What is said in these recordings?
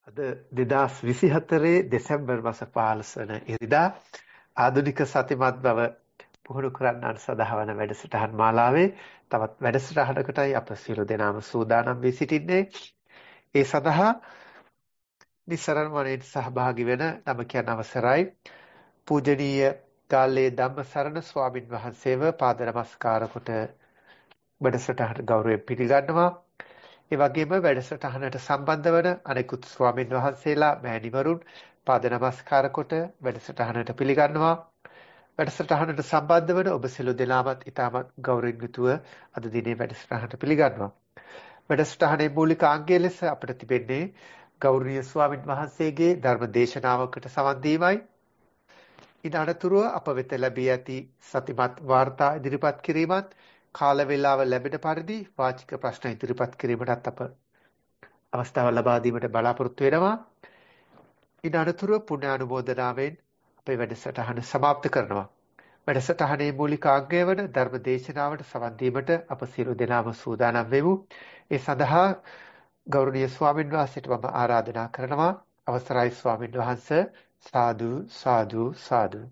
අද 2024 දෙසැම්බර් මාස 15 වන ඉරිදා ආධුනික සතිමත් බව පුහුණු කරන්නන් සඳහා වන වැඩසටහන් මාලාවේ තවත් වැඩසටහනකටයි අප සියලු දෙනාම සූදානම් වී සිටින්නේ. ඒ සඳහා නිසරණ වනයේට සහභාගී වෙන නම කියන අවසරයි පූජනීය ගාල්ලේ ධම්මසරණ ස්වාමින් වහන්සේව පාද නමස්කාර කොට වැඩසටහන ගෞරවයෙන් පිළිගන්නවා. ඒ වගේම වැඩසටහනට සම්බන්ධ වන අනෙකුත් ස්වාමින් වහන්සේලා මෑණිවරුන් පාද නමස්කාර කොට වැඩසටහනට පිළිගන්නවා. වැඩසටහනට සම්බන්ධ වන ඔබ සියලු දෙනාමත් ඉතාමත් ගෞරවයෙන් යුතුව අද දිනේ වැඩසටහනට පිළිගන්නවා. වැඩසටහනේ මූලික අංගය ලෙස අපිට තිබෙන්නේ ගෞරවනීය ස්වාමින් වහන්සේගේ ධර්ම දේශනාවකට සවන් දීමයි. ඉන් අනතුරුව අප වෙත ලැබී ඇති සතිමත් වාර්තා ඉදිරිපත් කිරීමත් කාල වේලාව ලැබෙන පරිදි වාචික ප්‍රශ්න ඉදිරිපත් කිරීමටත් අප අවස්ථාව ලබා දීමට බලාපොරොත්තු වෙනවා. ඉන් අනතුරුව පුණ්‍යානුමෝදනාවෙන් අපේ වැඩසටහන સમાપ્ત කරනවා. වැඩසටහනේ මූලික අංගය වන ධර්ම දේශනාවට සවන් දීමට අප සියලු දෙනාම සූදානම් වෙමු. ඒ සඳහා ගෞරවනීය ස්වාමින් වහන්සේට මම ආරාධනා කරනවා. අවසරයි ස්වාමින් වහන්සේ. සාදු සාදු සාදු.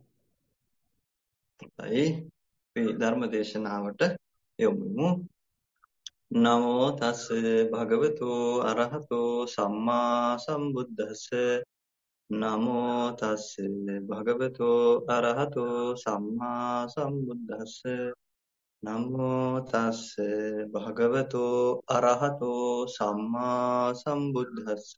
මේ ධර්ම දේශනාවට යොමුමු. නමෝ තස් භගවතු අරහතෝ සම්මා සම්බුද්දස්ස. නමෝ තස් භගවතු අරහතෝ සම්මා සම්බුද්දස්ස. නමෝ තස් භගවතු අරහතෝ සම්මා සම්බුද්දස්ස.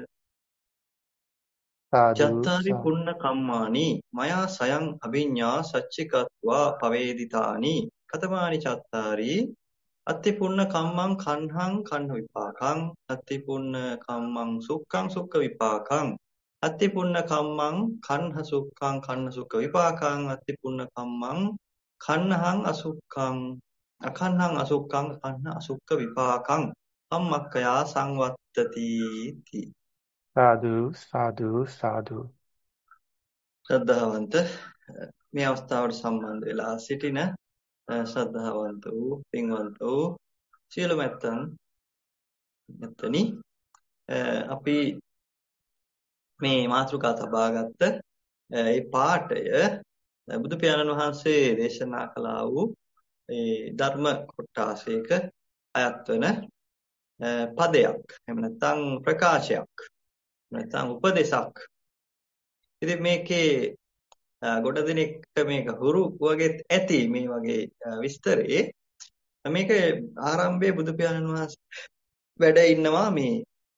චත්තාරි පුන්න කම්මානි මයා සයං අභිඤ්ඤා සච්චිකත්වා පවේදිතානි කතමානි චත්තාරි අත්ති පුන්න කම්මං කන්හං කන්න විපාකං අත්ති පුන්න කම්මං සුක්ඛං සුක්ඛ විපාකං අත්ති පුන්න කම්මං කන්හ සුක්ඛං කන්න සුක්ඛ විපාකං අත්ති පුන්න කම්මං කන්නහං අසුක්ඛං අකන්නහං අසුක්ඛං කන්න අසුක්ඛ විපාකං අම්මක්ඛයා සංවත්තති ති. සාදු සාදු සාදු. ශ්‍රද්ධාවන්ත මේ අවස්ථාවට සම්බන්ධ වෙලා සිටින ශ්‍රද්ධාවන්ත වූ පින්වන්ත වූ සියලුම මෙතනි අපි මේ මාතෘකා තබාගත්ත ඒ පාඨය බුදු පියාණන් වහන්සේ දේශනා කළා වූ ඒ ධර්ම කොටාසයක අයත් වෙන පදයක්. එහෙම නැත්නම් ප්‍රකාශයක්. නැත්නම් උපදේශක්. ඉතින් මේකේ ගොඩ දෙනෙක් මේක හුරු වගේ ඇති මේ වගේ විස්තරේ. මේක ආරම්භයේ බුදු පියාණන් වහන්සේ වැඩ ඉන්නවා මේ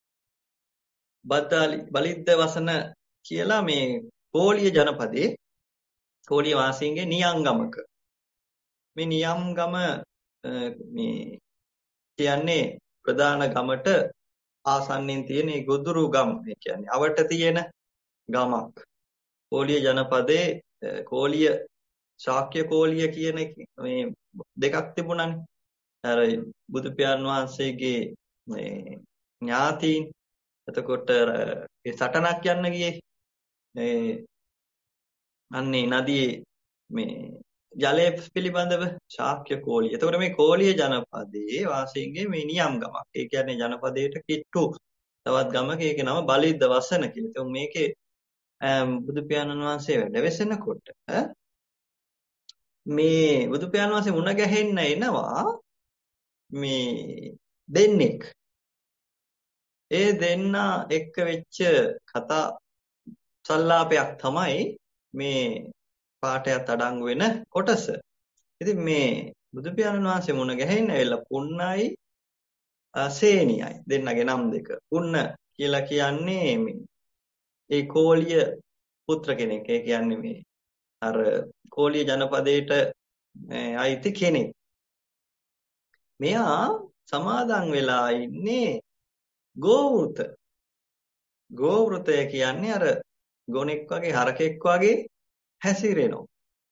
බලිද්ද වසන කියලා මේ කෝලිය ජනපදයේ කෝලිය වාසීන්ගේ නියංගමක. මේ නියංගම මේ කියන්නේ ප්‍රධාන ගමට ආසන්නෙන් තියෙන ගොදුරු ගම්. ඒ කියන්නේ අවට තියෙන ගමක්. කෝලිය ජනපදයේ කෝලිය ශාක්‍ය කෝලිය කියන මේ දෙකක් තිබුණානේ. අර බුදු පියාණන් වහන්සේගේ මේ ඥාතීන් එතකොට ඒ සටනක් යන්න ගියේ අන්නේ නදියේ මේ ජලය පිළිබඳව ශාක්‍ය කෝලිය. එතකොට මේ කෝලිය ජනපදයේ වාසීන්ගේ මේ නියම් ගමක්. ඒ කියන්නේ ජනපදයට කිට්ටු තවත් ගමක ඒකේ නම බලිද්ද වසන කියලා. එතකොට මේකේ බුදු පියාණන් වහන්සේ වැඩ වෙසෙනකොට මේ බුදු පියාණන් වහන්සේ මුණ ගැහෙන්න එනවා මේ දෙන්නෙක්. ඒ දෙන්න එක්ක වෙච්ච කතා සල්ලාපයක් තමයි මේ පාඨයත් අඩංගු වෙන කොටස. ඉතින් මේ බුදු පියාණන් වහන්සේ මුණ ගැහෙන්න ඇවිල්ලා පුන්නයි සේනියයි දෙන්නගේ නම් දෙක. පුන්න කියලා කියන්නේ ඒ කෝලිය පුත්‍ර කෙනෙක්. ඒ කියන්නේ මේ අර කෝලිය ජනපදයට අයිති කෙනෙක්. මෙයා සමාදන් වෙලා ඉන්නේ ගෝවෘත. ගෝවෘතය කියන්නේ අර ගොනෙක් වගේ හරකෙක් වගේ හැසිරෙනවා.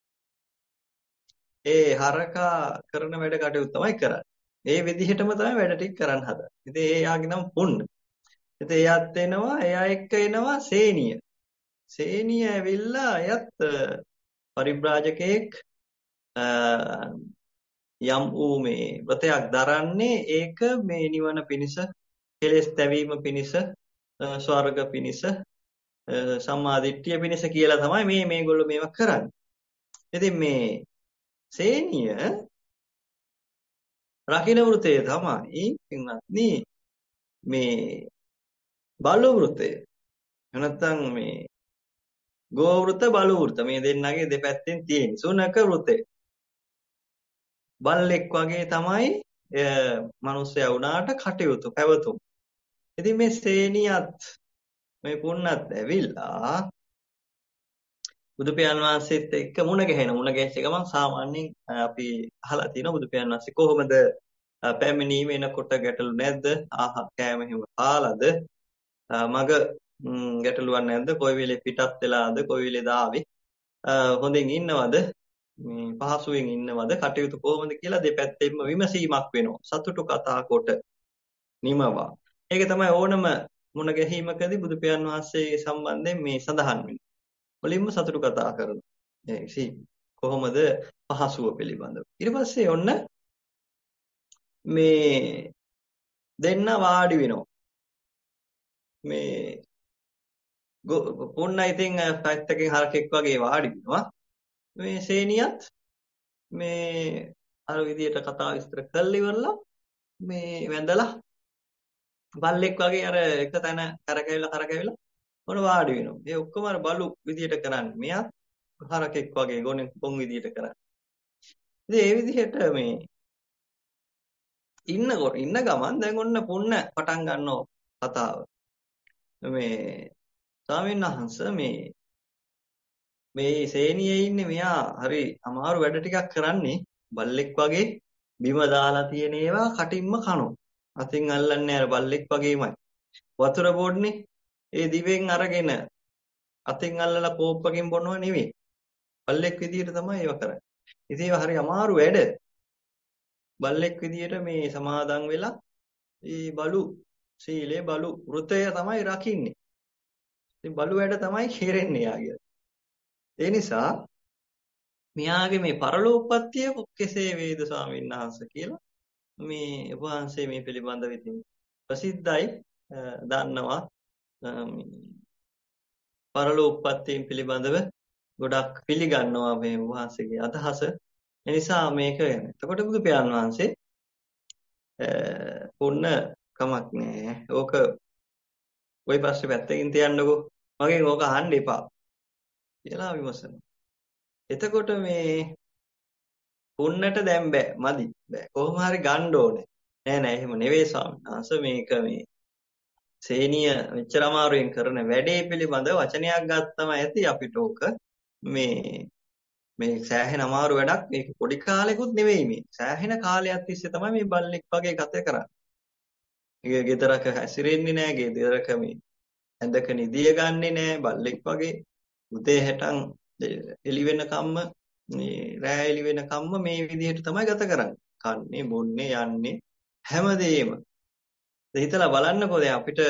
ඒ හරකා කරන වැඩ කටයුතු තමයි කරන්නේ. ඒ විදිහටම තමයි වැඩ ටික කරන්න හදන්නේ. ඉතින් එයාගේ නම පුන්න. ඉතින් එයාත් එනවා, එයා එක්ක එනවා සේනිය. සේනිය ඇවිල්ලා එයත් පරිබ්‍රාජකෙක් යම් ඌ මේ වතයක් දරන්නේ ඒක මේ නිවන පිණිස කෙලෙස් තැවීම පිණිස ස්වර්ග පිනිස සම්මාදිට්ඨිය පිනිස කියලා තමයි මේගොල්ලෝ මේවා කරන්නේ. ඉතින් මේ සේනිය රකින්න වෘතය තමයි පින්වත්නි මේ බලු වෘතය. නැත්නම් මේ ගෝ වෘත බලු වෘත මේ දෙන්නගේ දෙපැත්තෙන් තියෙන සුනක වෘතය. බල්ලෙක් වගේ තමයි මිනිස්සයා වුණාට කටයුතු පැවතුම්. ඉතින් මේ සේනියත් මේ පුන්නත් ඇවිල්ලා බුදු පියාණන් වහන්සේත් එක්ක මුණ ගැහිච්ච ගමන් සාමාන්‍යයෙන් අපි අහලා තියෙනවා බුදු පියාණන් වහන්සේ කොහොමද පැමිණීම එනකොට ගැටලු නැද්ද? කෑම හිම කාලාද? මග ගැටලුවක් නැද්ද? කොයි වෙලේ පිටත් වෙලාද? කොයි වෙලේද ආවේ? හොඳින් ඉන්නවද? මේ පහසුවෙන් ඉන්නවද? කටයුතු කොහොමද කියලා දෙපැත්තෙන්ම විමසීමක් වෙනවා. සතුටු කතා කොට නිමවා. ඒක තමයි ඕනම මුණ ගැහිමකදී බුදු පියාණන් වහන්සේ සම්බන්ධයෙන් මේ සඳහන් වෙන්නේ. මුලින්ම සතුටු කතා කරනවා. කොහොමද පහසුව පිළිබඳව. ඊට පස්සේ ඔන්න මේ දෙන්න වාඩි වෙනවා. මේ පුන්න ඉතින් පැත්තකින් හරකෙක් වගේ වාඩි වෙනවා. මේ සේනියත් මේ අර විදියට කතා විස්තර කරලා ඉවරලා මේ වැඳලා බල්ලෙක් වගේ අර එක තැන කරකැවිලා මොන වාඩි වෙනවා. ඒ ඔක්කොම අර බලු විදියට කරන්නේ. මෙයා හරකෙක් වගේ ගොන් විදියට කරන්නේ. ඉතින් ඒ විදිහට මේ ඉන්න ගමන් දැන් ඔන්න පුන්න පටන් ගන්නවා කතාව. මේ ස්වාමීන් වහන්සේ මේ සේනියේ ඉන්නේ මෙයා හරි අමාරු වැඩ ටිකක් කරන්නේ බල්ලෙක් වගේ බිම දාලා තියෙන ඒවා කටින්ම කනවා. අතින් අල්ලන්නේ අර බල්ලෙක් වගේමයි. වතුර බොන්නේ ඒ දිවෙන් අරගෙන අතින් අල්ලලා කෝප්පකින් බොනව නෙවෙයි. බල්ලෙක් විදියට තමයි ඒව කරන්නේ. ඉතින් ඒවා හරි අමාරු වැඩ. බල්ලෙක් විදියට මේ සමාදන් වෙලා මේ බලු සීලේ බලු වෘතය තමයි රකින්නේ. ඉතින් බලු වැඩ තමයි කෙරෙන්නේ යාගේ. ඒ නිසා මෙයාගේ මේ පරලෝකපත්තිය කෙසේ වේද ස්වාමීන් වහන්සේ කියලා මේ වහන්සේ මේ පිළිබඳව ඉතින් ප්‍රසිද්ධයි දන්නවා. පරලෝකපත්තියෙන් පිළිබඳව ගොඩක් පිළිගන්නවා මේ වහන්සේගේ අදහස. ඒ නිසා මේක එතකොට බුදු පියාණන් වහන්සේ පුන්න කමක් නෑ. ඕක ওই පස්සේ පැත්තකින් තියන්නකෝ. මගෙන් ඕක අහන්න එපා කියලා විමසනවා. එතකොට මේ පුන්නට දැන් බෑ මදි. බෑ. කොහොම හරි ගන්න ඕනේ. නෑ එහෙම නෙවෙයි ස්වාමීන් වහන්සේ මේක මේ සේනිය මෙච්චර අමාරුවෙන් කරන වැඩේ පිළිබඳ වචනයක් ගත්තම ඇති අපිට ඕක මේ සෑහෙන අමාරු වැඩක්. මේක පොඩි කාලෙකුත් නෙවෙයි මේ. සෑහෙන කාලයක් තිස්සේ තමයි මේ බල්ලෙක් වගේ ගත කරන්නේ. ඊගේ ගෙදරක හැසිරෙන්නේ නෑ. ගෙදරක මේ ඇඳක නිදිය ගන්නෙ නෑ. බල්ලෙක් වගේ උදේ හැටන් එළි වෙනකම්ම මේ රෑ එළි වෙනකම්ම මේ විදිහට තමයි ගත කරන්නේ. කන්නේ බොන්නේ යන්නේ හැමදේම. හිතලා බලන්නකෝ දැන් අපිට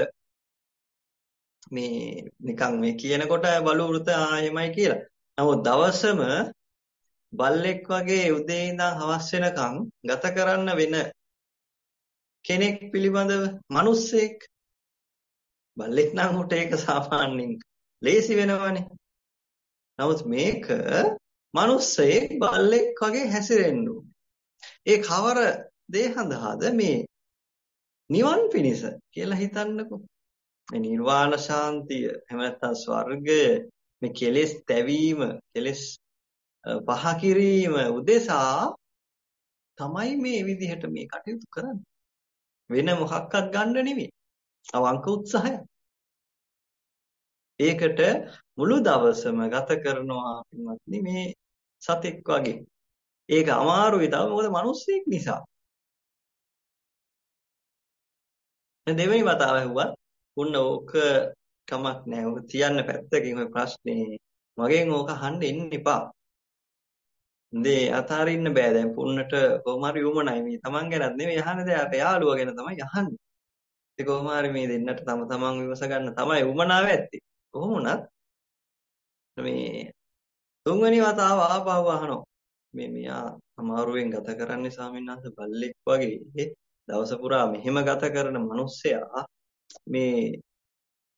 මේ නිකන් මේ කියනකොට බලු වෘත එහෙමයි කියලා. නමුත් දවසම බල්ලෙක් වගේ උදේ ඉඳන් හවස් වෙනකන් ගත කරන්න වෙන කෙනෙක් පිළිබඳව මිනිස්සෙක් බල්ලෙක් නම් උට ඒක සාමාන්‍යයෙන් ලේසි වෙනවනේ. නමුත් මේක මිනිස්සෙක් බල්ලෙක් වගේ හැසිරෙන්න ඕනේ. ඒ කවර දේ හඳාද මේ නිවන් පිණිස කියලා හිතන්නකෝ. මේ නිර්වාණ ශාන්තිය එහෙම නැත්නම් ස්වර්ගය මේ කෙලෙස් තැවීම කෙලෙස් පහ කිරීම උදෙසා තමයි මේ විදිහට මේ කටයුතු කරන්නේ. වෙන මොකක්වත් ගන්න නෙමෙයි. අවංක උත්සාහය. ඒකට මුළු දවසම ගත කරනවා පින්වත්නි මේ සතෙක් වගේ. ඒක අමාරුයි තව මොකද මිනිස්සෙක් නිසා. දෙවෙනි වතාව ඇහුවා උන්න ඕක කමක් නෑ. ඔක තියන්න පැත්තකින් ඔය ප්‍රශ්නේ මගෙන් ඕක අහන්න එන්න එපා. ඉතින් අතාරින්න බෑ දැන් පුන්නට කොහොම හරි යොමුණයි මේ තමන් ගැනත් නෙමෙයි අහන්නේ දැන් අපේ යාළුවා ගැන තමයි අහන්නේ. ඒ කොහොම හරි මේ දෙන්නට තමන් විමස ගන්න තමයි උමනාව ඇත්තේ. කොහොම වුණත් මේ තුන්වෙනි වතාව ආපහු අහනවා. මෙයා අමාරුවෙන් ගත කරන්නේ ස්වාමීන් වහන්සේ බල්ලෙක් වගේ දවස පුරා මෙහෙම ගත කරන මිනිස්සයා මේ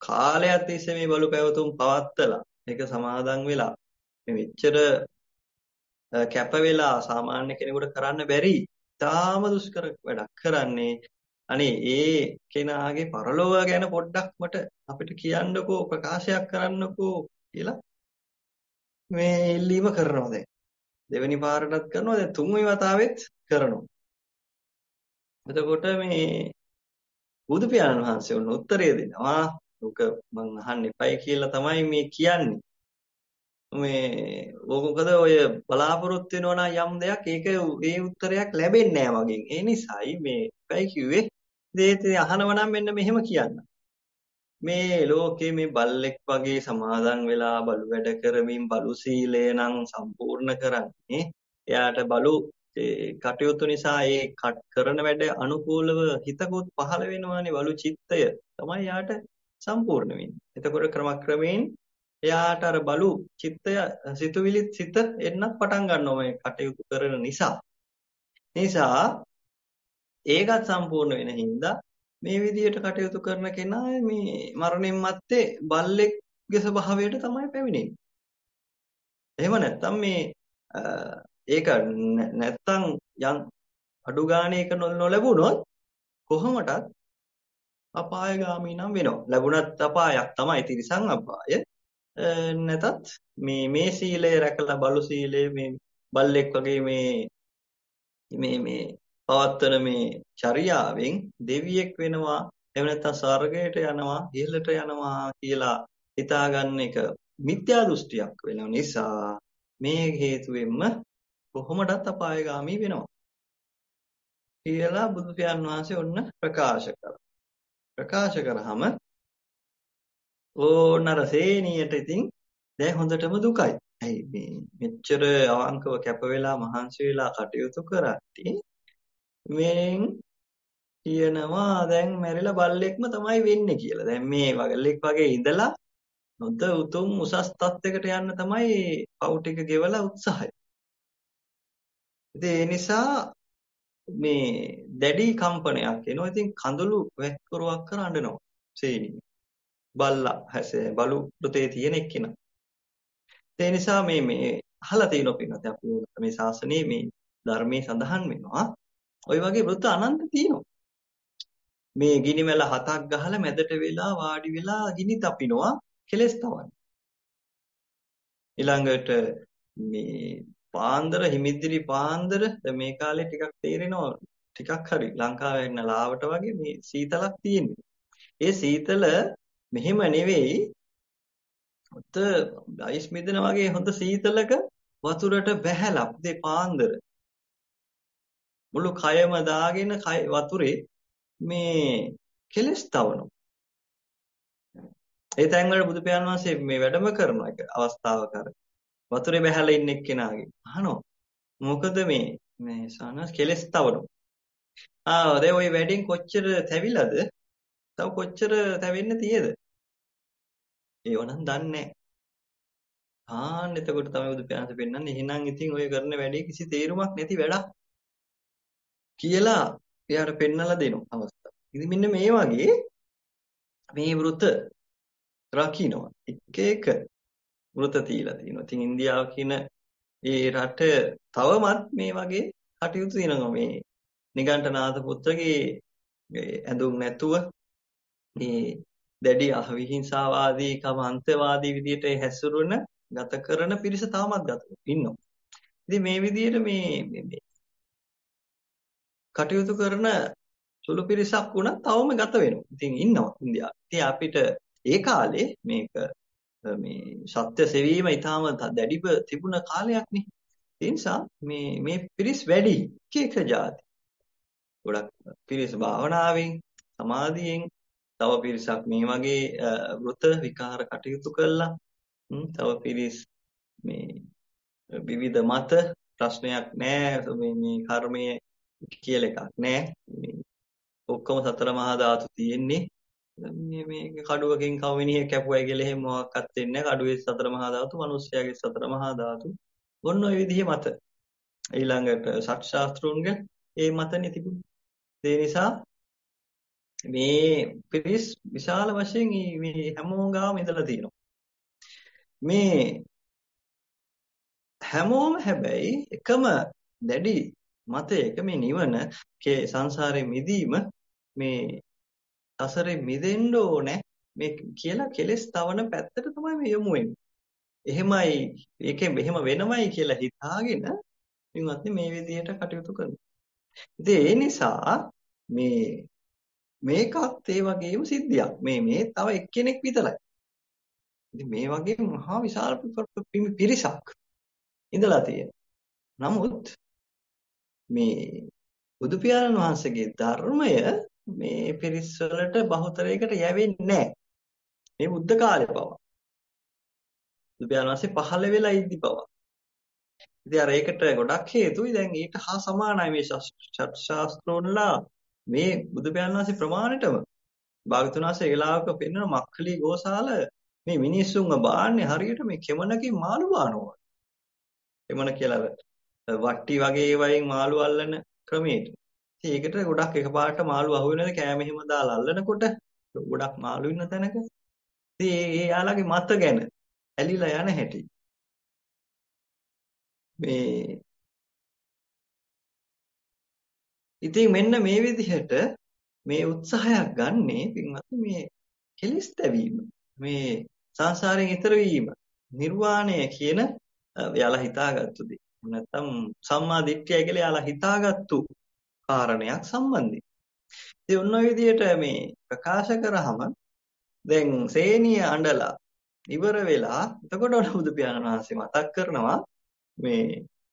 කාලයක් තිස්සේ මේ බලු පැවතුම් පවත්තලා ඒක සමාදන් වෙලා මේ මෙච්චර කැප වෙලා සාමාන්‍ය කෙනෙකුට කරන්න බැරි තාම දුෂ්කර වැඩක් කරන්නේ. අනේ ඒ කෙනාගේ පරලෝව ගැන පොඩ්ඩක් මට අපිට කියන්නකෝ ප්‍රකාශයක් කරන්නකෝ කියලා මේ ඉල්ලීම කරනවා දැන්. දෙවෙනි පාරටත් කරනවා දැන් තුන්වෙනි වතාවෙත් කරනවා. එතකොට මේ බුදු පියාණන් වහන්සේ උන් උත්තරය දෙනවා. ඔක මං අහන්න එපයි කියලා තමයි මේ කියන්නේ. මොකද ඔය බලාපොරොත්තු වෙනවා නම් යම් දෙයක් ඒක ඒ උත්තරයක් ලැබෙන්නේ නැහැ මගෙන්. ඒ නිසායි මේ එපයි කිව්වේ. දේත් අහනව නම් මෙන්න මෙහෙම කියන්න. මේ ලෝකේ මේ බල්ලෙක් වගේ සමාදන් වෙලා බලු වැඩ කරමින් බලු සීලය නම් සම්පූර්ණ කරන්නේ. එයාට බලු කටයුතු නිසා ඒ කරන වැඩ අනුකූලව හිතකුත් පහළ වෙනවානේ බලු චිත්තය තමයි යාට සම්පූර්ණ වෙන්නේ. එතකොට ක්‍රමක්‍රමයෙන් එයාට අර බලු චිත්තය සිතුවිලි සිත එන්නත් පටන් ගන්නවා මේ කටයුතු කරන නිසා. ඒකත් සම්පූර්ණ වෙන හින්දා මේ විදිහට කටයුතු කරන කෙනා මේ මරණයන් මත්තේ බල්ලෙක්ගේ ස්වභාවයට තමයි පැමිණෙන්නේ. එහෙම නැත්නම් මේ ඒක නැත්තම් යම් අඩු ගානේ එක නොලැබුණොත් කොහොමටත් අපායගාමී නම් වෙනවා. ලැබුණත් අපායක් තමයි තිරිසන් අපාය. නැතත් මේ සීලය රැකලා බලු සීලය මේ බල්ලෙක් වගේ මේ පවත්තන මේ චර්යාවෙන් දෙවියෙක් වෙනවා. එහෙම නැත්නම් ස්වර්ගයට යනවා, ඉහළට යනවා කියලා හිතාගන්න එක මිත්‍යා දෘෂ්ටියක් වෙන නිසා මේ හේතුවෙන්ම කොහොමදත් අපායගාමී වෙනවා කියලා බුදු පියාණන් වහන්සේ ඔන්න ප්‍රකාශ කරා. ප්‍රකාශ කරාම ඕනර සේනියට ඉතින් දැන් හොඳටම දුකයි. ඇයි මේ මෙච්චර අවංකව කැප වෙලා මහන්සි වෙලා කටයුතු කරද්දී මෙන් කියනවා දැන් මැරිලා බල්ලෙක්ම තමයි වෙන්නේ කියලා. දැන් මේ වගලෙක් වගේ ඉඳලා නොද උතුම් උසස් තත්යකට යන්න තමයි පව් ටික ගෙවලා උත්සාහය. ඉතින් ඒ නිසා මේ දැඩි කම්පනයක් එනවා. ඉතින් කඳුළු වැක්කුරුවක් කර අඬනවා සේනිය. බල්ලා හැසේ බලු පුතේ තියෙන එක්කිනා. ඒ නිසා මේ අහලා තියෙනවා පින්නත් අපි මේ ශාසනයේ මේ ධර්මයේ සඳහන් වෙනවා. ওই වගේ වෘත අනන්ත තියෙනවා. මේ ගිනිමැල 7ක් ගහලා මැදට වෙලා වාඩි වෙලා ගිනි තපිනවා කෙලස් තවන්න. ඊළඟට මේ පාන්දර හිමිදිරි පාන්දර මේ කාලේ ටිකක් තේරෙනවා ටිකක් හරි ලංකාවේ ඉන්න ලාවට වගේ මේ සීතලක් තියෙනවා. ඒ සීතල මෙහෙම නෙවෙයි ඔත අයිස් මිදෙන වගේ හොඳ සීතලක වතුරට බැහැලා අපේ පාන්දර මුළු කයම දාගෙන වතුරේ මේ කෙලස් තවනවා. ඒ තැන් වල බුදු පියාණන් වහන්සේ මේ වැඩම කරන එක අවස්ථාවක අර වතුරේ බැහැලා ඉන්න එක්කෙනාගේ අහනවා මොකද මේ සානස් කෙලස් තවනවා. දැන් ওই වැඩෙන් කොච්චර තැවිලාද? තව කොච්චර තැවෙන්න තියෙද? ඒව නම් දන්නේ නැහැ. එතකොට තමයි බුදු පියාණන් පෙන්නන්නේ එහෙනම් ඉතින් ඔය කරන වැඩේ කිසි තේරුමක් නැති වැඩක් කියලා එයාට පෙන්නලා දෙනවා අවස්ථාව. ඉතින් මෙන්න මේ වගේ මේ වෘත රකින්නවා. එක වෘත තියලා තියෙනවා. ඉතින් ඉන්දියාව කියන ඒ රට තවමත් මේ වගේ කටයුතු තියෙනවා. මේ නිගණ්ඨනාථ පුත්‍රගේ ඇඳුම් නැතුව මේ දැඩි අහිංසාවාදී කමන්තවාදී විදියට හැසිරුණ ගත කරන පිරිස තාමත් ඉන්නවා. ඉතින් මේ විදියට මේ කටයුතු කරන සුළු පිරිසක් වුණා තවම ගත වෙනවා. ඉතින් ඉන්නවා ඉන්දියාවේ. ඉතින් අපිට ඒ කාලේ මේක මේ සත්‍ය සෙවීම ඊටාම දැඩිව තිබුණ කාලයක් නේ. ඒ නිසා මේ පිරිස් වැඩි එක જાති. ගොඩක් පිරිස් භාවනාවෙන් සමාධියෙන් තව පිරිසක් මේ වගේ වෘත විකාර කටයුතු කළා. තව පිරිස් මේ විවිධ මත ප්‍රශ්නයක් නැහැ. මේ කර්මයේ කියලා එකක් නැහැ. ඔක්කොම සතර මහා ධාතු තියෙන්නේ. මේ කඩුවකින් කවමිනිය කැපුවයි කියලා එහෙම මොකක්වත් වෙන්නේ නැහැ. කඩුවේ සතර මහා ධාතු, මිනිස්යාගේ සතර මහා ධාතු. ඔන්න ඔය විදිහේ මත. ඊළඟට සත්‍යාස්ත්‍රුන්ගේ ඒ මතනේ තිබුණේ. ඒ නිසා මේ පිරිස් විශාල වශයෙන් මේ හැමෝම ගාම ඉඳලා තියෙනවා. මේ හැමෝම හැබැයි එකම දැඩි මතයක මේ නිවන සංසාරේ මිදීම මේ සසරේ මිදෙන්න ඕනේ මේ කියලා කෙලස් තවන පැත්තට තමයි මේ යොමු වෙන්නේ. එහෙමයි ඒකෙන් එහෙම වෙනමයි කියලා හිතාගෙන පින්වත්නි මේ විදිහට කටයුතු කරනවා. ඉතින් ඒ නිසා මේකත් ඒ වගේම සිද්ධියක්. මේ තව එක්කෙනෙක් විතරයි. ඉතින් මේ වගේ මහා විශාල පිරිසක් ඉඳලා තියෙනවා. නමුත් මේ බුදු පියාණන් වහන්සේගේ ධර්මය මේ පිරිස් වලට බහුතරයකට යැවෙන්නේ නැහැ. මේ බුද්ධ කාලේ පවා. බුදු පියාණන් වහන්සේ පහළ වෙලා ඉද්දි පවා. ඉතින් අර ඒකට ගොඩක් හේතුයි. දැන් ඊට හා සමානයි මේ ශාස්ත්‍රෝන්ලා මේ බුදු පියාණන් වහන්සේ ප්‍රමාණයටම භාගතුන් වහන්සේ ඒලාවක පෙන්වන මක්ඛලි ගෝසාල මේ මිනිස්සුන්ව බාන්නේ හරියට මේ කෙමනකින් මාළු බානවා. කෙමන කියලා වට්ටි වගේ ඒවයින් මාළු අල්ලන ක්‍රමයට. ඉතින් ඒකට ගොඩක් එකපාරට මාළු අහු වෙනද කෑම එහෙම දාලා අල්ලනකොට ගොඩක් මාළු ඉන්න තැනක. ඉතින් ඒ යාළගේ මත ගැන ඇලිලා යන හැටි. මේ ඉතින් මෙන්න මේ විදිහට මේ උත්සාහයක් ගන්නේ පින්වත් මේ කෙලස් තැවීම. මේ සංසාරයෙන් ඈතර වීම. නිර්වාණය කියන යාලා හිතාගත්තු දේ. නැත්තම් සම්මා දිට්ඨිය කියලා යාලා හිතාගත්තු කාරණයක් සම්බන්ධයි. ඉතින් ඔන්න ඔය විදිහට මේ ප්‍රකාශ කරාම දැන් සේනිය අඬලා ඉවර වෙලා එතකොට බුදු පියාණන් වහන්සේ මතක් කරනවා මේ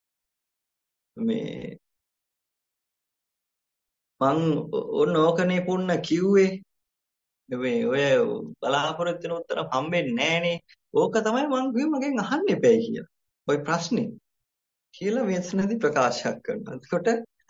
මං ඔන්න ඕකනේ පුන්න කිව්වේ මේ ඔය බලාපොරොත්තු වෙන උත්තර හම්බෙන්නේ නෑනේ. ඕක තමයි මං කිව්වේ මගෙන් අහන්න එපයි කියලා. ওই ප්‍රශ්නේ කියලා මෙතනදී ප්‍රකාශයක් කරනවා. එතකොට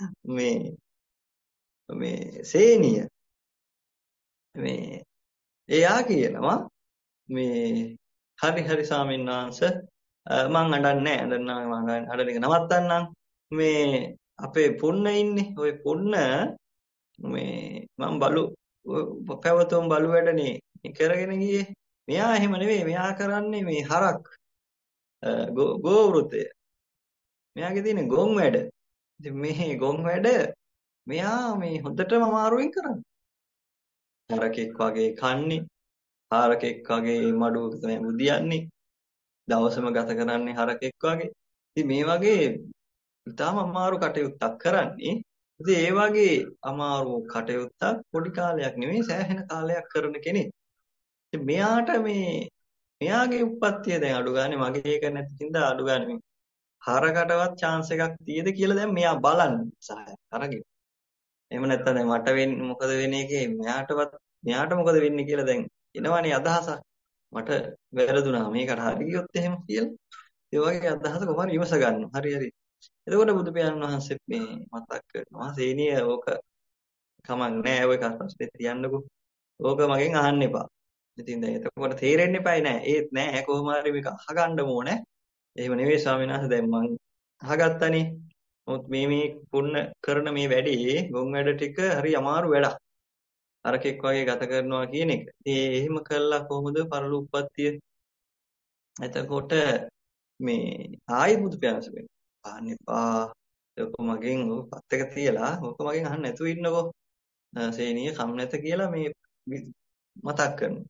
මේ සේනිය මේ එයා කියනවා මේ හරි ස්වාමීන් වහන්සේ මං අඬන්නේ නෑ. අඬන එක නවත්තන්නම්. මේ අපේ පුන්න ඉන්නේ. ওই පුන්න මේ මං බලු පැවතුම් බලු වැඩනේ කරගෙන ගියේ. මෙයා එහෙම නෙවෙයි. මෙයා කරන්නේ මේ හරක් ගෝ වෘතය. මෙයාගේ තියෙන ගොන් වැඩ. ඉතින් මේ ගොන් වැඩ මෙයා මේ හොඳටම අමාරුවෙන් කරන්නේ. හරකෙක් වගේ කන්නේ, හරකෙක් වගේ මඩුවක තමයි බුදියන්නේ. දවසම ගත කරන්නේ හරකෙක් වගේ. ඉතින් මේ වගේ ඉතාම අමාරු කටයුත්තක් කරන්නේ. ඉතින් ඒ වගේ අමාරු කටයුත්තක් පොඩි කාලයක් නෙවෙයි සෑහෙන කාලයක් කරන කෙනෙක්. ඉතින් මෙයාගේ උප්පත්තිය දැන් අඩු ගානේ මගේ එක නැති හින්දා අඩු ගානේ මේ හරකටවත් chance එකක් තියෙද කියලා දැන් මෙයා බලන්න උත්සාහයක් අරගෙන. එහෙම නැත්නම් දැන් මට වෙන්නේ මොකද වෙන්නේ එකේ මෙයාට මොකද වෙන්නේ කියලා දැන් එනවනේ අදහසක්. මට වැරදුනා මේකට හරි ගියොත් එහෙම කියලා. ඒ වගේ අදහස කොහොමද විමස ගන්නවා. හරි. එතකොට බුදු පියාණන් වහන්සේ මේ මතක් කරනවා සේනිය ඕක කමක් නෑ ඔය ප්‍රශ්නේ තියන්නකෝ. ඕක මගෙන් අහන්න එපා. ඉතින් දැන් එතකොට තේරෙන්න එපායි නෑ. ඒත් නෑ කොහොම හරි මේක අහගන්න ඕනේ. එහෙම නෙවෙයි ස්වාමීන් වහන්සේ දැන් මං අහගත්තානේ. මොකද මේ පුන්න කරන මේ වැඩේ ගොන් වැඩ ටික හරි අමාරු වැඩක්. අරකෙක් වගේ ගත කරනවා කියන එක. ඉතින් එහෙම කළා කොහොමද පරලෝක උප්පත්තිය? එතකොට මේ ආයි බුදු පියාණන් වෙන්නේ. අහන්න එපා. ඔක මගෙන් පත්තක තියලා ඔක මගෙන් අහන්න නැතුව ඉන්නකෝ. සේනිය කම් නැත කියලා මේ මතක් කරනවා.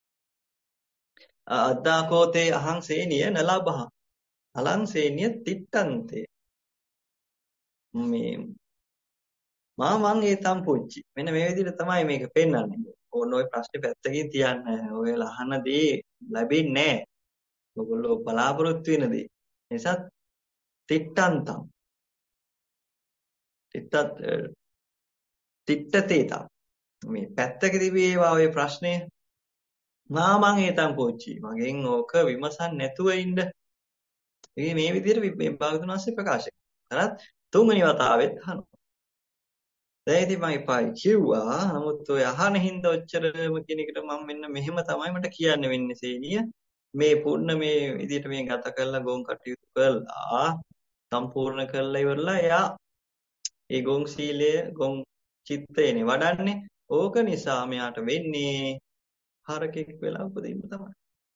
අද්දාකෝතේ අහං සේනිය නලබහ. අලං සේනිය තිට්ටන්තේ. මේ මං ඒතම් පුච්චි. මෙන්න මේ විදිහට තමයි මේක පෙන්වන්නේ. ඕන ඔය ප්‍රශ්නේ පැත්තකින් තියන්න. ඔයලා අහන දේ ලැබෙන්නේ නැහැ. ඔයගොල්ලෝ බලාපොරොත්තු වෙන දේ. නිසා තිට්ටන්තම්. තිට්ටතේතම්. මේ පැත්තක තිබේවා ඔය ප්‍රශ්නේ. මං ඒතම් පුච්චි. මගෙන් ඕක විමසන්න නැතුව ඉන්න. මේ විදිහට මේ භාගතුන් වහන්සේ ප්‍රකාශ කරා. තුන්වෙනි වතාවෙත් අහනවා. දැන් ඉතින් මම එපායි කිව්වා. නමුත් ඔය අහන හින්දා ඔච්චරම කියන එකට මම මෙන්න මෙහෙම තමයි මට කියන්න වෙන්නේ සේනිය. මේ පුන්න මේ විදිහට මේ ගත කරලා ගොන් කටයුතු කළා. සම්පූර්ණ කරලා ඉවරලා එයා ඒ ගොන් සීලය ගොන් චිත්තයනේ වඩන්නේ. ඕක නිසා මෙයාට වෙන්නේ හරකෙක් වෙලා උපදින්න තමයි.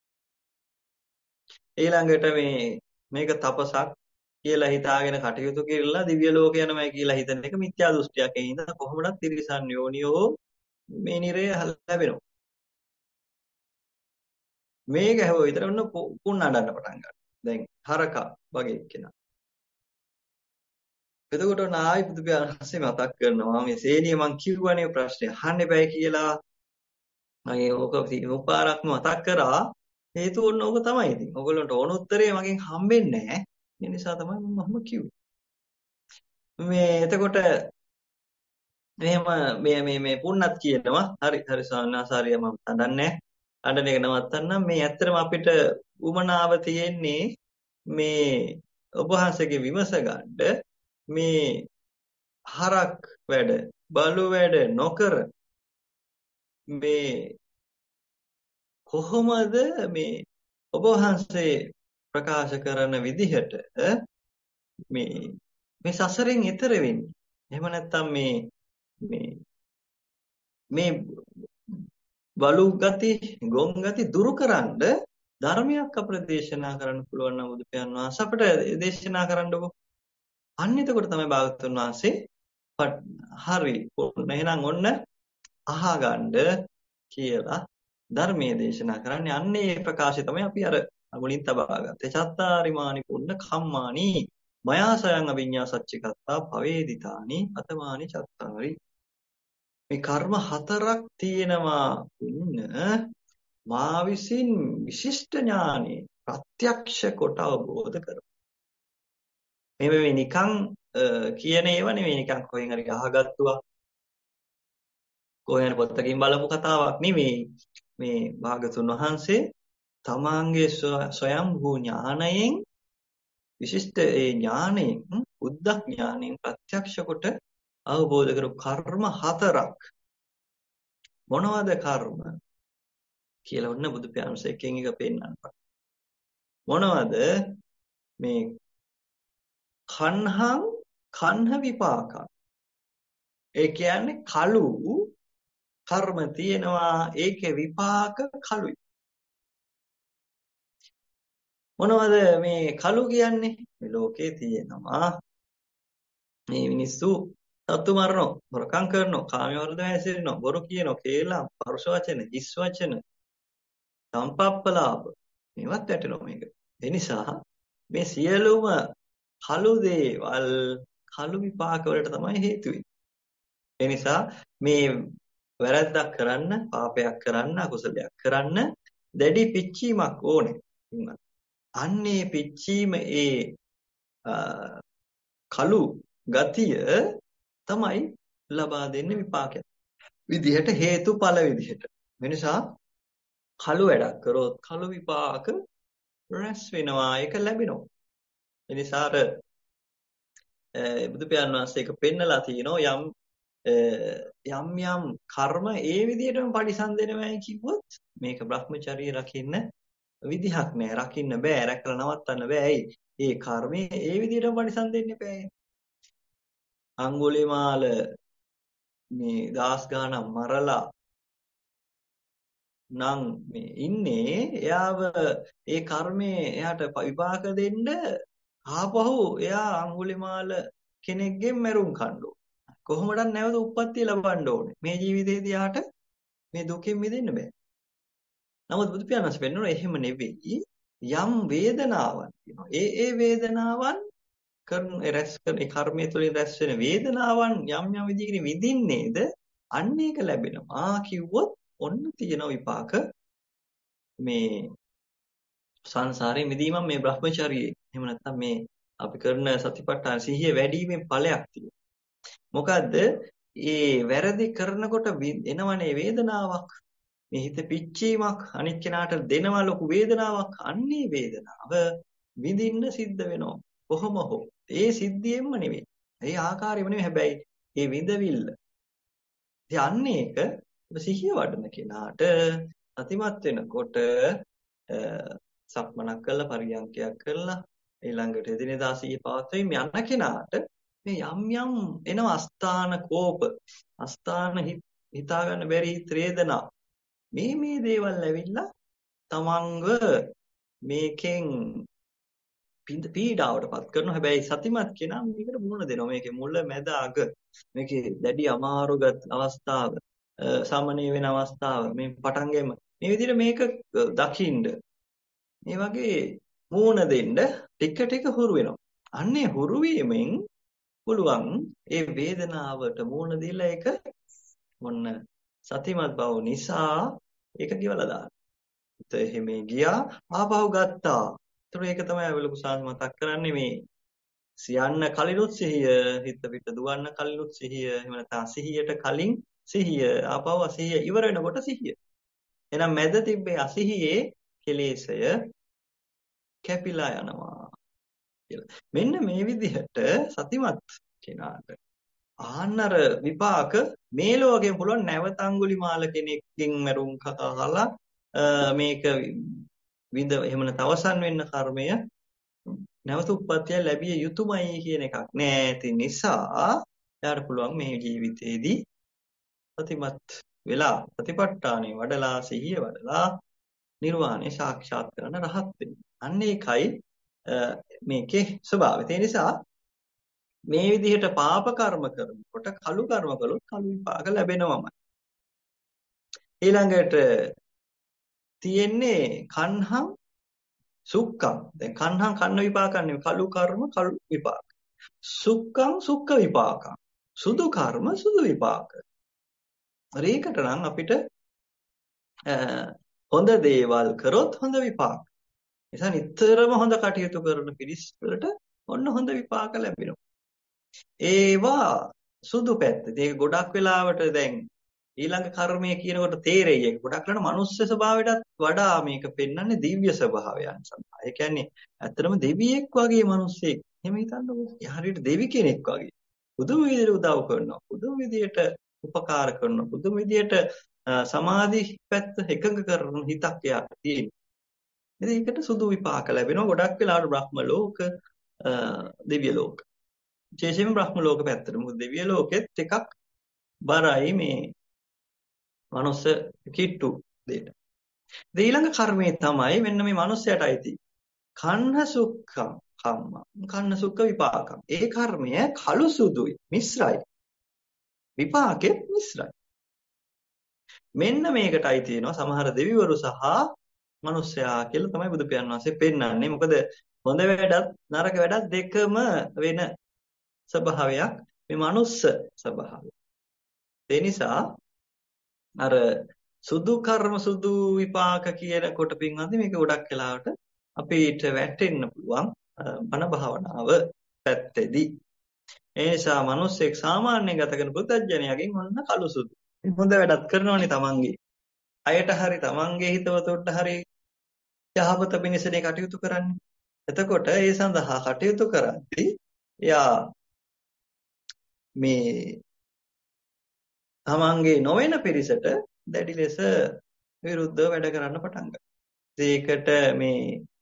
ඊළඟට මේක තපසක් කියලා හිතාගෙන කටයුතු කරලා දිව්‍ය ලෝක යනමයි කියලා හිතන එක මිත්‍යා දෘෂ්ටියක්. ඒ හින්දා කොහොමවත් තිරිසන් යෝනියෝ මේ නිරේ ලැබෙනවා. මේ ගැහුව විතර ඔන්න කුණ අඬන්න පටන් ගන්නවා. දැන් හරකා වගේ කෙනා. එතකොට නායි බුදු පියාණන්සේ මතක් කරනවා මේ සේනිය මං කිව්වනේ ප්‍රශ්නේ අහන්න එපයි කියලා. මම ඕක උපාරක්ම මතක් කරා. හේතුව ඔන්න ඕක තමයි ඉතින්. ඔයගොල්ලන්ට ඕන උත්තරේ මගෙන් හම්බෙන්නේ නැහැ. ඒ නිසා තමයි මම කිව්වේ. එතකොට මෙහෙම මේ පුන්නත් කියනවා. හරි සාන්නාසාරිය මම අඬන්නේ. අඬන එක නවත්තන්න. මේ ඇත්තටම අපිට උමනාව තියෙන්නේ මේ ඔබ වහන්සේගේ විමස ගන්න මේ හරක් වැඩ බලු වැඩ නොකර මේ කොහොමද මේ ඔබ වහන්සේ ප්‍රකාශ කරන විදිහට මේ සසරෙන් එතර වෙන්නේ. එහෙම නැත්නම් මේ බලු ගති ගොන් ගති දුරුකරනද ධර්මයක් අපිට දේශනා කරන්න පුළුවන් නම් බුදු පියාණන් වහන්සේ අපිට දේශනා කරන්නකෝ. අන්න එතකොට තමයි භාගතුන් වහන්සේ හරි එහෙනම් ඔන්න අහගන්න කියලා ධර්මයේ දේශනා කරන්නේ. අන්නේ ප්‍රකාශය තමයි අපි අර මුලින් තබා ගත්තේ. චත්තාරිමානි පුන්න කම්මානි මයා සයන් අවිඤ්ඤා සච්චිකත්තා භවේදිතානි අතමානි චත්තාරි. මේ කර්ම හතරක් තියෙනවා පුන්න මා විසින් විශිෂ්ට ඥානෙ ප්‍රත්‍යක්ෂ කොට අවබෝධ කරගන්න. මේ නිකන් කියන ඒවා නෙවෙයි, නිකන් කොහෙන් හරි අහගත්තුවා කොහෙන් පොතකින් බලපු කතාවක් නෙවෙයි. මේ භාගතුන් වහන්සේ තමාංගේ ස්වයම්භූ ඥානයෙන් විශිෂ්ට ඒ ඥානයෙන් බුද්ධ ඥානයෙන් ප්‍රත්‍යක්ෂ කොට අවබෝධ කරපු කර්ම හතරක්. මොනවද කර්ම කියලා ඔන්න බුදු පියාණන් එකෙන් එක පෙන්නන්න. මොනවද මේ කන්හ විපාක. ඒ කියන්නේ කලු කර්ම තියෙනවා, ඒකේ විපාක කලුයි. මොනවද මේ කලු කියන්නේ? මේ ලෝකේ තියෙනවා මේ මිනිස්සු සතු මරනවා, හොරකම් කරනවා, කාමයේ වර්ධව හැසිරෙනවා, බොරු කියනවා, කේලම්, පරුෂ වචන, හිස් වචන, සම්පප්පලාප මේවත් වැටෙනවා මේක. ඒ නිසා මේ සියලුම කලු දේවල් කලු විපාක වලට තමයි හේතු වෙන්නේ. ඒ නිසා මේ වැරද්දක් කරන්න, පාපයක් කරන්න, අකුසලයක් කරන්න දැඩි පිච්චීමක් ඕනේ. අන්නේ පිච්චීම කලු ගතිය තමයි ලබා දෙන්නේ විපාකයක් විදිහට, හේතුඵල විදිහට. ඒ නිසා කලු වැඩක් කරොත් කලු විපාක රැස් වෙනවා, ඒක ලැබෙනවා. ඒ නිසා බුදු පියාණන් වහන්සේ ඒක පෙන්නලා තිනවා යම් කර්ම ඒ විදිහටම පරිසම්දෙනවයි කිව්වොත් මේක Brahmacharya රකින්න විදිහක් නෑ, රකින්න බෑ, රැකලා නවත්තන්න බෑ. ඇයි? ඒ කර්මයේ ඒ විදිහටම පරිසම්දෙන්න බෑ. අඟුලිමාල මේ දාස් ගානක් මරලා නම් මේ ඉන්නේ, එයාව ඒ කර්මයේ එයාට විපාක දෙන්න ආපහු එයා අඟුලිමාල කෙනෙක්ගෙන් මැරුම් කන්න ඕනේ. කොහොමඩක් නැවත උප්පත්තිය ලබන්න ඕනේ. මේ ජීවිතේදී යාට මේ දුකෙන් මිදෙන්න බෑ. නමුත් බුදු පියාණන් වෙන්නෝ එහෙම නෙවෙයි. යම් වේදනාවක් තියෙනවා. ඒ වේදනාවන් කරන රැස් කරන කර්මයේ තුලින් රැස් වෙන වේදනාවන් යම් විදිහකින් විඳින්නේද අන්න ඒක ලැබෙනවා කිව්වොත් ඔන්න තියෙන විපාක මේ සංසාරේ මිදීම මේ Brahmacharya. එහෙම නැත්නම් මේ අපි කරන සතිපට්ඨාන සිහිය වැඩිීමේ ඵලයක් තියෙනවා. මොකද්ද? වැරදි කරනකොට එනවනේ වේදනාවක්. මේ හිත පිච්චීමක්, අනිත් කෙනාට දෙනවා ලොකු වේදනාවක්. අන්නේ වේදනාව විඳින්න සිද්ධ වෙනවා. කොහොම හෝ ඒ සිද්ධියෙන්ම නෙවෙයි. ඒ ආකාරයෙන්ම නෙවෙයි. හැබැයි ඒ විඳවිල්ල. ඉතින් අන්නේ ඒක සිහිය වඩන කෙනාට අතිමත් වෙනකොට සක්මනක් කරලා පරියන්කයක් කරලා ඊළඟට එදිනෙදා සිහිය පවත්වමින් යන කෙනාට මේ යම් එනවා අස්ථාන කෝප, අස්ථාන හිතා ගන්න බැරි ත්‍රේදනා මේ දේවල් ඇවිල්ලා තමන්ව මේකෙන් පීඩාවටපත් කරනවා. හැබැයි සතිමත් කෙනා මේකට මුහුණ දෙනවා. මේකේ මුල මැද අග මේකේ දැඩි අමාරුගත් අවස්ථාව සාමාන්‍ය වෙන අවස්ථාව මේ පටන් ගැනීම මේ විදිහට මේක දකින්න මේ වගේ මුහුණ දෙන්න ටික ටික හුරු වෙනවා. අන්නේ හුරු වීමෙන් පුළුවන් ඒ වේදනාවට මුහුණ දීලා ඒක මොන්න සතිමත් බව නිසා ඒක කිවලා දාන්න. එහෙම ගියා ආපහු ගත්තා. ඒතර ඒක තමයි අවලුකු සාංශ මතක් කරන්නේ මේ සියන්න කලිනුත් සිහිය හිත පිට දුවන්න කලිනුත් සිහිය එහෙම නැත්නම් අසිහියට කලින් සිහිය ආපහු අසිහිය ඉවර වෙනකොට සිහිය. එහෙනම් මැද තිබ්බේ අසිහියේ කෙලෙසය කැපිලා යනවා කියලා. මෙන්න මේ විදිහට සතිමත් කෙනාට ආන්නර විපාක මේ ලෝකයෙන් පුළුවන් නැවත අඟුලිමාල කෙනෙක්ගෙන් මරුන් කතාලා මේක විඳ එහෙම නැත්නම් අවසන් වෙන්න කර්මය නැවත උප්පත්තිය ලැබිය යුතුයමයි කියන එකක් නෑ. ඒ නිසා යාට පුළුවන් මේ ජීවිතේදී සතිමත් වෙලා ප්‍රතිපත්තානේ වඩලා සිහිය වඩලා නිර්වාණය සාක්ෂාත් කරන රහත් වෙන්න. අන්න ඒකයි මේකේ ස්වභාවය. ඒ නිසා මේ විදිහට පාප කර්ම කරනකොට කළු කර්ම කළොත් කළු විපාක ලැබෙනවමයි. ඊළඟට තියෙන්නේ කන්හං සුක්ඛං. දැන් කන්හං කන්න විපාකන්නේ කළු කර්ම කළු විපාක. සුක්ඛං සුක්ඛ විපාකං. සුදු කර්ම සුදු විපාක. ඒකට නම් අපිට හොඳ දේවල් කරොත් හොඳ විපාක. නිසා නිතරම හොඳ කටයුතු කරන පිරිස් වලට ඔන්න හොඳ විපාක ලැබෙනවා. ඒවා සුදු පැත්ත. ඒක ගොඩක් වෙලාවට දැන් ඊළඟ කර්මය කියනකොට තේරෙයි. ඒක ගොඩක් වෙලාවට මනුස්ස ස්වභාවයටත් වඩා මේක පෙන්වන්නේ දිව්‍ය ස්වභාවයන් සඳහා. ඒ කියන්නේ ඇත්තටම දෙවියෙක් වගේ මිනිස්සෙක්. එහෙම හිතන්නකෝ. හරියට දෙවි කෙනෙක් වගේ. පුදුම විදිහට උදව් කරනවා. පුදුම විදිහට උපකාර කරනවා. පුදුම විදිහට සමාධි පැත්ත එකඟ කරන හිතක් යාට තියෙනවා. ඉතින් ඒකට සුදු විපාක ලැබෙනවා. ගොඩක් වෙලාවට බ්‍රහ්ම ලෝක, දිව්‍ය ලෝක. විශේෂයෙන්ම බ්‍රහ්ම ලෝක පැත්තට. මොකද දිව්‍ය ලෝකෙත් ටිකක් බරයි මේ මනුස්ස කිට්ටු දෙයට. ඊළඟ කර්මයේ තමයි මෙන්න මේ මනුස්සයට අයිති. කන්න සුක්ඛං කම්ම. කන්න සුක්ඛ විපාකම්. ඒ කර්මය කළු සුදුයි, මිශ්‍රයි. විපාකෙත් මිශ්‍රයි. මෙන්න මේකට අයිති වෙනවා සමහර දෙවිවරු සහ මනුස්සයා කියලා තමයි බුදු පියාණන් වහන්සේ පෙන්වන්නේ. මොකද හොඳ වැඩත් නරක වැඩත් දෙකම වෙන ස්වභාවයක් මේ මනුස්ස ස්වභාවය. ඒ නිසා අර සුදු කර්ම සුදු විපාක කියනකොට පින්වත්නි මේක ගොඩක් වෙලාවට අපිට වැටෙන්න පුළුවන් බණ භාවනාව පැත්තේදී. ඒ නිසා මිනිස්සෙක් සාමාන්‍යයෙන් ගත කරන පුතඥයාගෙන් ඔන්න කළු සුදු. හොඳ වැඩක් කරනවනේ තමන්ගේ. අයට හරි තමන්ගේ හිතවතට හරි යහපත පිණිසනේ කටයුතු කරන්නේ. එතකොට ඒ සඳහා කටයුතු කරද්දී එයා මේ තමන්ගේ නොවන පිරිසට දැඩි ලෙස විරුද්ධව වැඩ කරන්න පටන් ගන්නවා. ඒකට මේ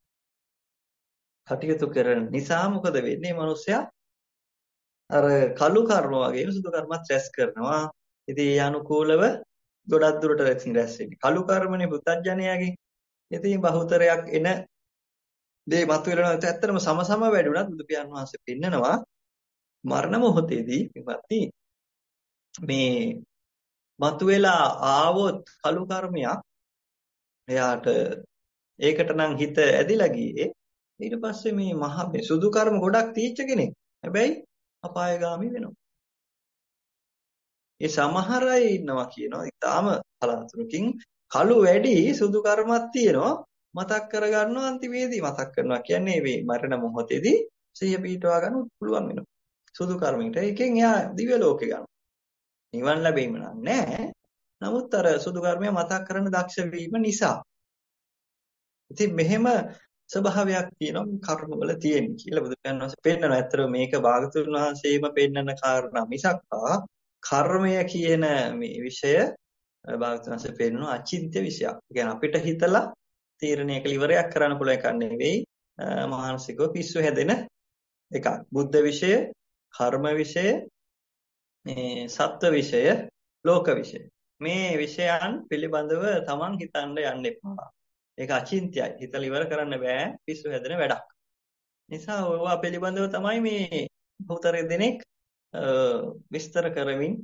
කටයුතු කරන නිසා මොකද වෙන්නේ? මිනිස්සයා අර කළු කර්ම වගේම සුදු කර්මත් රැස් කරනවා. ඉතින් ඒ අනුකූලව ගොඩක් දුරට රැස් වෙන්නේ. කළු කර්මනේ පුතඥයාගේ. ඉතින් බහුතරයක් එන දේ මතුවෙනවා. ඇත්තටම සමසම වැඩුණත් බුදු පියාණන් වහන්සේ පෙන්නනවා මරණ මොහොතේදී මේ මතුවෙලා ආවොත් කළු කර්මයක් එයාට ඒකට නම් හිත ඇදිලා ගියේ. ඊට පස්සේ මේ මේ සුදු කර්ම ගොඩක් තීච්ච කෙනෙක්. හැබැයි අපායগামী වෙනවා. ඒ සමහර අය ඉන්නවා කියනවා ඊටාම කලාතුරකින් කළු වැඩි සුදු කර්මයක් තියෙනවා. මතක් කරගන්නවා අන්තිමේදී මතක් කරනවා කියන්නේ මේ මරණ මොහොතේදී සිහිය පිටවා ගන්න පුළුවන් වෙනවා. සුදු කර්මයකට. ඒකෙන් එයා දිව්‍ය ලෝකේ ගන්නවා. නිවන් ලැබීම නැහැ. නමුත් අර සුදු කර්මය මතක් කරන දක්ෂ වීම නිසා. ඉතින් මෙහෙම ස්වභාවයක් තියෙනවා කර්මවල තියෙන කියලා බුදු පියාණන් වහන්සේ පෙන්නනවා. ඇත්තටම මේක භාගතුන් වහන්සේම පෙන්නන කාරණා මිසක්කා කර්මය කියන මේ විෂය භාගතුන් වහන්සේ පෙන්නන අචින්ත්‍ය විෂයක්. ඒ කියන්නේ අපිට හිතලා තීරණය කළ ඉවරයක් කරන්න පුළුවන් එකක් නෙවෙයි. මානසිකව පිස්සු හැදෙන එකක්. බුද්ධ විෂය, කර්ම විෂය, මේ සත්ත්ව විෂය ලෝක විෂය. මේ විෂයන් පිළිබඳව තමන් හිතන්න යන්න එපා. ඒක අචින්ත්‍යයි. හිතලා ඉවර කරන්න බෑ. පිස්සු හැදෙන වැඩක්. නිසා ඔයවා පිළිබඳව තමයි මේ බහුතර දෙනෙක් විස්තර කරමින්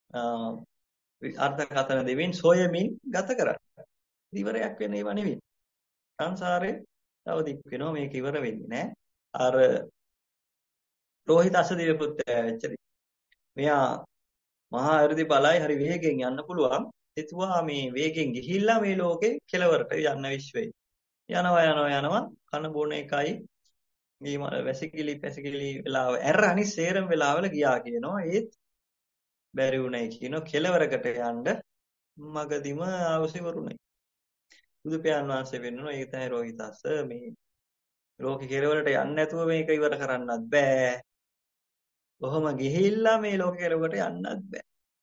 අර්ථකථන දෙමින් සොයමින් ගත කරන්නේ. ඉවරයක් වෙන ඒවා නෙවෙයි. සංසාරේ තව දික් වෙනවා මේක ඉවර වෙන්නේ නැහැ. අර රෝහිත අසදිව පුත්‍රයා වෙච්චරි. මෙයා මහා අර්ධි බලයි හරි වේගෙන් යන්න පුළුවන්. හිතුවා මේ වේගෙන් ගිහිල්ලා මේ ලෝකේ කෙලවරට යන්න විශ්වයේ. යනවා කන බොන එකයි මේ වැසිකිලි පැසිකිලි වෙලාව ඇර අනිත් සේරම වෙලාවල ගියා කියනවා. ඒත් බැරි වුණයි කියනවා කෙලවරකට යන්න මගදීම අවශ්‍යවරුණයි. බුදු පියාණන් වහන්සේ වෙන්නෝ ඒක තමයි රෝහිතස්ස මේ ලෝකේ කෙලවරට යන්න නැතුව මේක ඉවර කරන්නත් බෑ. කොහොම ගිහිල්ලා මේ ලෝකේ කෙලවරට යන්නත් බෑ.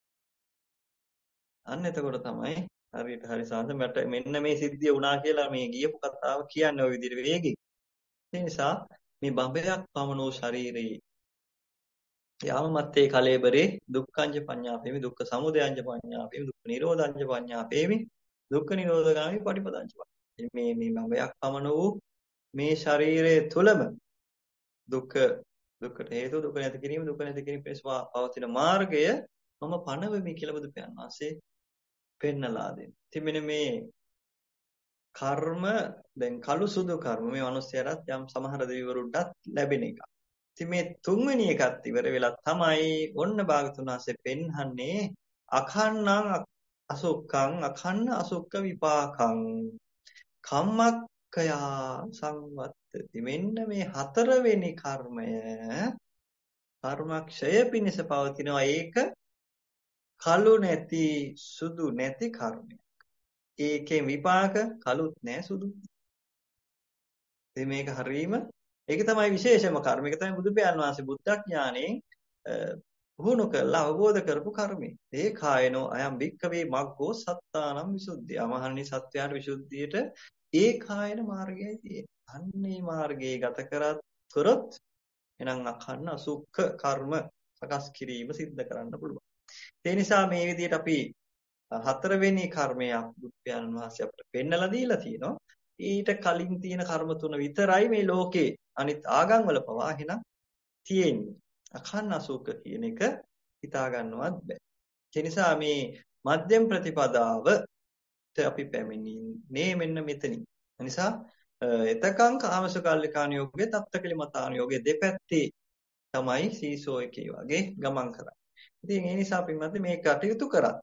අන්න එතකොට තමයි හරියට හරි සාන්ත මට මෙන්න මේ සිද්ධිය වුණා කියලා මේ ගියපු කතාව කියන්නේ ওই විදිහට වේගෙන්. ඒ නිසා මේ බඹයක් පමණ වූ ශරීරයේ යාමත්තේ කලේබරේ දුක්ඛංජ පඤ්ඤාපේමි දුක්ඛ සමුදයංජ පඤ්ඤාපේමි දුක්ඛ නිරෝධංජ පඤ්ඤාපේමි දුක්ඛ නිරෝධගාමි පටිපදංජ. මේ බඹයක් පමණ වූ මේ ශරීරයේ තුලම දුක්ඛට හේතු දුක නැති කිරීම දුක නැති කිරීම පිණිස පවතින මාර්ගය මම පනවෙමි කියලා බුදු පියාණන් වහන්සේ පෙන්නලා දෙනවා. ඉතින් මෙන්න මේ කර්ම දැන් කළු සුදු කර්ම මේ මිනිස්යාට යම් සමහර දෙවිවරුන්ටත් ලැබෙන එක. ඉතින් මේ තුන්වෙනි එකත් ඉවර වෙලා තමයි ඔන්න භාගතුන් වහන්සේ පෙන්වන්නේ අඛණ්ණං අසුක්ඛං අඛණ්ණ අසුක්ඛ විපාකං කම්මක්ඛයා සංවත්තති. මෙන්න මේ හතරවෙනි කර්මය කර්මක්ෂය පිණිස පවතිනවා. ඒක කළු නැති සුදු නැති කර්මයක්. ඒකේ විපාක කළුත් නැහැ සුදු. ඉතින් මේක හරීම ඒක තමයි විශේෂම කර්ම. ඒක තමයි බුදු පියාණන් වහන්සේ බුද්ධඥාණයෙන් පුහුණු කරලා අවබෝධ කරපු කර්මය. ඒ කායනෝ අයම් භික්ඛවේ මග්ගෝ සත්තානම් විසුද්ධිය. මහණනි සත්‍යයට විසුද්ධියට ඒ කායන මාර්ගයයි තියෙන්නේ. අන්නේ මාර්ගයේ ගත කරොත් එනම් අඛණ්ණ අසුක්ඛ කර්ම සකස් කිරීම සිද්ධ කරන්න පුළුවන්. ඒ නිසා මේ විදිහට අපි හතරවෙනි කර්මයක් බුදු පියාණන් වහන්සේ අපිට පෙන්නලා දීලා තියෙනවා. ඊට කලින් තියෙන කර්ම තුන විතරයි මේ ලෝකේ අනිත් ආගම් වල පවා එහෙනම් තියෙන්නේ. අඛණ්ණ අසුක්ඛ කියන එක හිතා ගන්නවත් බෑ. ඒ නිසා මේ මධ්‍යම ප්‍රතිපදාවට අපි පැමිණෙන්නේ මෙන්න මෙතනින්. ඒ නිසා එතකං කාමසුකල්ලිකාන යෝගයේ තප්තකලිමතාන යෝගයේ දෙපැත්තේ තමයි සීසෝ එකේ වගේ ගමන් කරන්නේ. ඉතින් ඒ නිසා පින්වත්නි මේ කටයුතු කරත්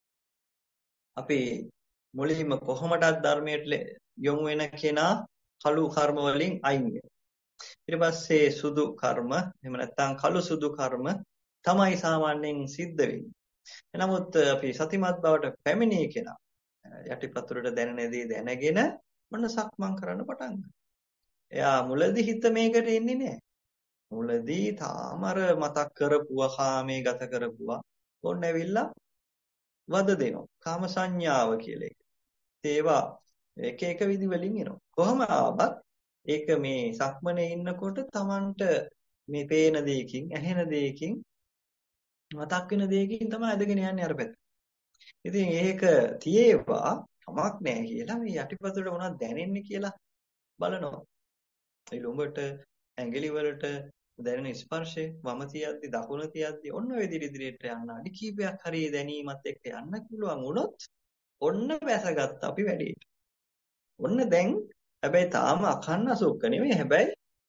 අපි මුලින්ම කොහොමදත් ධර්මයට යොමු වෙන කෙනා කළු කර්ම වලින් අයින් වෙනවා. ඊට පස්සේ සුදු කර්ම එහෙම නැත්නම් කළු සුදු කර්ම තමයි සාමාන්‍යයෙන් සිද්ධ වෙන්නේ. නමුත් අපි සතිමත් බවට පැමිණී කෙනා යටිපතුලට දැනෙන දේ දැනගෙන මොන සක්මන් කරන්න පටන් ගන්නවා. එයා මුලදී හිත මේකට එන්නේ නැහැ. මුලදී තාම අර මතක් කරපුවා කාමයේ ගත කරපුවා ඕන්න ඇවිල්ලා වද දෙනවා. කාම සංඥාව කියලා එක. ඒවා එක විදි වලින් එනවා. කොහොම ආවත් ඒක මේ සක්මනේ ඉන්නකොට Tamanට මේ පේන දෙයකින්, ඇහෙන දෙයකින්, මතක් වෙන දෙයකින් තමයි අදගෙන යන්නේ අර පැත්ත. ඉතින් ඒක තියේවා කමක් නැහැ කියලා මේ යටිපතුලට මොනවද දැනෙන්නේ කියලා බලනවා. ඒ ළඟට ඇඟිලි වලට දැනෙන ස්පර්ශය වම තියද්දි දකුණ තියද්දි ඔන්න ඔය ඉදිරියට යන්න අඩි කීපයක් හරි දැනීමත් එක්ක යන්න පුළුවන් වුණොත් ඔන්න වැසගත්ත අපි වැඩේට. ඔන්න දැන් හැබැයි තාම අඛණ්ණ සුක්ඛ නෙමෙයි හැබැයි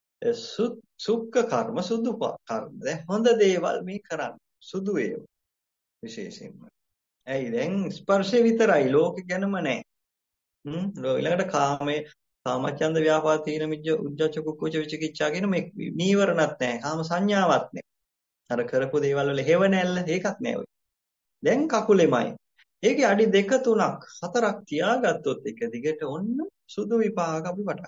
සුක්ඛ කර්ම සුදු කර්ම. දැන් හොඳ දේවල් මේ කරන්නේ සුදු ඒවා විශේෂයෙන්ම. ඇයි දැන් ස්පර්ශය විතරයි ලෝකෙ ගැනම නැහැ. ඊළඟට කාමයේ කාමචන්ද ව්‍යාපාද තීන මිජ්ජ උද්ධච්ච කුක්කුච විචිකිච්ඡා කියන මේ නීවරණත් නැහැ. කාම සංඥාවක් නැහැ. අර කරපු දේවල් වල හේව නැල්ල ඒකත් නැහැ ඔය. දැන් කකුලෙමයි. ඒකේ අඩි 2 3ක් 4ක් තියාගත්තොත් එක දිගට ඔන්න සුදු විපාක අපි වටයි.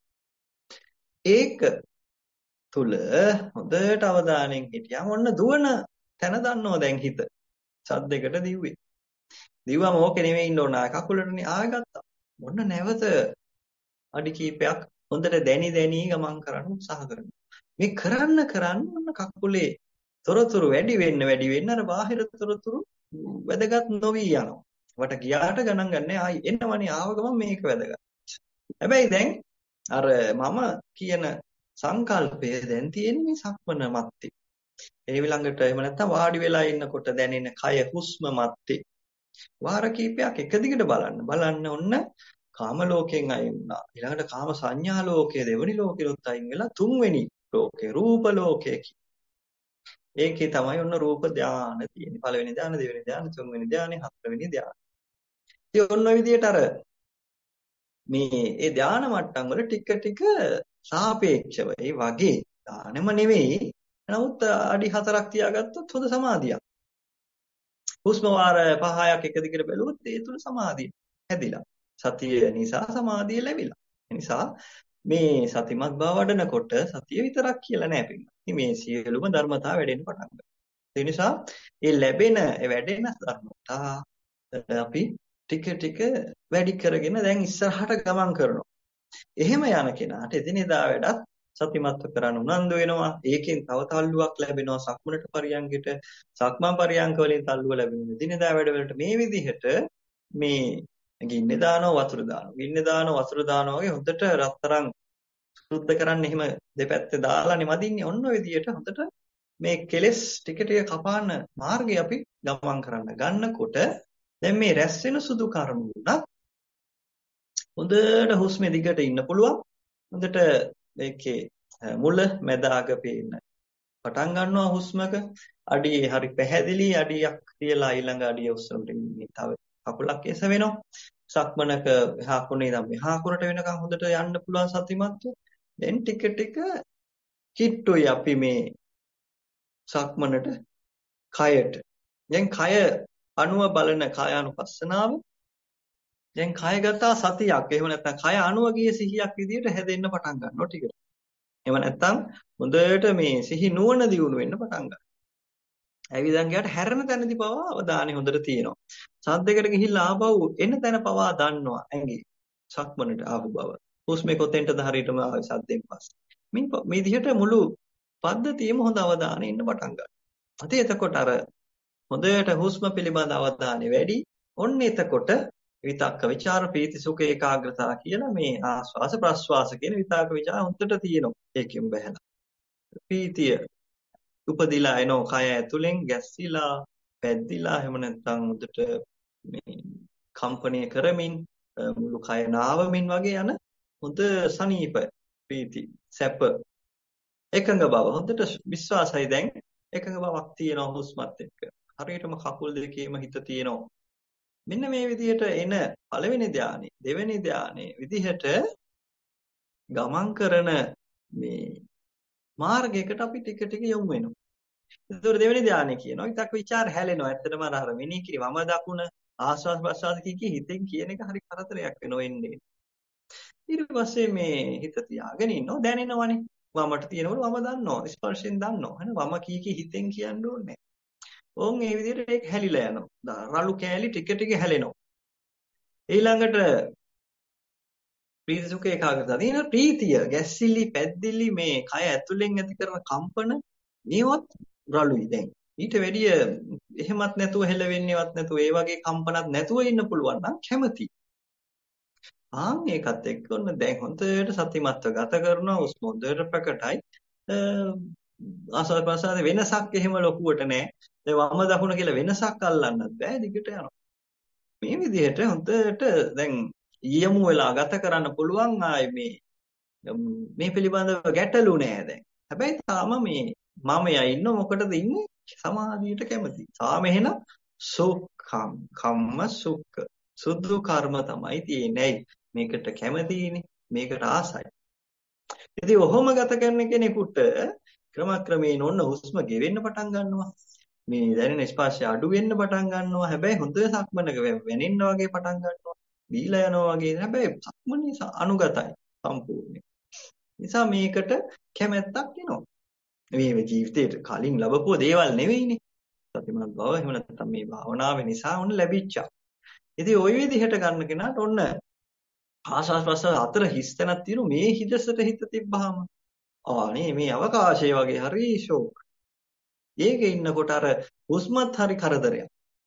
ඒක තුල හොඳට අවධානයෙන් හිටියම ඔන්න දුවන තැන දන්නෝ දැන් හිත. සද්දයකට දිව්වේ. දිව්වම ඕකේ නෙමෙයි ඉන්න ඕන කකුලටනේ ආයෙ ගත්තා. ඔන්න නැවත අඩි කීපයක් හොඳට දැනි ගමන් කරන්න උත්සාහ කරනවා. මේ කරන්න ඔන්න කකුලේ තොරතුරු වැඩි වෙන්න අර බාහිර තොරතුරු වැදගත් නොවි යනවා. වට ගියාට ගණන් ගන්නෑ ආයි එනවනේ ආව ගමන් මේක වැදගත්. හැබැයි දැන් අර මම කියන සංකල්පය දැන් තියෙන්නේ සක්මන මැත්තේ. ඒ ළඟට එහෙම නැත්නම් වාඩි වෙලා ඉන්නකොට දැනෙන කය හුස්ම මැත්තේ. වාර කීපයක් එක දිගට බලන්න ඔන්න කාම ලෝකයෙන් අයින් වුණා. ඊළඟට කාම සංඥා ලෝකයේ දෙවෙනි ලෝකෙලොත් අයින් වෙලා තුන්වෙනි ලෝකේ රූප ලෝකයේ. ඒකේ තමයි ඔන්න රූප ධානය තියෙන්නේ. පළවෙනි ධානය, දෙවෙනි ධානය, තුන්වෙනි ධානය, හතරවෙනි ධානය. ඉතින් ඔන්න ඔය විදිහට අර මේ ඒ ධාන මට්ටම් වල ටික ටික සාපේක්ෂව ඒ වගේ ධානෙම නෙවෙයි. නමුත් අඩි 4ක් තියාගත්තොත් හොඳ සමාධියක්. හුස්ම වාර 5ක් එක දිගට බැලුවොත් ඒ තුල සමාධිය හැදිලා. සතිය නිසා සමාධිය ලැබිලා. ඒ නිසා මේ සතිමත් බව වඩනකොට සතිය විතරක් කියලා නෑ පිළිගන්න. ඉතින් මේ සියලුම ධර්මතා වැඩෙන්න පටන් ගන්නවා. ඒ නිසා මේ ලැබෙන වැඩෙන ධර්මතා අපි ටික ටික වැඩි කරගෙන දැන් ඉස්සරහට ගමන් කරනවා. එහෙම යන කෙනාට එදිනෙදා වැඩත් සතිමත්ව කරන්න උනන්දු වෙනවා. ඒකෙන් තව තල්ලුවක් ලැබෙනවා සක්මනට පරියන්ගෙට. සක්මන් පරියන්ක වලින් තල්ලුව ලැබෙනවා. එදිනෙදා වැඩ වලට මේ විදිහට මේ ගින්න දානවා වතුර දානවා. ගින්න දානවා වතුර දානවා වගේ හොඳට රත්තරන් සුද්ධ කරන්න එහෙම දෙපැත්තේ දාලානේ මදින්නේ. ඔන්න ඔය විදිහට හොඳට මේ කෙලෙස් ටික ටික කපාන මාර්ගය අපි ගමන් කරන්න ගන්නකොට දැන් මේ රැස් වෙන සුදු කර්ම උනත් හොඳට හුස්මේ දිගට ඉන්න පුළුවන්. හොඳට මේකේ මුල මැද අග පේන්න පටන් ගන්නවා හුස්මක. අඩියේ හරි පැහැදිලි අඩියක් තියලා ඊළඟ අඩිය උස්සනට තව කකුලක් එස වෙනවා. සක්මනක එහා කොනේ ඉඳන් මෙහා කොනට වෙනකන් හොඳට යන්න පුළුවන් සතිමත්ව. දැන් ටික ටික කිට්ටුයි අපි මේ සක්මනට කයට. දැන් කය අණුව බලන කායානුපස්සනාව. දැන් කය ගත්තා සතියක්. එහෙම නැත්නම් කය අණුව ගිය සිහියක් විදියට හැදෙන්න පටන් ගන්නවා ටිකට. එහෙම නැත්නම් හොඳට මේ සිහි නුවණ දියුණු වෙන්න පටන් ගන්නවා. ඇවිදන් ගියාට හැරෙන තැනදී පවා අවධානය හොඳට තියෙනවා. සද්දයකට ගිහිල්ලා ආපහු එන තැන පවා දන්නවා ඇඟේ. සක්මනට ආපු බව. හුස්මේ කොතෙන්ටද හරියටම ආවේ සද්දෙන් පස්සේ. මේ විදිහට මුළු පද්ධතියම හොඳ අවධානය ඉන්න පටන් ගන්නවා. එතකොට අර හොඳට හුස්ම පිළිබඳ අවධානය වැඩි. ඔන්න එතකොට විතක්ක ਵਿਚාර ප්‍රීති සුඛ ඒකාග්‍රතාව කියලා මේ ආස්වාස ප්‍රස්වාස කියන විතක්ක ਵਿਚාර හොඳට තියෙනවා. ඒකෙන් බහැලා. ප්‍රීතිය උපදිලා එනෝ කය ඇතුලෙන් ගැස්සිලා පැද්දිලා එහෙම නැත්නම් හොඳට මේ කම්පණය කරමින් මුළු කය නාවමින් වගේ යන හොඳ සනීප ප්‍රීති සැප එකඟ බව හොඳට විශ්වාසයි දැන් එකඟ බවක් තියෙනවා හුස්මත් එක්ක. හරියටම කකුල් දෙකේම හිත තියෙනවා. මෙන්න මේ විදිහට එන පළවෙනි ධානය, දෙවෙනි ධානය විදිහට ගමන් කරන මේ මාර්ගයකට අපි ටික ටික යොමු වෙනවා. ඒතකොට දෙවෙනි ධානය කියනවා විතක් ਵਿਚාර හැලෙනවා. ඇත්තටම අර මෙනෙහි කිරි වම දකුණ ආස්වාස් ප්‍රස්වාස් කී හිතෙන් කියන එක හරි කරදරයක් වෙනවා එන්නේ. ඊට පස්සේ මේ හිත තියාගෙන ඉන්නවා දැනෙනවනේ. වමට තියෙනකොට වම දන්නවා. ස්පර්ශයෙන් දන්නවා. එහෙනම් වම කී හිතෙන් කියන්න ඕනේ. ඕන් මේ විදිහට ඒක හැලිලා යනවා. රළු කෑලි ටික ටික හැලෙනවා. ඊළඟට ප්‍රීති සුඛ ඒකාග්‍රතාව. දින ප්‍රීතිය, ගැස්සිලි, පැද්දිලි මේ කය ඇතුලෙන් ඇති කරන කම්පන මේවත් රළුයි දැන්. ඊට වැඩිය එහෙමත් නැතුව හෙලවෙන්නේවත් නැතුව ඒ වගේ කම්පනක් නැතුව ඉන්න පුළුවන් නම් කැමති. ඒකත් එක්ක ඔන්න දැන් හොඳට සතිමත්ව ගත කරනවා. උස්ම හොඳට ප්‍රකටයි. ආස්වාද ප්‍රසආද වෙනසක් එහෙම ලොකුවට නැහැ. ඒ වම දකුණ කියලා වෙනසක් අල්ලන්නත් බෑ. දිගට යනවා. මේ විදිහට හොඳට දැන් යමු වෙලා ගත කරන්න පුළුවන්. මේ පිළිබඳව ගැටලු නෑ දැන්. හැබැයි තාම මේ මමයා ඉන්න මොකටද ඉන්නේ? සමාධියට කැමති. තාම එහෙනම් සුඛම් කම්ම සුඛ සුදු කර්ම තමයි තියෙන්නේ. මේකට කැමතිනේ. මේකට ආසයි. ඉතින් ඔහොම ගත කරන කෙනෙකුට ක්‍රමක්‍රමයෙන් ඔන්න හුස්ම ගෙවෙන්න පටන් ගන්නවා. මේ දැනෙන ස්පර්ශය අඩු වෙන්න පටන් ගන්නවා. හැබැයි හොඳ සක්මනක වෙනින්න වගේ පටන් ගන්නවා. දීලා යනවා වගේ. හැබැයි සක්මනේ අනුගතයි සම්පූර්ණයෙන්. නිසා මේකට කැමැත්තක් එනවා. මේ ජීවිතේට කලින් ලැබපුව දේවල් නෙවෙයිනේ. සතිමත් බව එහෙම නැත්නම් මේ භාවනාව නිසා ඔන්න ලැබිච්චා. ඉතින් ওই විදිහට ගන්න කෙනාට ඔන්න ආශාස් ප්‍රසාර අතර හිස්තැනක් තියෙන මේ හිදසට හිත තිබ්බහම අනේ මේ අවකාශය වගේ හරි ෂෝක්. ඒකේ ඉන්නකොට අර හුස්මත් හරි කරදරයක්.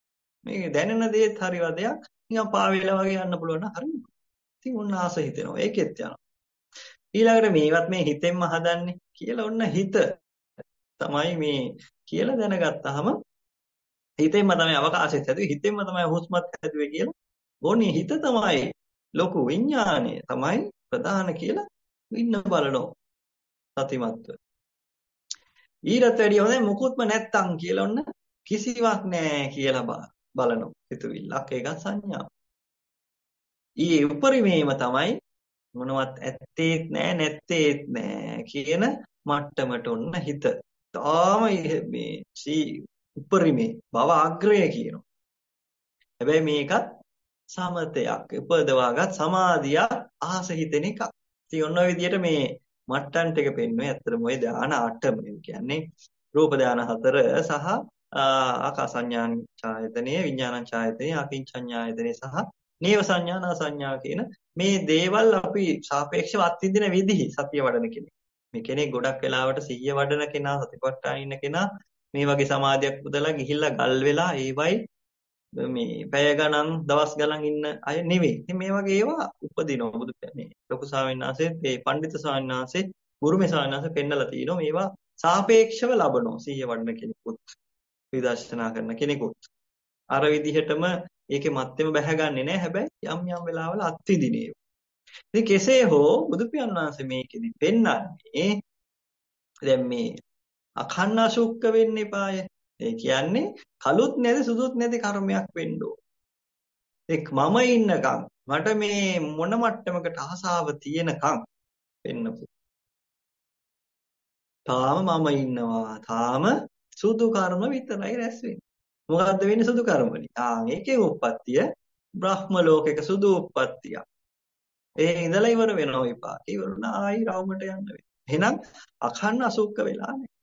මේ දැනෙන දේත් හරි වදයක්. නිකන් පාවෙලා වගේ යන්න පුළුවන් නම් හරි. ඉතින් ඔන්න ආස හිතෙනවා. ඒකෙත් යනවා. ඊළඟට මේවත් මේ හිතෙන්ම හදන්නේ කියලා ඔන්න හිත තමයි මේ කියලා දැනගත්තාම හිතෙන්ම තමයි අවකාශයත් හැදුවේ. හිතෙන්ම තමයි හුස්මත් හැදුවේ කියලා. ඕනේ හිත තමයි ලොකු විඥානය තමයි ප්‍රධාන කියලා ඉන්න බලනවා සතිමත්ව. ඊටත් වැඩිය හොඳයි මුකුත්ම නැත්තම් කියලා ඔන්න කිසිවක් නැහැ කියලා බලනවා. හිතුවිල්ලක් ඒක සංඥා. ඊ උපරිමේම තමයි මොනවත් ඇත්තේත් නැහැ නැත්තේත් නැහැ කියන මට්ටමට ඔන්න හිත. තාම මේ උපරිමේ භව අග්‍රය කියනවා. හැබැයි මේකත් සමතයක් උපදවාගත් සමාධියක් ආස හිතෙන එකක්. ඉතින් ඔන්න ඔය විදිහට මේ මට්ටම් ටික පෙන්වන්නේ ඇත්තටම ඔය ධාන 8 කියන්නේ රූප ධාන 4 සහ ආකාසඤ්ඤාන ඡායතනෙ විඥාන ඡායතනෙ අකින්චඤ්ඤායතනෙ සහ නේව සංඥාන සංඥා කියන මේ දේවල් අපි සාපේක්ෂව අත්විඳින විදිහ සතිය වඩන කෙනෙක්. මේ කෙනෙක් ගොඩක් වෙලාවට සිහිය වඩන කෙනා සතිපට්ඨාන ඉන්න කෙනා මේ වගේ සමාධියක් පුදලා ගිහිල්ලා ගල් වෙලා ඒවයි මේ පැය ගණන් දවස් ගණන් ඉන්න අය නෙවෙයි. ඉතින් මේ වගේ ඒවා උපදිනවා බුදු මේ ලොකු ස්වාමීන් වහන්සේත් මේ පඬිතු ස්වාමීන් වහන්සේ ගුරුමේ ස්වාමීන් වහන්සේ පෙන්නලා තියෙනවා මේවා සාපේක්ෂව ලබනවා සිහිය වඩන කෙනෙකුත් විදර්ශනා කරන කෙනෙකුත්. අර විදිහටම ඒකේ මැත්තේම බැහැගන්නේ නැහැ. හැබැයි යම් යම් වෙලාවල අත්විඳිනේ. ඉතින් කෙසේ හෝ බුදු පියාණන් වහන්සේ මේකෙදි පෙන්නන්නේ දැන් මේ අඛණ්ඩ අසුක්ක වෙන්න එපාය. ඒ කියන්නේ කළුත් නැති සුදුත් නැති කර්මයක් වෙන්න ඕන. එක් මම ඉන්නකම් මට මේ මොන මට්ටමකට ආසාව තියෙනකම් වෙන්නපු. තාම මම ඉන්නවා. තාම සුදු කර්ම විතරයි රැස් වෙන්නේ. මොකද්ද වෙන්නේ සුදු කර්ම වලින්? මේකේ උප්පත්තිය බ්‍රහ්ම ලෝකයක සුදු උප්පත්තිය. ඒ ඉඳලා ඉවර වෙනවා විපාක. ඉවරුණා ආයි රවුමට යන්න වෙනවා. එහෙනම් අඛණ්ඩ අසුක්ක වෙලා නැහැ.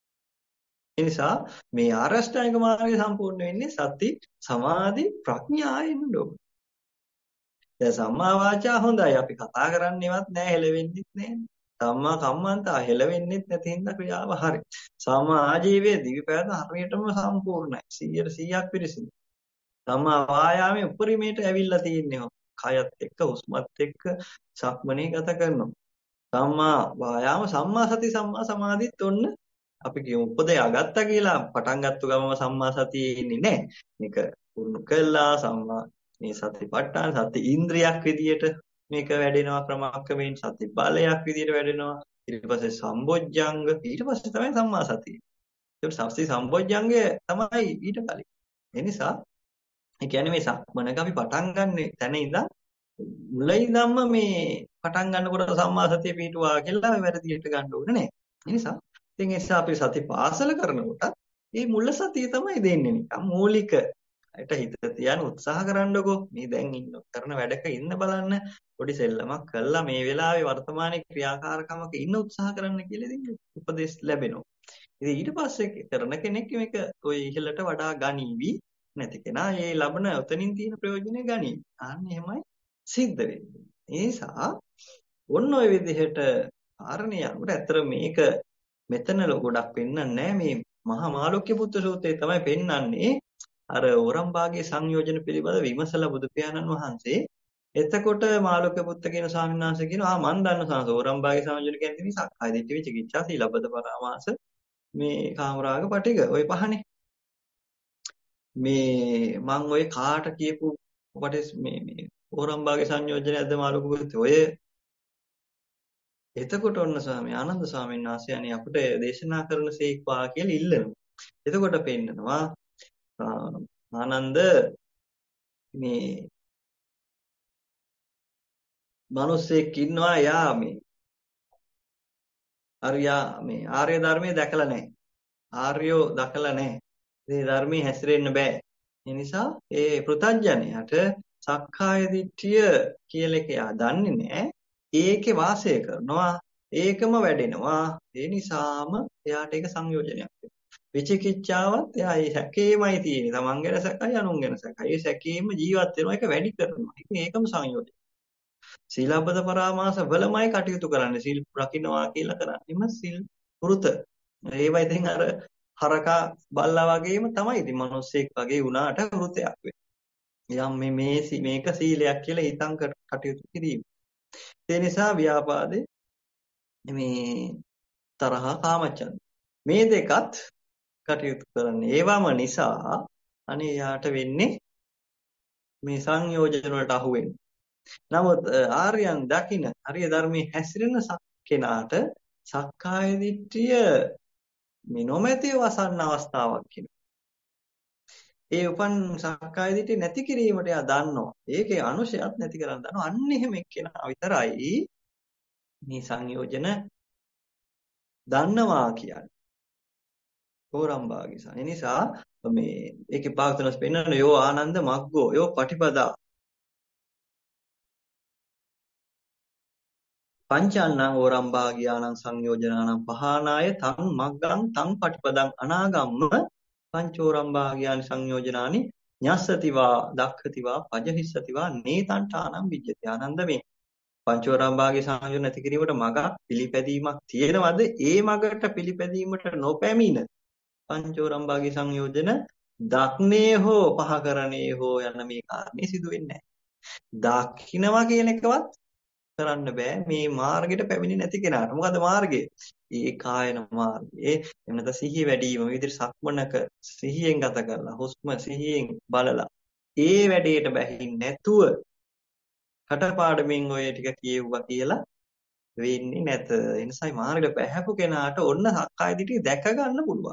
ඒ නිසා මේ ආරෂ්ඨාංග මාර්ගය සම්පූර්ණ වෙන්නේ සති සමාධි ප්‍රඥාවෙන් ඕන. දැන් සම්මා වාචා හොඳයි අපි කතා කරන්නේවත් නැහැ හෙලවෙන්නෙත් නැහැ. සම්මා කම්මන්තා හෙලවෙන්නෙත් නැති හින්දා ක්‍රියාව හරි. සම්මා ආජීවයේ දිවිපෑද හරියටම සම්පූර්ණයි. 100% පිරිසිදු. සම්මා වායාමයේ උපරිමයට ඇවිල්ලා තියෙන්නේ. කයත් එක්ක හුස්මත් එක්ක සක්මනේ ගත කරනවා. සම්මා වායාම සම්මා සති සම්මා සමාධිත් ඔන්න අපි කියමු උපදයා ගත්තා කියලා පටන් ගත්ත ගමම සම්මා සතියේ ඉන්නේ නැහැ. මේක පුරුදු කළා සම්මා මේ සතිපට්ඨාන සති ඉන්ද්‍රියක් විදියට මේක වැඩෙනවා ක්‍රමක්‍රමයෙන් සති බලයක් විදියට වැඩෙනවා. ඊට පස්සේ සම්බොජ්ජංග ඊට පස්සේ තමයි සම්මා සතිය. ඒක සම්සි සම්බොජ්ජංගය තමයි ඊට කලින්. ඒ නිසා ඒ කියන්නේ මේ සක්මනක අපි පටන් ගන්න තැන ඉඳන් මුල ඉඳන්ම මේ පටන් ගන්නකොට සම්මා සතිය පිටුවා කියලා මේ වැරදියට ගන්න ඕනේ නැහැ. ඒ නිසා ඉතින් ඒ නිසා අපි සති පාසල කරනකොට මේ මුල සතිය තමයි දෙන්නේ නිකන් මූලිකයට හිත තියන්න උත්සාහ කරන්නකෝ. මේ දැන් ඉන්න කරන වැඩක ඉන්න බලන්න පොඩි සෙල්ලමක් කළා මේ වෙලාවේ වර්තමානයේ ක්‍රියාකාරකමක ඉන්න උත්සාහ කරන්න කියලා ඉතින් උපදෙස් ලැබෙනවා. ඉතින් ඊට පස්සේ කරන කෙනෙක් මේක ඔය ඉහළට වඩා ගනීවි නැති කෙනා ඒ ලබන උතනින් තියෙන ප්‍රයෝජනෙ ගනීවි. අන්න එහෙමයි සිද්ධ වෙන්නේ. ඒ නිසා ඔන්න ඔය විදිහට කාරණේ යනකොට ඇත්තට මේක මෙතන ගොඩක් පෙන්වන්නේ නැහැ මේ මහා මාළුක්‍ය පුත්‍ර සූත්‍රයේ තමයි පෙන්වන්නේ අර ඕරම්බාගේ සංයෝජන පිළිබඳ විමසලා බුදු පියාණන් වහන්සේ. එතකොට මාළුක්‍ය පුත්‍ර කියන ස්වාමීන් වහන්සේ කියනවා මන් දන්න සංස ඕරම්බාගේ සංයෝජන කියන්නේ මේ සක්කාය දිට්ඨි විචිකිච්ඡා සීලබ්බත පරාමාස මේ කාමරාග පටිඝ ඔය පහනේ. මේ මං ඔය කාට කියපු කොටස් මේ ඕරම්බාගේ සංයෝජනයක්ද මාළුක්‍ය පුත්‍ර ඔය එතකොට ඔන්න ස්වාමී ආනන්ද ස්වාමීන් වහන්සේ අනේ අපිට දේශනා කරන සීක්වා කියලා ඉල්ලනවා. එතකොට පෙන්නනවා ආනන්ද මේ මිනිස්සෙක් ඉන්නවා යා මේ අරියා මේ ආර්ය ධර්මයේ දැකලා නැහැ. ආර්යෝ දැකලා නැහැ. මේ ධර්මයේ හැසිරෙන්න බෑ. ඒ නිසා ඒ පෘථග්ජනයාට සක්කාය දිට්ඨිය කියලා එක යා දන්නේ නැහැ. ඒකේ වාසය කරනවා ඒකම වැඩෙනවා. ඒ නිසාම එයාට ඒක සංයෝජනයක් වෙනවා. විචිකිච්ඡාවත් එයා ඒ සැකේමයි තියෙන්නේ. තමන් ගැන සැකයි අනුන් ගැන සැකයි. ඒ සැකේම ජීවත් වෙනවා. ඒක වැඩි කරනවා. ඒකම සංයෝජනය. සීලබ්බත පරාමාස වලමයි කටයුතු කරන්නේ. සීල් රකින්නවා කියලා කරන්නේම සීල් පුරුත. ඒවා ඉතින් අර හරකා බල්ලා වගේම තමයි ඉතින් මිනිස්සෙක් වගේ වුණාට වෘතයක් වෙන්නේ. යම් මේක සීලයක් කියලා හිතන් කටයුතු කිරීම. ඒ නිසා ව්‍යාපාදේ මේ තරහ කාමච්ඡන්ද මේ දෙකත් කටයුතු කරන්නේ. ඒවම නිසා අනේ යාට වෙන්නේ මේ සංයෝජන වලට අහු වෙන්නේ. නමුත් ආර්යයන් දකින හරිය ධර්මයේ හැසිරෙන කෙනාට සක්කාය දිට්ඨිය මේ නොමැතිව වසන්න අවස්ථාවක් කියනවා. ඒ උපන් සක්කාය දිට්ඨිය නැති කිරීමට එයා දන්නවා. ඒකේ අනුශයත් නැති කරන්න දන්නවා. අන්න එහෙම එක්කෙනා විතරයි මේ සංයෝජන දන්නවා කියන්නේ. ඕරම්භාගිසා. ඒ නිසා මේ ඒකේ පාවතනස් පෙන්නන යෝ ආනන්ද මග්ගෝ යෝ පටිපදා පංචානං ඕරම්භාගියානං සංයෝජනානං පහනාය තං මග්ගං තං පටිපදං අනාගම්ම පංචෝරම්භාගියානි සංයෝජනානි ඤස්සතිවා දක්ඛතිවා පජහිස්සතිවා නේතංඨානං විජ්ජති. ආනන්ද මේ පංචෝරම්භාගී සංයෝජන නැති කිරීමට මගක් පිළිපැදීමක් තියෙනවද? ඒ මගට පිළිපැදීමට නොපැමිණ පංචෝරම්භාගී සංයෝජන දක්නේ හෝ පහකරණේ හෝ යන මේ කාරණේ සිදු වෙන්නේ නැහැ. දකින්නවා කියන එකවත් කරන්න බෑ මේ මාර්ගයට පැමිණෙන්නේ නැති කෙනාට. මොකද මාර්ගය? ඒ කායන මාර්ගය. එහෙම නැත්නම් සිහිය වැඩිම විදිහට සක්මනක සිහියෙන් ගත කරලා හුස්ම සිහියෙන් බලලා ඒ වැඩේට බැහැින් නැතුව කටපාඩමින් ඔය ටික කියෙව්වා කියලා වෙන්නේ නැත. ඒ නිසායි මාර්ගයට බැහැපු කෙනාට ඔන්න සක්කාය දිට්ඨිය දැක ගන්න පුළුවන්.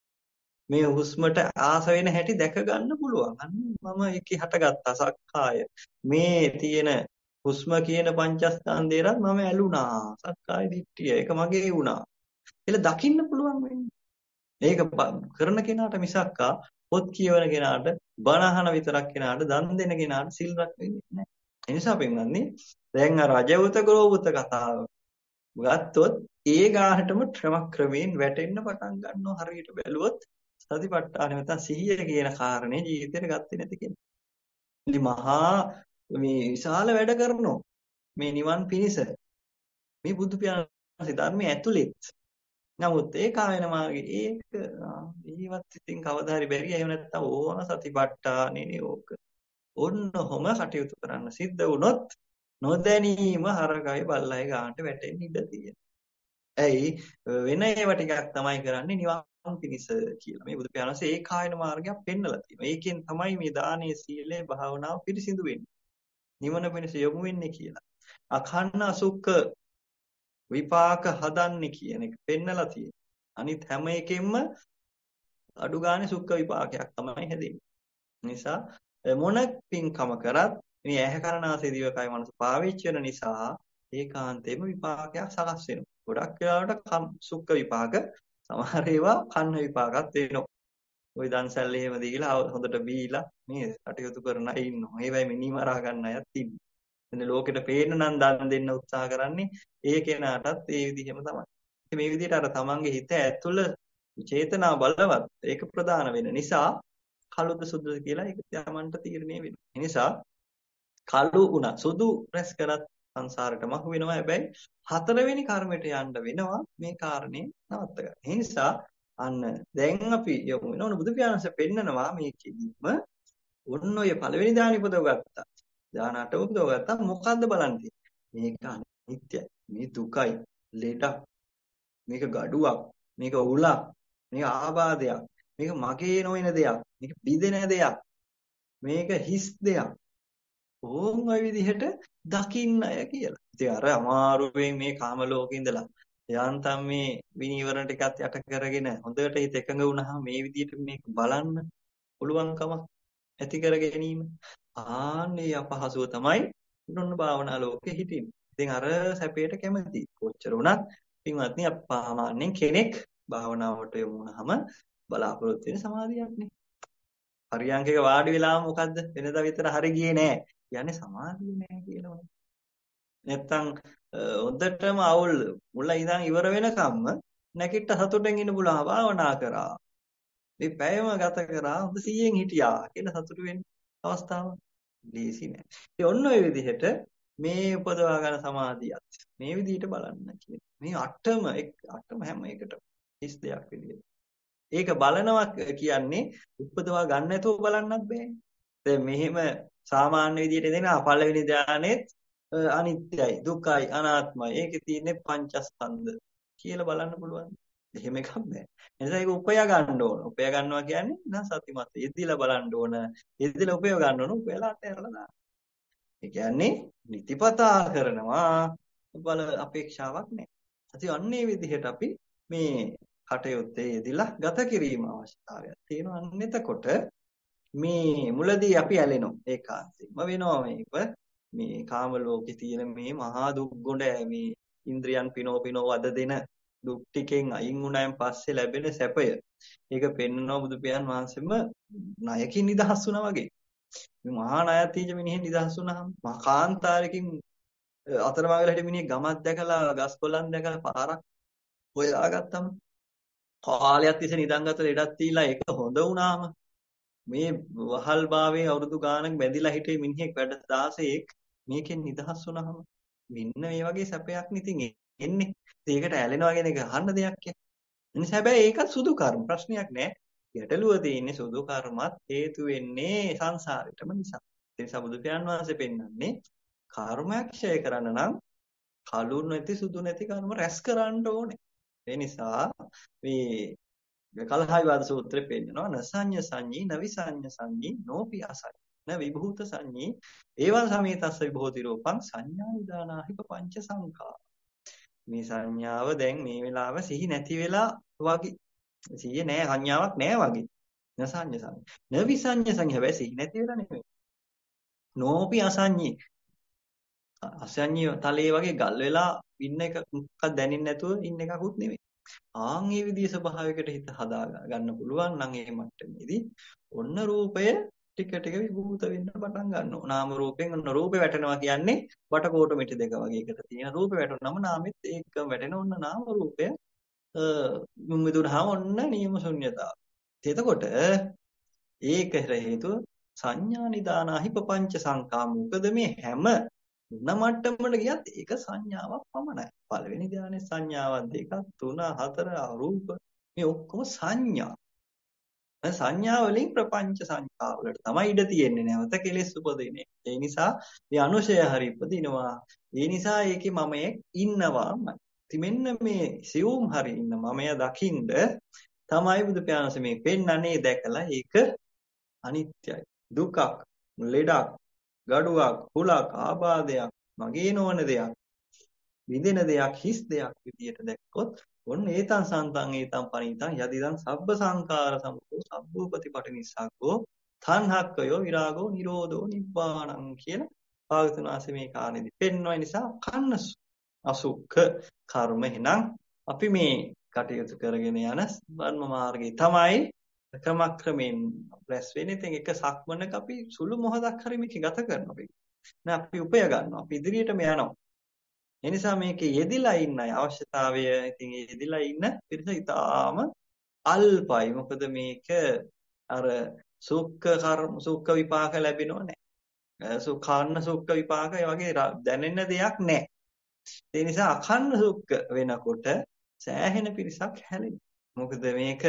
මේ හුස්මට ආස වෙන හැටි දැක ගන්න පුළුවන්. අන්න මම ඒකේ හටගත්තා සක්කාය. මේ තියෙන හුස්ම කියන පංචස්කන්ධේට මම ඇලුනා. සක්කාය දිට්ඨිය ඒක මගේ වුණා. කියලා දකින්න පුළුවන් වෙන්නේ. ඒක කරන කෙනාට මිසක්කා පොත් කියවන කෙනාට බණ අහන විතරක් කෙනාට දන් දෙන කෙනාට සිල් රැකෙන්නේ නැහැ. ඒ නිසා පින්වත්නි දැන් අර රජවුත ගෝවුත කතාව ගත්තොත් ඒ ගානටම ක්‍රමයෙන් වැටෙන්න පටන් ගන්නවා. හරියට බැලුවොත් සතිපට්ඨාන නැත්නම් සිහිය කියන කාරණේ ජීවිතේට ගත්තේ නැති කෙනෙක්. ඉතින් මහා මේ විශාල වැඩ කරනවා. මේ නිවන් පිණිස මේ බුදු පියාණන්සේ ධර්මයේ ඇතුළෙත්. නමුත් ඒ කායන මාර්ගේ ඒක ඒවත් ඉතින් කවදා හරි බැරි. එහෙම නැත්නම් ඕන සතිපට්ඨානේ ඕක. ඔන්නකොම කටයුතු කරන්න සිද්ධ වුණොත් නොදැනීම හරගයි බල්ලයි ගන්නට වැටෙන්න ඉඩ තියෙනවා. ඇයි වෙන ඒවා ටිකක් තමයි කරන්නේ නිවන් පිණිස කියලා. මේ බුදු පියාණන්සේ ඒ කායන මාර්ගයක් පෙන්නලා තියෙනවා. ඒකෙන් තමයි මේ දානීය සීලේ භාවනාව පිරිසිදු වෙන්නේ. නිවන පිණිස යොමු වෙන්නේ කියලා. අඛණ්ඩ අසුඛ විපාක හදන්නේ කියන එක පෙන්නලා තියෙනවා. අනිත් හැම එකෙන්ම අඩු ගානේ සුඛ විපාකයක් තමයි හැදෙන්නේ. නිසා මොන පින්කම කරත් මේ ඇහැ කරනාසේ දිවකයි මනස පාවිච්චි වෙන නිසා ඒකාන්තයෙන්ම විපාකයක් සකස් වෙනවා. ගොඩක් වෙලාවට සුඛ විපාක සමහර ඒවා කන්න විපාකත් වෙනවා. ওই දන්සල් එහෙම දීලා හොඳට බීලා මේ කටයුතු කරන අය ඉන්නවා. ඒවයි මිනි මරා ගන්න අයත් ඉන්නවා. එන්නේ ලෝකෙට පේන්න නම් දන් දෙන්න උත්සාහ කරන්නේ ඒ කෙනාටත් ඒ විදිහම තමයි. මේ විදිහට අර තමන්ගේ හිත ඇතුළ චේතනා බලවත් ඒක ප්‍රධාන වෙන නිසා කළුද සුදුද කියලා ඒක තමන්ට තීරණය වෙනවා. ඒ නිසා කළු උනා සුදු රැස් කරත් සංසාරයටම අහු වෙනවා. හැබැයි හතරවෙනි කර්මයට යන්න වෙනවා මේ කාරණේ නවත්ත ගන්න. ඒ නිසා අන්න දැන් අපි යමු වෙනවනේ බුදු පියාණන්සේ පෙන්නනවා මේකෙදිම ඔන්න ඔය පළවෙනි දාන උපදව ගත්තා. දාන අටව උපදව ගත්තා මොකද්ද බලන්නේ? මේක අනිත්‍යයි. මේ දුකයි. ලෙඩක්. මේක ගඩුවක්. මේක උලක්. මේක ආබාධයක්. මේක මගේ නොවන දෙයක්. මේක බිඳෙන දෙයක්. මේක හිස් දෙයක්. ඕම් ඔය විදිහට දකින්න අය කියලා. ඉතින් අර අමාරුවෙන් මේ කාම ලෝකේ ඉඳලා යන්තම් මේ විනීවරණ ටිකත් යට කරගෙන හොඳට හිත එකඟ වුණාම මේ විදිහට මේක බලන්න පුළුවන්කම ඇති කර ගැනීම ආන්නේ අපහසුව තමයි නොන්න භාවනා ලෝකෙ හිටින්නේ. ඉතින් අර සැපයට කැමති. කොච්චර වුණත් පින්වත්නි අප්පාමාන්නෙන් කෙනෙක් භාවනාවට යොමු වුණාම බලාපොරොත්තු වෙන සමාධියක් නේ. හරියංකක වාඩි වෙලාම මොකද්ද? වෙනදා විතර හරි ගියේ නෑ. කියන්නේ සමාධිය නෑ කියලානේ. නැත්තම් හොඳටම අවුල් මුල ඉඳන් ඉවර වෙනකම්ම නැකිට සතුටෙන් ඉන්න පුළුවන් භාවනා කරා. මේ පැයම ගත කරා හොඳ 100න් හිටියා කියලා සතුටු වෙන්න අවස්ථාවක් ලේසි නෑ. ඉතින් ඔන්න ඔය විදිහට මේ උපදවා ගන්න සමාධියත් මේ විදිහට බලන්න කියන්නේ. මේ අටම හැම එකටම 30 දෙයක් විදිහට. ඒක බලනවා කියන්නේ උපදවා ගන්න නැතුව බලන්නත් බෑ. දැන් මෙහෙම සාමාන්‍ය විදිහට දෙනවා පළවෙනි ධානයේත් අනිත්‍යයි, දුක්ඛයි, අනාත්මයි. ඒකේ තියෙන්නේ පංචස්කන්ධ කියලා බලන්න පුළුවන්. එහෙම එකක් බෑ. එනිසා ඒක උපය ගන්න ඕන. උපය ගන්නවා කියන්නේ නා සතිමත්. යෙදිලා බලන්න ඕන. යෙදිලා උපය ගන්න ඕන. උපයලා අතහැරලා දාන්න. ඒ කියන්නේ නිතිපතා කරනවා බල අපේක්ෂාවක් නැහැ. ඉතින් අන්නේ විදිහට අපි මේ කටයුත්තේ යෙදිලා ගත කිරීම අවශ්‍යතාවයක් තියෙනවා. අන්න එතකොට මේ මුලදී අපි ඇලෙනවා ඒකාන්තයෙන්ම වෙනවා මේක මේ කාම ලෝකේ තියෙන මේ මහා දුක් ගොඩ මේ ඉන්ද්‍රියන් පිනෝ වද දෙන දුක් ටිකෙන් අයින් වුණායින් පස්සේ ලැබෙන සැපය. ඒක පෙන්වනවා බුදු පියාණන් වහන්සේම ණයකින් නිදහස් වුණා වගේ. මේ මහා ණයතීජ මිනිහෙන් නිදහස් වුණාම මහා කාන්තාරකින් අතරමඟල හිට මිනිහ ගමක් දැකලා ගස් කොළන් දැකලා පාරක් හොයාගත්තම කාලයක් තිස්සේ නිදන් ගත ලෙඩක් තියලා ඒක හොඳ වුණාම මේ වහල් භාවයේ අවුරුදු ගාණක් බැඳිලා හිටිය මිනිහෙක් වැඩ 16ක් මේකෙන් නිදහස් වුණාම මෙන්න මේ වගේ සැපයක් නිතින් එන්නේ. ඒකට ඇලෙනවා කියන එක අහන්න දෙයක් නෑ. එනිසා හැබැයි ඒකත් සුදු කර්ම ප්‍රශ්නයක් නෑ. ගැටලුව තියෙන්නේ සුදු කර්මත් හේතු වෙන්නේ සංසාරෙටම නිසා. ඒ නිසා බුදු පියාණන් වහන්සේ පෙන්නන්නේ කර්මයක් ක්ෂය කරන්න නම් කලු නැති සුදු නැති කර්ම රැස් කරන්න ඕනේ. ඒ නිසා මේ කලහවිවාද සූත්‍රෙ පෙන්නනවා නසඤ්ඤ සංඤී නවිසඤ්ඤ සංඤී නෝපි අසඤ්ඤ න විභූත සංඤී ඒවං සමේතස්ස විභූති රූපං සංඥා විදානාහි පංච සංඛා. මේ සංඥාව දැන් මේ වෙලාව සිහි නැති වෙලා වගේ සිහිය නෑ සංඥාවක් නෑ වගේ. නසඤ්ඤ සංඤී නවිසඤ්ඤ සංඤී හැබැයි සිහි නැති වෙලා නෙමෙයි. නෝපි අසඤ්ඤී අසඤ්ඤී තලයේ වගේ ගල් වෙලා ඉන්න එක මොකක්ද දැනෙන්නේ නැතුව ඉන්න එකකුත් නෙමෙයි. ආන් මේ විදිහේ ස්වභාවයකට හිත හදා ගන්න පුළුවන් නම් ඒ මට්ටමේදී ඔන්න රූපය ටික ටික විභූත වෙන්න පටන් ගන්නවා. නාම රූපෙන් ඔන්න රූපේ වැටෙනවා කියන්නේ බටකොටු මිටි දෙක වගේ එකට තියෙන රූපේ වැටුනම නාමෙත් ඒකම වැටෙන ඔන්න නාම රූපය මුමිදුනහම ඔන්න නියම ශුන්‍යතාව. එතකොට ඒකට හේතුව සංඥා නිදානාහි පపంచ සංකා. මොකද මේ හැම මට්ටමකට ගියත් ඒක සංඥාවක් පමණයි. පළවෙනි ධානයේ සංඥාවක් දෙකක් 3 4 අරූප මේ ඔක්කොම සංඥා. සංඥා වලින් ප්‍රපංච සංඛා වලට තමයි ඉඩ තියෙන්නේ නැවත කෙලෙස් උපදින්නේ. ඒ නිසා මේ අනුශය හරි උපදිනවා. ඒ නිසා ඒකේ මමයේ ඉන්නවාමයි. ඉතින් මෙන්න මේ සියුම් හරි ඉන්න මමය දකින්ද තමයි බුදු පියාණන් මේ පෙන්නන්නේ දැකලා ඒක අනිත්‍යයි. දුකක්, ලෙඩක්, ගඩුවක්, හුලක්, ආබාධයක්, මගේ නොවන දෙයක්, විඳින දෙයක්, හිස් දෙයක් විදියට දැක්කොත් ඔන්න ඒතං සන්තං ඒතං පනිතං යදිදං සබ්බ සංඛාර සමුදෝ සබ්බෝපති පටිනිස්සග්ගෝ තණ්හක්කයෝ විරාගෝ නිරෝධෝ නිබ්බාණං කියලා භාගතුන් වහන්සේ මේ කාණෙදි පෙන්වන නිසා කන්න අසුඛ කර්ම එහෙනම් අපි මේ කටයුතු කරගෙන යන ධර්ම මාර්ගයේ තමයි ක්‍රමක්‍රමයෙන් රැස් වෙන්නේ. ඉතින් එක සක්මනක අපි සුළු මොහොතක් හරි මේක ගත කරනවා. අපි උපය ගන්නවා. අපි ඉදිරියටම යනවා. ඒ නිසා මේකේ යෙදිලා ඉන්න අවශ්‍යතාවය ඉතින් යෙදිලා ඉන්න පිරිස ඉතාම අල්පයි. මොකද මේක අර සුඛ කර්ම සුඛ විපාක ලැබෙනව නැහැ. සුඛාන්න සුඛ විපාක ඒ වගේ දැනෙන දෙයක් නැහැ. ඒ නිසා අඛන්න සුඛ වෙනකොට සෑහෙන පිරිසක් හැලෙනවා. මොකද මේක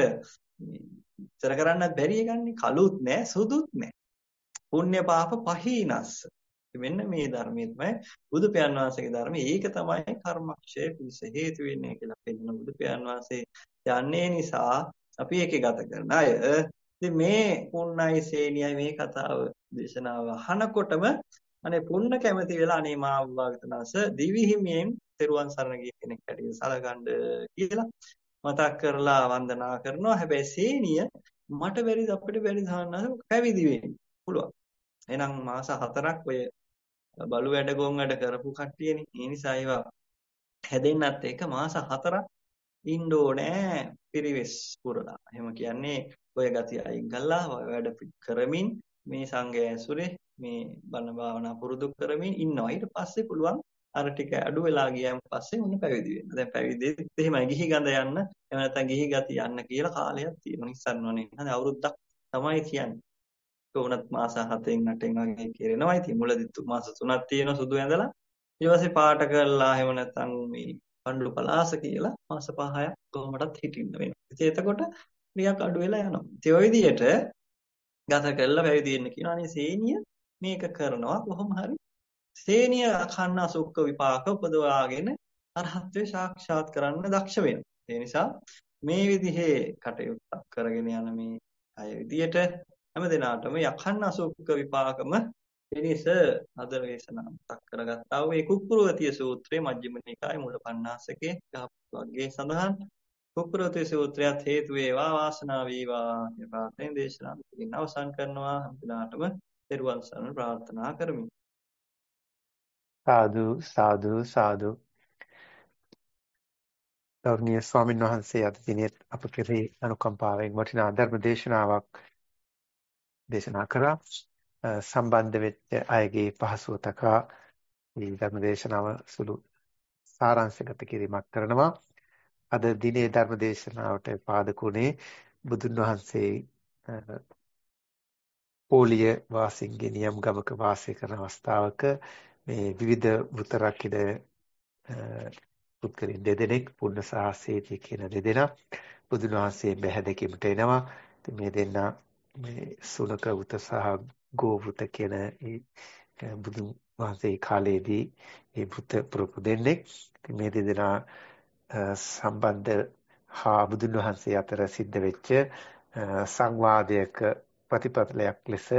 ඉතර කරන්නත් බැරි එකන්නේ කළුත් නැහැ සුදුත් නැහැ. පුණ්‍ය පාප පහීනස්ස. මෙන්න මේ ධර්මයේ තමයි බුදු පියාණන් වහන්සේගේ ධර්මයේ ඒක තමයි කර්මක්ෂය පිණිස හේතු වෙන්නේ කියලා පෙන්නන බුදු පියාණන් වහන්සේ යන්නේ නිසා අපි ඒකේ ගත කරන අය. ඉතින් මේ පුන්නයි සේනියයි මේ කතාව දේශනාව අහනකොටම අනේ පුන්න කැමති වෙලා අනේ මා භාගතුනාස දිවි හිමියෙන් තෙරුවන් සරණ ගිය කෙනෙක් හැටියට සලකන්න කියලා මතක් කරලා වන්දනා කරනවා. හැබැයි සේනිය මට බැරිද අපිට බැරිද හාන්නස පැවිදි වෙන්න පුළුවන්. එහෙනම් මාස 4ක් ඔය බලු වැඩ ගොන් වැඩ කරපු කට්ටියනේ. ඒ නිසා ඒවා හැදෙන්නත් එක මාස 4ක් ඉන්න ඕනේ පිරිවෙස් පුරලා. එහෙම කියන්නේ ඔය ගතිය අයින් කළා වැඩ කරමින් මේ සංඝය ඇසුරේ මේ බණ භාවනා පුරුදු කරමින් ඉන්නවා. ඊට පස්සේ පුළුවන් අර ටික අඩු වෙලා ගියන් පස්සේ මොන පැවිදි වෙන්න. දැන් පැවිදිෙත් එහෙමයි ගිහි ගඳ යන්න එහෙම නැත්නම් ගිහි ගති යන්න කියලා කාලයක් තියෙනවා. ඉස්සන්නවනේ. හරි අවුරුද්දක් තමයි කියන්නේ. කොහොමත් මාස 7න් 8න් වගේ කෙරෙනවා. ඉතින් මුලදී මාස 3ක් තියෙනවා සුදු ඇඳලා. ඊට පස්සේ පාට කරලා එහෙම නැත්නම් මේ පණ්ඩු පලාස කියලා මාස 5ක් කොහොමදත් හිටින්න වෙනවා. ඉතින් එතකොට ක්‍රියාවක් අඩු වෙලා යනවා. ඉතින් ඔය විදිහට ගත කළා පැවිදි වෙන්න කියනවා. අනේ සේනිය මේක කරනවා කොහොම හරි සේනිය අඛණ්ඩ අසුඛ විපාක උපදවාගෙන අරහත්ත්වය සාක්ෂාත් කරන්න දක්ෂ වෙනවා. ඒ නිසා මේ විදිහේ කටයුත්තක් කරගෙන යන මේ අය විදියට හැම දිනාටම යඛණ්ඩ අසුඛ විපාකම පිණිස අද දේශනා මතක් කරගත්තා වූ ඒ කුක්කුරවතිය සූත්‍රයේ මජ්ක්‍ධිම නිකායේ මූල පණ්ණාසකේ වර්ගයේ සඳහන් කුක්කුරවතිය සූත්‍රයත් හේතු වේවා වාසනාව වේවා කියන ප්‍රාර්ථනාවෙන් දේශනාව මෙතනින් අවසන් කරනවා. හැම දිනාටම පෙරවන් සරණ ප්‍රාර්ථනා කරමි. සාදු සාදු සාදු. ගෞරවනීය ස්වාමීන් වහන්සේ අද දිනේ අප කෙරෙහි අනුකම්පාවෙන් වටිනා ධර්ම දේශනාවක් දේශනා කරා. සම්බන්ධ වෙච්ච අයගේ පහසුව තකා මේ ධර්ම දේශනාව සුළු සාරාංශගත කිරීමක් කරනවා. අද දිනේ ධර්ම දේශනාවට පාදකුනේ බුදුන් වහන්සේ පොලිය වාසින්ගේ නියම් ගමක වාසය කරන අවස්ථාවක මේ විවිධ වෘත රකින පුද්ගලයන් දෙදෙනෙක් පුන්න සහ සේතිය කියන දෙදෙනා බුදුන් වහන්සේ බැහැදකීමට එනවා. ඉතින් මේ දෙන්නා මේ සුනක වෘත සහ ගෝ වෘත කියන බුදුන් වහන්සේ කාලයේදී මේ වෘත පුරපු දෙන්නෙක්. ඉතින් මේ දෙදෙනා සම්බන්ධ හා බුදුන් වහන්සේ අතර සිද්ධ වෙච්ච සංවාදයක ප්‍රතිපලයක් ලෙස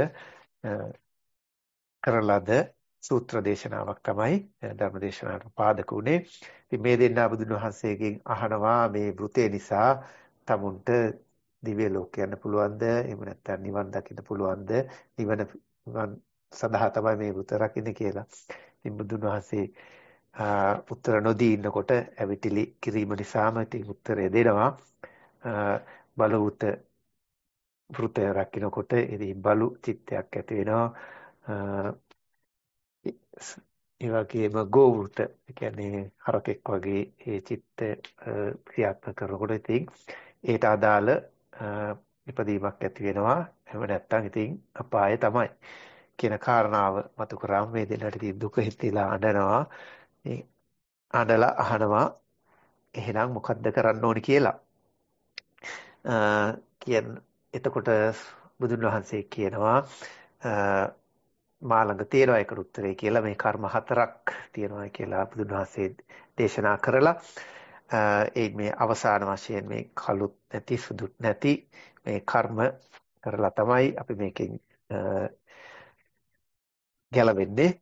කරලද සූත්‍ර දේශනාවක් තමයි ධර්ම දේශනාවට පාදක උනේ. ඉතින් මේ දෙන්නා බුදුන් වහන්සේගෙන් අහනවා මේ වෘතේ නිසා තමුන්ට දිව්‍ය ලෝක යන්න පුළුවන්ද? එහෙම නැත්නම් නිවන් දකින්න පුළුවන්ද? නිවන සඳහා තමයි මේ වෘත රකින්නේ කියලා. ඉතින් බුදුන් වහන්සේ උත්තර නොදී ඉන්නකොට ඇවිටිලි කිරීම නිසාම ඉතින් උත්තරය දෙනවා. බලවෘත වෘතය රකින්නකොට ඉතින් බලු චිත්තයක් ඇති වෙනවා. ඒ වගේම ගෝවෘත කියන්නේ හරකෙක් වගේ ඒ චිත්ත ක්‍රියාත්මක කරනකොට ඉතින් ඒට අදාළ ඉපදීමක් ඇති වෙනවා. එහෙම නැත්නම් ඉතින් අපාය තමයි කියන කාරණාව මතු කරාම මේ දෙන්නට ඉතින් දුක හිතිලා අඬනවා. මේ අඬලා අහනවා එහෙනම් මොකද්ද කරන්න ඕනි කියලා. එතකොට බුදුන් වහන්සේ කියනවා මා ළඟ තියෙනවා ඒකට උත්තරේ කියලා. මේ කර්ම 4ක් තියෙනවා කියලා බුදුන් වහන්සේ දේශනා කරලා මේ අවසාන වශයෙන් මේ කළුත් නැති සුදුත් නැති මේ කර්ම කරලා තමයි අපි මේකෙන් ගැලවෙන්නේ.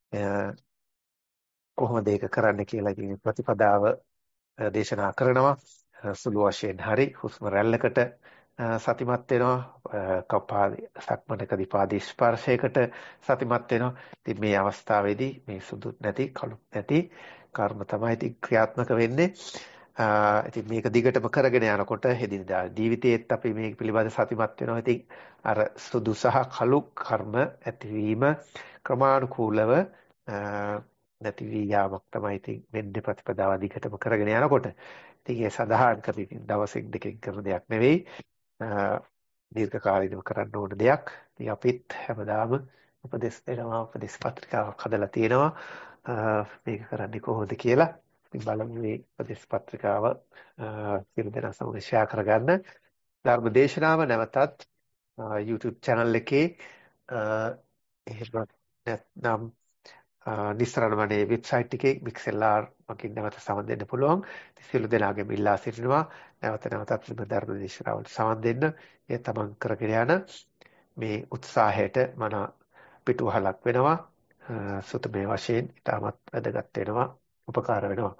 කොහොමද ඒක කරන්න කියලා කියන ප්‍රතිපදාව දේශනා කරනවා. සුළු වශයෙන් හරි හුස්ම රැල්ලකට සතිමත් වෙනවා. සක්මනකදී පාදී ස්පර්ශයකට සතිමත් වෙනවා. ඉතින් මේ අවස්ථාවේදී මේ සුදුත් නැති කළුත් නැති කර්ම තමයි ඉතින් ක්‍රියාත්මක වෙන්නේ. ඉතින් මේක දිගටම කරගෙන යනකොට එදිනදා ජීවිතයේත් අපි මේ පිළිබඳ සතිමත් වෙනවා. ඉතින් අර සුදු සහ කළු කර්ම ඇතිවීම ක්‍රමානුකූලව නැති වී යාමක් තමයි ඉතින් වෙන්නේ ප්‍රතිපදාව දිගටම කරගෙන යනකොට. ඉතින් ඒ සඳහන් කරමින් දවසෙන් දෙකකින් කරන දෙයක් නෙවෙයි. දීර්ඝ කාලීනව කරන්න ඕන දෙයක්. ඉතින් අපිත් හැමදාම උපදෙස් දෙනවා, උපදෙස් පත්‍රිකාවක් හදලා තියෙනවා. මේක කරන්නේ කොහොමද කියලා. ඉතින් බලමු මේ උපදෙස් පත්‍රිකාව සියලු දෙනා සමග ෂෙයා කරගන්න. ධර්ම දේශනාව නැවතත් YouTube channel එකේ එහෙම නැත්නම් නිස්සරණ වනේ වෙබ්සයිට් එකේ XLR මකින් නැවත සමන් දෙන්න පුළුවන්. සියලු දෙනාගේම ඉල්ලා සිටිනවා නැවත නැවතත් ධර්ම දේශනාවලට සමන් දෙන්න. ඒ තමන් කරගෙන යන මේ උත්සාහයට මන පිටුවහලක් වෙනවා. සුතමේ වශයෙන් ඉතාමත් වැදගත් වෙනවා, උපකාර වෙනවා.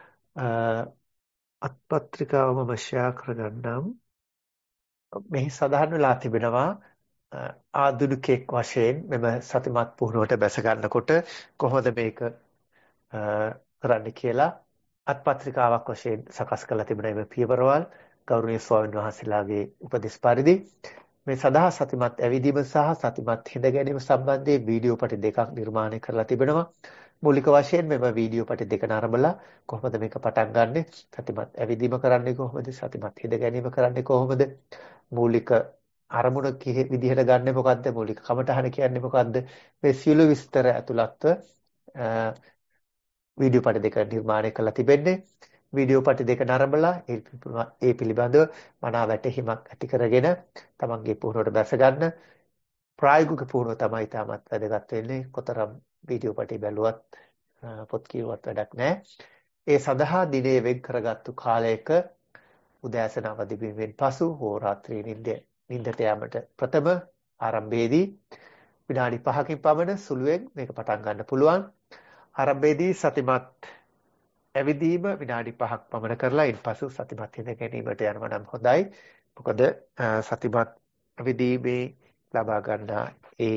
අත්පත්‍රිකාව මම ෂෙයා කරගන්නම්. මෙහි සඳහන් වෙලා තිබෙනවා ආධුනිකෙක් වශයෙන් මෙම සතිමත් පුහුණුවට බැස ගන්නකොට කොහොමද මේක කරන්න කියලා අත්පත්‍රිකාවක් වශයෙන් සකස් කරලා තිබෙන මේ පියවරවල් ගෞරවනීය ස්වාමීන් වහන්සේලාගේ උපදෙස් පරිදි මේ සදා සතිමත් ඇවිදීම සහ සතිමත් හිඳ ගැනීම සම්බන්ධයෙන් වීඩියෝ පටි දෙකක් නිර්මාණය කරලා තිබෙනවා. මූලික වශයෙන් මෙම වීඩියෝ පටි දෙක නරඹලා කොහොමද මේක පටන් ගන්නෙ, සතිමත් ඇවිදීම කරන්නේ කොහොමද, සතිමත් හිඳ ගැනීම කරන්නේ කොහොමද, මූලික අරමුණ විදිහට ගන්නෙ මොකද්ද, මූලික කමටහන කියන්නේ මොකද්ද, මේ සියලු විස්තර ඇතුළත්ව වීඩියෝ පට දෙක නිර්මාණය කරලා තිබෙන්නේ. වීඩියෝ පටි දෙක නරඹලා ඒ පිළිබඳව මනා වැටහීමක් ඇති කරගෙන තමන්ගේ පුහුණුවට බැස ගන්න. ප්‍රායෝගික පුහුණුව තමයි තාමත් වැදගත් වෙන්නේ. කොතරම් වීඩියෝ පටි බැලුවත් පොත් කියුවත් වැඩක් නැහැ. ඒ සඳහා දිනේ වෙන් කරගත්තු කාලයක උදෑසන අවදි වීමෙන් පසු හෝ රාත්‍රී නිින්දට යාමට ප්‍රථම ආරම්භයේදී විනාඩි 5කින් පමණ සුළුවෙන් මේක පටන් ගන්න පුළුවන්. ආරම්භයේදී සතිමත් ඇවිදීම විනාඩි 5ක් පමණ කරලා ඉන්පසු සතිමත් හිඳ ගැනීමට යනවා නම් හොඳයි. මොකද සතිමත් ඇවිදීමේ ලබා ගන්නා ඒ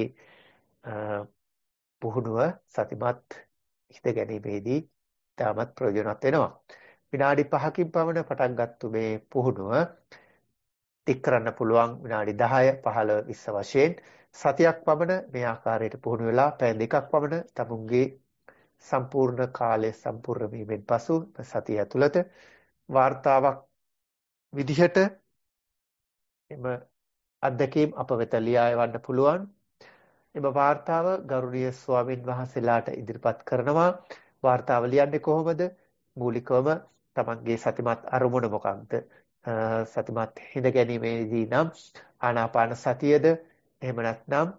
පුහුණුව සතිමත් හිඳ ගැනීමේදී තාමත් ප්‍රයෝජනවත් වෙනවා. විනාඩි 5කින් පමණ පටන් ගත්තු මේ පුහුණුව ටික කරන්න පුළුවන් විනාඩි 10 15 20 වශයෙන් සතියක් පමණ මේ ආකාරයට පුහුණු වෙලා පැය 2ක් පමණ තමුන්ගේ සම්පූර්ණ කාලය සම්පූර්ණ වීමෙන් පසු සතිය ඇතුළත වාර්තාවක් විදිහට එම අත්දැකීම් අප වෙත ලියා එවන්න පුළුවන්. එම වාර්තාව ගෞරවනීය ස්වාමින් වහන්සේලාට ඉදිරිපත් කරනවා. වාර්තාව ලියන්නේ කොහොමද? මූලිකවම තමන්ගේ සතිමත් අරමුණ මොකක්ද? සතිමත් හිඳ ගැනීමේදී නම් ආනාපාන සතියද එහෙම නැත්නම්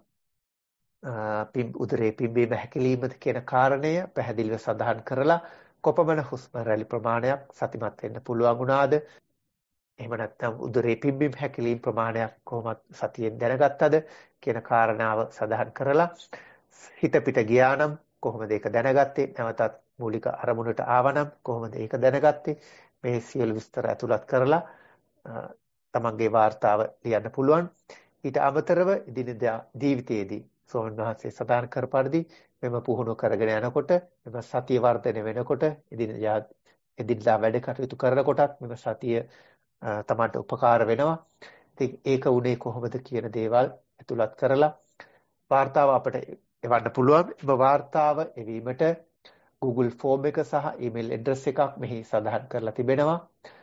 උදරේ පිම්බීම හැකිලීමද කියන කාරණය පැහැදිලිව සඳහන් කරලා කොපමණ හුස්ම රැලි ප්‍රමාණයක් සතිමත් වෙන්න පුළුවන් වුණාද? එහෙම නැත්නම් උදරේ පිම්බීම හැකිලීම ප්‍රමාණයක් කොහොමද සතියෙන් දැනගත්තද කියන කාරණාව සඳහන් කරලා හිත පිට ගියා නම් කොහොමද ඒක දැනගත්තේ? නැවතත් මූලික අරමුණට ආවනම් කොහොමද ඒක දැනගත්තේ? මේ සියලු විස්තර ඇතුළත් කරලා තමන්ගේ වාර්තාව ලියන්න පුළුවන්. ඊට අමතරව එදිනෙදා ජීවිතයේදී ස්වාමීන් වහන්සේ සදාන් කර පරිදි මෙම පුහුණුව කරගෙන යනකොට මෙම සතිය වර්ධනය වෙනකොට එදිනෙදා වැඩ කටයුතු කරනකොටත් මෙම සතිය තමන්ට උපකාර වෙනවා. ඉතින් ඒක උනේ කොහොමද කියන දේවල් ඇතුළත් කරලා වාර්තාව අපට එවන්න පුළුවන්. එම වාර්තාව එවීමට Google ෆෝම් එක සහ ඊමේල් ඇඩ්‍රස් එකක් මෙහි සඳහන් කරලා තිබෙනවා.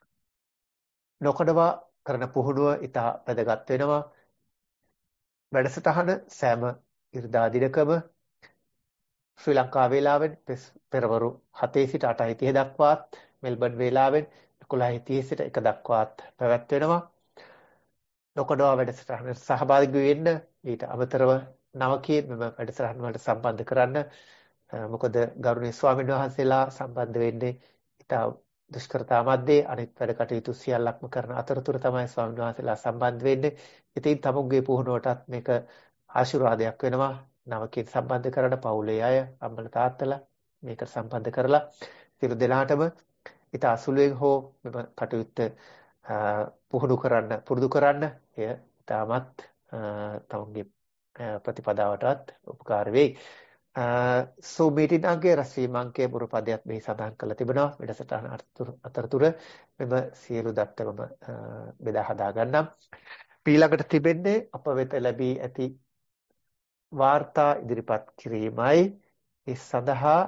නොකඩවා කරන පුහුණුව ඉතා වැදගත් වෙනවා. වැඩසටහන සෑම ඉරිදා දිනකම ශ්‍රී ලංකා වේලාවෙන් පෙරවරු 7 සිට 8:30 දක්වාත් මෙල්බන් වේලාවෙන් 11:30 සිට 1 දක්වාත් පැවැත්වෙනවා. නොකඩවා වැඩසටහන සහභාගී වෙන්න ඊට අමතරව නවකීන් මෙම වැඩසටහන වලට සම්බන්ධ කරන්න. මොකද ගෞරවනීය ස්වාමීන් වහන්සේලා සම්බන්ධ වෙන්නේ ඉතා දුෂ්කරතා මැද්දේ අනිත් වැඩ කටයුතු සියල්ලක්ම කරන අතරතුර තමයි ස්වාමීන් වහන්සේලා සම්බන්ධ වෙන්නේ. ඉතින් තමුන්ගේ පුහුණුවටත් මේක ආශිර්වාදයක් වෙනවා. නවකීන් සම්බන්ධ කරන පවුලේ අය, අම්මලා තාත්තලා මේකට සම්බන්ධ කරලා සියලු දෙනාටම ඉතා අසුලෙන් හෝ මෙම කටයුත්ත පුහුණු කරන්න, පුරුදු කරන්න. එය ඉතාමත් තමුන්ගේ ප්‍රතිපදාවටත් උපකාර වෙයි. සෝමීටින් අංගයේ රැස්වීම අංකයේ මුරුපදයක් මේ සඳහන් කරලා තිබෙනවා. වැඩසටහන අතරතුර මෙම සියලු දත්තම බෙදා හදා ගන්නම්. ඊළඟට තිබෙන්නේ අප වෙත ලැබී ඇති වාර්තා ඉදිරිපත් කිරීමයි. ඒ සඳහා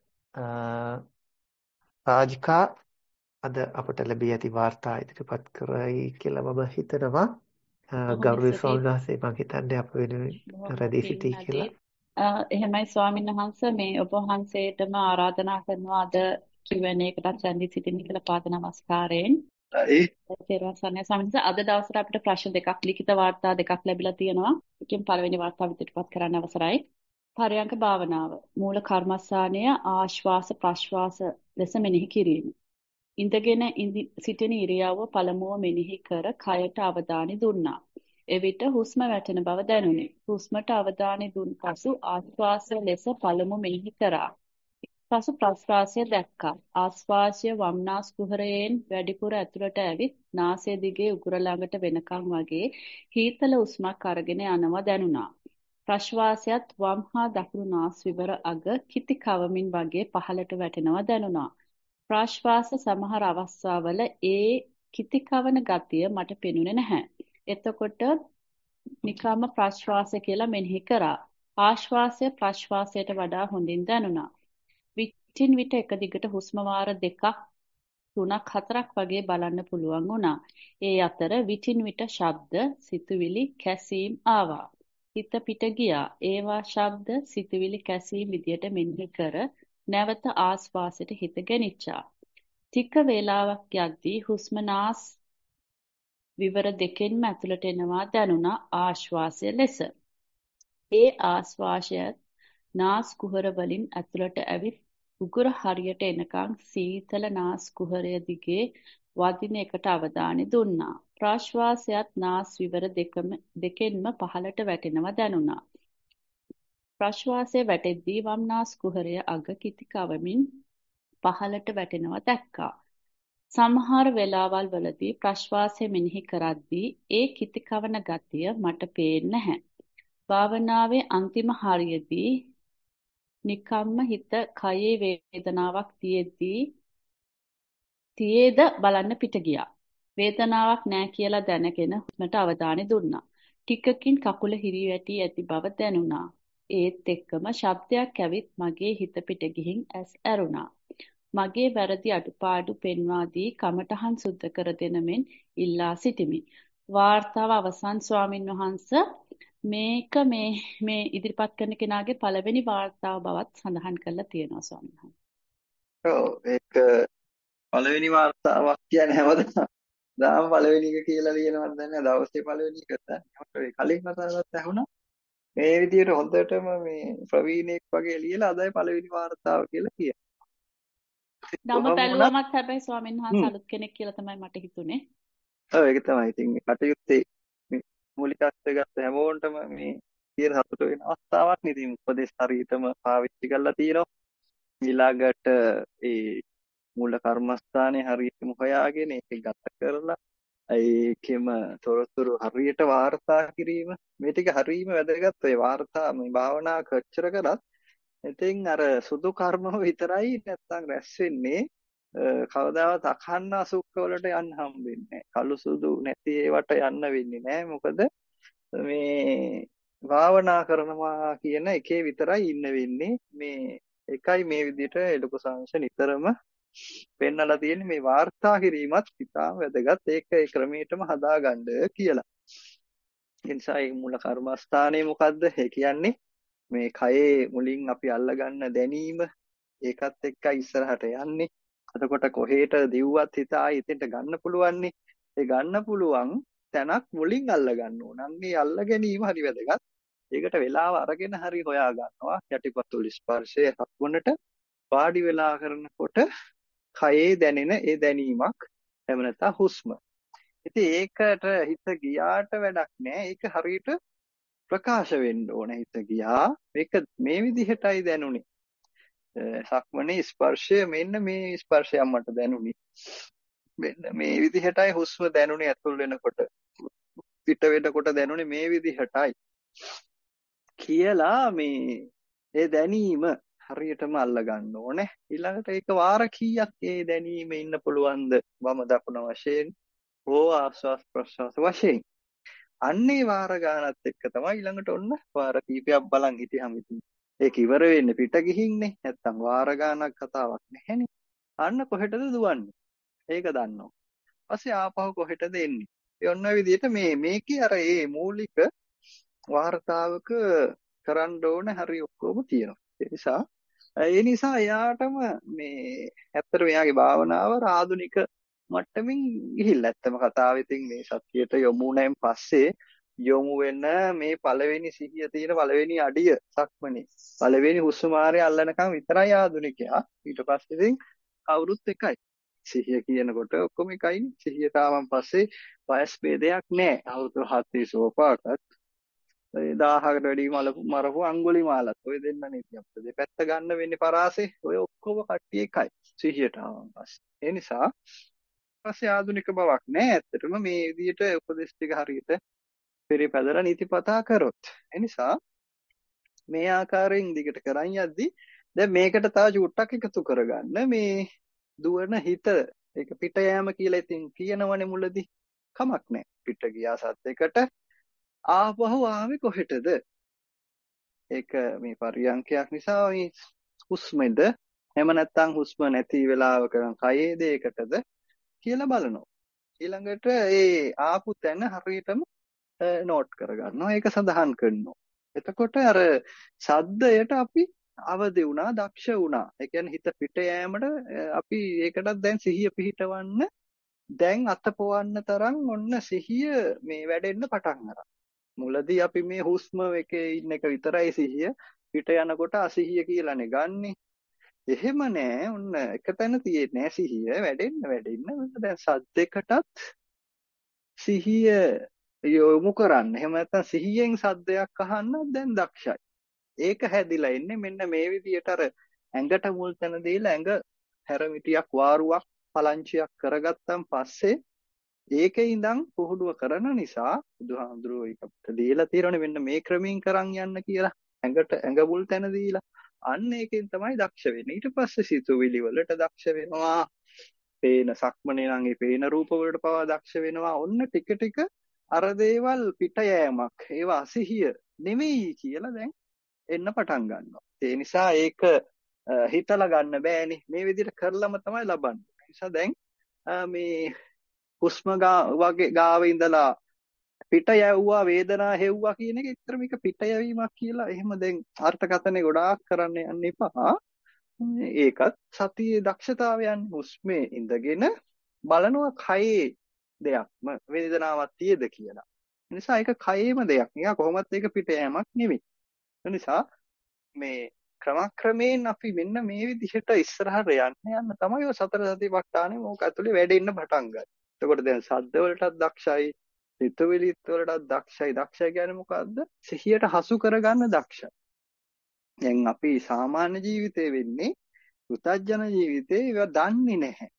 රාජිකා අද අපට ලැබී ඇති වාර්තා ඉදිරිපත් කරයි කියලා මම හිතනවා. ගෞරවනීය ස්වාමීන් වහන්සේ මම හිතන්නේ අප වෙනුවෙන් රැඳී සිටී කියලා. එහෙමයි ස්වාමීන් වහන්සේ මේ ඔබ වහන්සේටම ආරාධනා කරනවා අද Q&A එකටත් රැඳී සිටින්න කියලා පාද නමස්කාරයෙන්. අද දවසට අපිට ප්‍රශ්න දෙකක් ලිඛිත වාර්තා දෙකක් ලැබිලා තියෙනවා. එකෙන් පළවෙනි වාර්තාව ඉදිරිපත් කරන්න අවසරයි. පරයන්ක භාවනාව. මූල කර්මස්ථානය ආශ්වාස ප්‍රශ්වාස ලෙස මෙනෙහි කිරීම. ඉඳගෙන සිටින ඉරියව්ව පළමුව මෙනෙහි කර කයට අවධානය දුන්නා. එවිට හුස්ම වැටෙන බව දැනුනි. හුස්මට අවධානය දුන් පසු ආශ්වාසය ලෙස පළමු මෙනෙහි කරා. පසු ප්‍රශ්වාසය දැක්කා. ආශ්වාසය වම්නාස් කුහරයෙන් වැඩිපුර ඇතුළට ඇවිත් නාසය දිගේ උගුර ළඟට වෙනකන් වගේ හීතල උස්මක් අරගෙන යනවා දැනුණා. ප්‍රශ්වාසයත් වම් හා දකුණු නාස් විවර අග කිති කවමින් වගේ පහළට වැටෙනවා දැනුණා. ප්‍රශ්වාස සමහර අවස්ථාවල ඒ කිති කවන ගතිය මට පෙනුනේ නැහැ. එතකොට නිකම්ම ප්‍රශ්වාසය කියලා මෙනෙහි කරා. ආශ්වාසය ප්‍රශ්වාසයට වඩා හොඳින් දැනුණා. විටින් විට එක දිගට හුස්ම වාර 2ක් 3ක් 4ක් වගේ බලන්න පුළුවන් වුණා. ඒ අතර විටින් විට ශබ්ද, සිතුවිලි, කැසීම් ආවා. හිත පිට ගියා. ඒවා ශබ්ද, සිතුවිලි, කැසීම් විදියට මෙනෙහි කර නැවත ආශ්වාසයට හිත ගෙනිච්චා. ටික වේලාවක් යද්දී හුස්ම නාස් විවර දෙකෙන්ම ඇතුළට එනවා දැනුණා ආශ්වාසය ලෙස. ඒ ආශ්වාසයත් නාස් කුහර වලින් ඇතුළට ඇවිත් උගුර හරියට එනකන් සීතල නාස් කුහරය දිගේ වදින එකට අවධානය දුන්නා. ප්‍රාශ්වාසයත් නාස් විවර දෙකෙන්ම පහළට වැටෙනවා දැනුණා. ප්‍රශ්වාසය වැටෙද්දී වම් නාස් කුහරය අග කිති කවමින් පහළට වැටෙනවා දැක්කා. සමහර වෙලාවල් වලදී ප්‍රශ්වාසය මෙනෙහි කරද්දී ඒ කිති කවන ගතිය මට පේන්නේ නැහැ. භාවනාවේ අන්තිම හරියදී නිකම්ම හිත කයේ වේදනාවක් තියේද බලන්න පිට ගියා. වේදනාවක් නෑ කියලා දැනගෙන හුස්මට අවධානය දුන්නා. ටිකකින් කකුල හිරිවැටි ඇති බව දැනුණා. ඒත් එක්කම ශබ්දයක් ඇවිත් මගේ හිත පිට ගිහින් ඇස් ඇරුණා. මගේ වැරදි අඩුපාඩු පෙන්වා දී කමටහන් සුද්ධ කර දෙන මෙන් ඉල්ලා සිටිමි. වාර්තාව අවසන් ස්වාමින් වහන්සේ. මේක මේ ඉදිරිපත් කරන කෙනාගේ පළවෙනි වාර්තාව බවත් සඳහන් කරලා තියෙනවා ස්වාමීන් වහන්සේ. ඔව් ඒක පළවෙනි වාර්තාවක් කියන්නේ හැමදාම පළවෙනි එක කියලා ලියනවද නැහැ දවසේ පළවෙනි එක තමයි. කලින් කතාවත් ඇහුණා. මේ විදිහට හොඳටම මේ ප්‍රවීණෙක් වගේ ලියලා අදයි පළවෙනි වාර්තාව කියලා කියනවා. නම බැලුවමත් හැබැයි ස්වාමීන් වහන්සේ අලුත් කෙනෙක් කියලා තමයි මට හිතුනේ. ඔව් ඒක තමයි. ඉතින් මේ කටයුත්තේ මූලිකත්වය ගත්ත හැමෝටම මේ තියෙන සතුට වෙන අවස්ථාවක් නේ. ඉතින් උපදේශ හරියටම පාවිච්චි කරලා තියෙනවා. ඊළඟට ඒ මූල කර්මස්ථානේ හරියටම හොයාගෙන ඒක ගත කරලා ඒකෙම තොරතුරු හරියට වාර්තා කිරීම මේ ටික හරියම වැදගත්. ඒ වාර්තා මේ භාවනා කච්චර කරත් ඉතින් අර සුදු කර්ම විතරයි නැත්තම් රැස් වෙන්නේ. කවදාවත් අඛණ්ඩ අසුක්ක වලට යන්න හම්බෙන්නේ නැහැ. කළු සුදු නැති ඒවට යන්න වෙන්නේ නැහැ. මොකද මේ භාවනා කරනවා කියන එකේ විතරයි ඉන්න වෙන්නේ. මේ එකයි මේ විදිහට ලොකු සංශ නිතරම පෙන්නලා තියෙන්නේ මේ වාර්තා කිරීමත් ඉතාම වැදගත්. ඒක ඒ ක්‍රමයටම හදාගන්න කියලා. ඒ නිසා මේ මූල කර්මස්ථානේ මොකද්ද? ඒ කියන්නේ මේ කයේ මුලින් අපි අල්ලගන්න දැනීම ඒකත් එක්ක ඉස්සරහට යන්නේ. එතකොට කොහෙට දිව්වත් හිත ආයි එතෙන්ට ගන්න පුළුවන්නේ. ඒ ගන්න පුළුවන් තැනක් මුලින් අල්ල ගන්න ඕන. අන්නේ අල්ල ගැනීම හරි වැදගත්. ඒකට වෙලාව අරගෙන හරි හොයා ගන්නවා. යටිපතුල් ස්පර්ශයේ හක්වන්නට වාඩි වෙලා කරනකොට කයේ දැනෙන ඒ දැනීමක් එහෙම නැත්නම් හුස්ම. ඉතින් ඒකට හිත ගියාට වැඩක් නැහැ. ඒක හරියට ප්‍රකාශ වෙන්න ඕන. හිත ගියා. මේක මේ විදිහටයි දැනුනේ. සක්මනේ ස්පර්ශය මෙන්න මේ ස්පර්ශය මට දැනුනේ. මෙන්න මේ විදිහටයි හුස්ම දැනුනේ ඇතුල් වෙනකොට. පිට වෙනකොට දැනුනේ මේ විදිහටයි. කියලා මේ ඒ දැනීම හරියටම අල්ල ගන්න ඕනේ. ඊළඟට ඒක වාර කීයක් ඒ දැනීම ඉන්න පුළුවන්ද? වම දකුණ වශයෙන් හෝ ආස්වාස් ප්‍රස්වාස් වශයෙන්. අන්නේ වාර ගානත් එක්ක තමයි ඊළඟට ඔන්න වාර කීපයක් බලන් හිටියම ඉතින් ඒක ඉවර වෙන්නේ පිට ගිහින්නේ. නැත්තම් වාර ගානක් කතාවක් නැහැනේ. අන්න කොහෙටද දුවන්නේ? ඒක දන්නවා. ඊපස්සේ ආපහු කොහෙටද එන්නේ? ඒ ඔන්න විදිහට මේකේ අර ඒ මූලික වාර්තාවක කරන්න ඕන හරි ඔක්කොම තියෙනවා. ඒ නිසා එයාටම මේ ඇත්තට මෙයාගේ භාවනාව ආධුනික මට්ටමින් ගිහිල්ලා. ඇත්තම කතාව ඉතින් මේ සත්‍යයට යොමු වුණාන් පස්සේ යොමු වෙන මේ පළවෙනි සිහිය තියෙන පළවෙනි අඩිය සක්මනේ පළවෙනි හුස්ම මාරය අල්ලනකම් විතරයි ආධුනිකයා. ඊට පස්සේ ඉතින් කවුරුත් එකයි. සිහිය කියනකොට ඔක්කොම එකයිනේ. සිහියට ආවන් පස්සේ වයස් ભેදයක් නැහැ. අවුරුදු 705කට 1000කට වැඩි මරපු අඟුලිමාලත් ඔය දෙන්නනේ ඉතින් අපිට දෙපැත්ත ගන්න වෙන්නේ පරාසෙ. ඔය ඔක්කොම කට්ටිය එකයි. සිහියට ආවන් පස්සේ. ඒ නිසා පස්සේ ආධුනික බවක් නැහැ. ඇත්තටම මේ විදිහට උපදේශ ටික හරියට පෙරපැදලා නීතිපතා කරොත්. ඒ නිසා මේ ආකාරයෙන් දිගට කරන් යද්දි දැන් මේකට තව චුට්ටක් එකතු කරගන්න මේ දුවන හිත ඒක පිට යෑම කියලා ඉතින් කියනවනේ මුලදී. කමක් නැහැ. පිට ගියා සද්දයකට ආපහු ආවේ කොහෙටද? ඒක මේ පරියන්කයක් නිසා මේ හුස්මෙද එහෙම නැත්නම් හුස්ම නැති වෙලාවක කයේ දෙයකටද කියලා බලනවා. ඊළඟට ඒ ආපු තැන හරියටම නෝට් කරගන්නවා. ඒක සඳහන් කරනවා. එතකොට අර සද්දයට අපි අවදි වුණා, දක්ෂ වුණා. ඒ කියන්නේ හිත පිට යෑමට අපි ඒකටත් දැන් සිහිය පිහිටවන්න දැන් අතපොවන්න තරම් ඔන්න සිහිය මේ වැඩෙන්න පටන් අරන්. මුලදී අපි මේ හුස්ම එකේ ඉන්න එක විතරයි සිහිය. පිට යනකොට අසිහිය කියලානේ ගන්නෙ. එහෙම නෑ. ඔන්න එක තැන තියෙන්නේ සිහිය වැඩෙන්න. දැන් සද්දයකටත් සිහිය යොමු කරන්න. එහෙම නැත්නම් සිහියෙන් සද්දයක් අහන්න දැන් දක්ෂයි. ඒක හැදිලා ඉන්නේ මෙන්න මේ විදියට අර ඇඟට මුල් තැන දීලා ඇඟ හැරමිටියක් වාරුවක් පලංචියක් කරගත්තන් පස්සේ ඒකේ ඉඳන් පුහුණුව කරන නිසා බුදුහාමුදුරුවෝ ඒකට දීලා තියෙනනේ මෙන්න මේ ක්‍රමයෙන් කරන් යන්න කියලා. ඇඟට ඇඟ මුල් තැන දීලා අන්න ඒකෙන් තමයි දක්ෂ වෙන්නේ. ඊට පස්සේ සිතුවිලි වලට දක්ෂ වෙනවා. පේන සක්මනේ නම් ඒ පේන රූප වලට පවා දක්ෂ වෙනවා. ඔන්න ටික ටික අර දේවල් පිට යෑමක් ඒවා අසිහිය නෙමෙයි කියලා දැන් එන්න පටන් ගන්නවා. ඒ නිසා ඒක හිතලා ගන්න බෑනේ. මේ විදිහට කරලම තමයි ලබන්නේ. ඒ නිසා දැන් මේ හුස්ම වගේ ගාව ඉඳලා පිට යවුවා වේදනා හෙව්වා කියන එක ඇත්තටම මේක පිට යවීමක් කියලා එහෙම දැන් අර්ථකථනය ගොඩාක් කරන්න යන්න එපා. ඒකත් සතියේ දක්ෂතාවයන් හුස්මේ ඉඳගෙන බලනවා කයේ දෙයක්ම වේදනාවක් තියේද කියලා. ඒ නිසා ඒක කයේම දෙයක්. නිකන් කොහොමත් ඒක පිට යෑමක් නෙවෙයි. ඒ නිසා මේ ක්‍රමක්‍රමයෙන් අපි මෙන්න මේ විදිහට ඉස්සරහට යන්න තමයි ඔය සතර සතිපට්ඨානෙ මොක ඇතුලේ වැඩෙන්න පටන් ගන්නේ. එතකොට දැන් සද්ද වලටත් දක්ෂයි, සිතුවිලිත් වලටත් දක්ෂයි. දක්ෂයි කියන්නේ මොකද්ද? සිහියට හසු කරගන්න දක්ෂයි. දැන් අපි සාමාන්‍ය ජීවිතේ වෙන්නේ පුතග්ජන ජීවිතේ ඒවා දන්නේ නැහැ.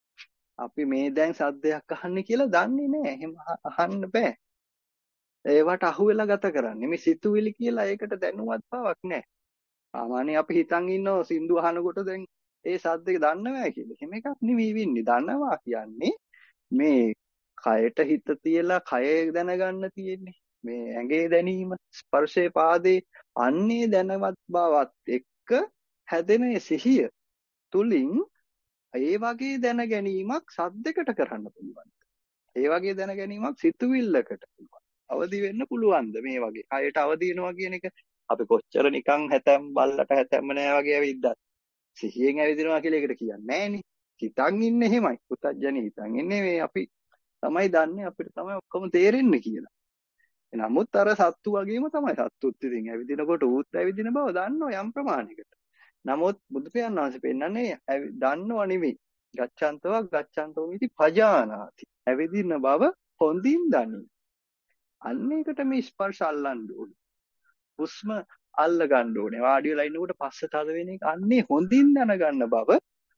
අපි මේ දැන් සද්දයක් අහන්නේ කියලා දන්නේ නැහැ. එහෙම අහන්න බෑ. ඒවට අහුවෙලා ගත කරන්නේ. මේ සිතුවිලි කියලා ඒකට දැනුවත් බවක් නැහැ. සාමාන්‍ය අපි හිතන් ඉන්නෝ සින්දු අහනකොට දැන් ඒ සද්දේ දන්නවෑ කියලා. එහෙම එකක් නෙවෙයි වෙන්නේ. දන්නවා කියන්නේ මේ කයට හිත තියලා කය දැනගන්න තියෙන්නේ. මේ ඇඟේ දැනීම, ස්පර්ශයේ පාදේ අන්නේ දැනවත් බවත් එක්ක හැදෙන සිහිය තුලින් ඒ වගේ දැන ගැනීමක් සද්දයකට කරන්න පුළුවන්. ඒ වගේ දැන ගැනීමක් සිතුවිල්ලකට පුළුවන්. අවදි වෙන්න පුළුවන්ද මේ වගේ? කයට අවදි වෙනවා කියන එක අපි කොච්චර නිකන් හැතැම් බල්ලට හැතැම්ම නෑ වගේ ඇවිද්දා. සිහියෙන් ඇවිදිනවා කියලා ඒකට කියන්නේ නෑනේ. හිතන් ඉන්නේ එහෙමයි. පුතග්ජනේ හිතන් ඉන්නේ මේ අපි තමයි දන්නේ අපිට තමයි ඔක්කොම තේරෙන්නේ කියලා. නමුත් අර සත්තු වගේම තමයි. සත්තුත් ඉතින් ඇවිදිනකොට ඌත් ඇවිදින බව දන්නවා යම් ප්‍රමාණයකට. නමුත් බුදු පියාණන් වහන්සේ පෙන්නන්නේ දන්නව නෙමෙයි. ගච්ඡන්තෝ මිති පජානාති. ඇවිදින බව හොඳින් දනි. අන්න ඒකට මේ ස්පර්ශ අල්ලන්න ඕනේ. හුස්ම අල්ල ගන්න ඕනේ. වාඩි වෙලා ඉන්නකොට පස්ස තද වෙන එක අන්නේ හොඳින් දැනගන්න බව.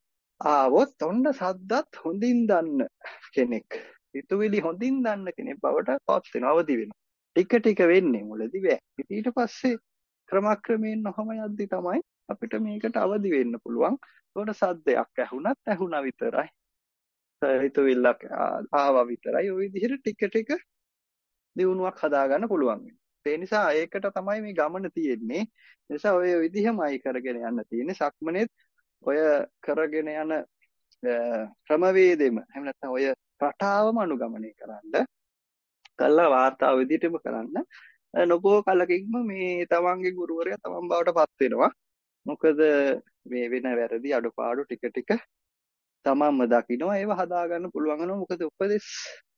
ආවොත් ඔන්න සද්දත් හොඳින් දන්න කෙනෙක්. හිතුවිලි හොඳින් දන්න කෙනෙක් බවට පත් වෙනවා, අවදි වෙනවා. ටික ටික වෙන්නේ මුලදී බෑ. ඊට පස්සේ ක්‍රමක්‍රමයෙන් ඔහම යද්දි තමයි අපිට මේකට අවදි වෙන්න පුළුවන්. ඒකට සද්දයක් ඇහුණා විතරයි. හිතුවිල්ලක් ආවා විතරයි. ওই විදිහට ටික ටික දියුණුවක් හදාගන්න පුළුවන්. ඒ නිසා ඒකට තමයි මේ ගමන තියෙන්නේ. ඒ නිසා ඔය විදිහමයි කරගෙන යන්න තියෙන්නේ. සක්මනේත් ඔය කරගෙන යන ක්‍රමවේදෙම එහෙම නැත්නම් ඔය රටාවම අනුගමනය කරන්න කළා වාර්තාව විදිහටම කරන්න නොබෝ කලකින්ම මේ තමන්ගේ ගුරුවරයා තමන් බවට පත් වෙනවා. මොකද මේ වෙන වැරදි අඩුපාඩු ටික ටික තමන්ම දකිනවා. ඒව හදාගන්න පුළුවන් වෙනවා. මොකද උපදෙස්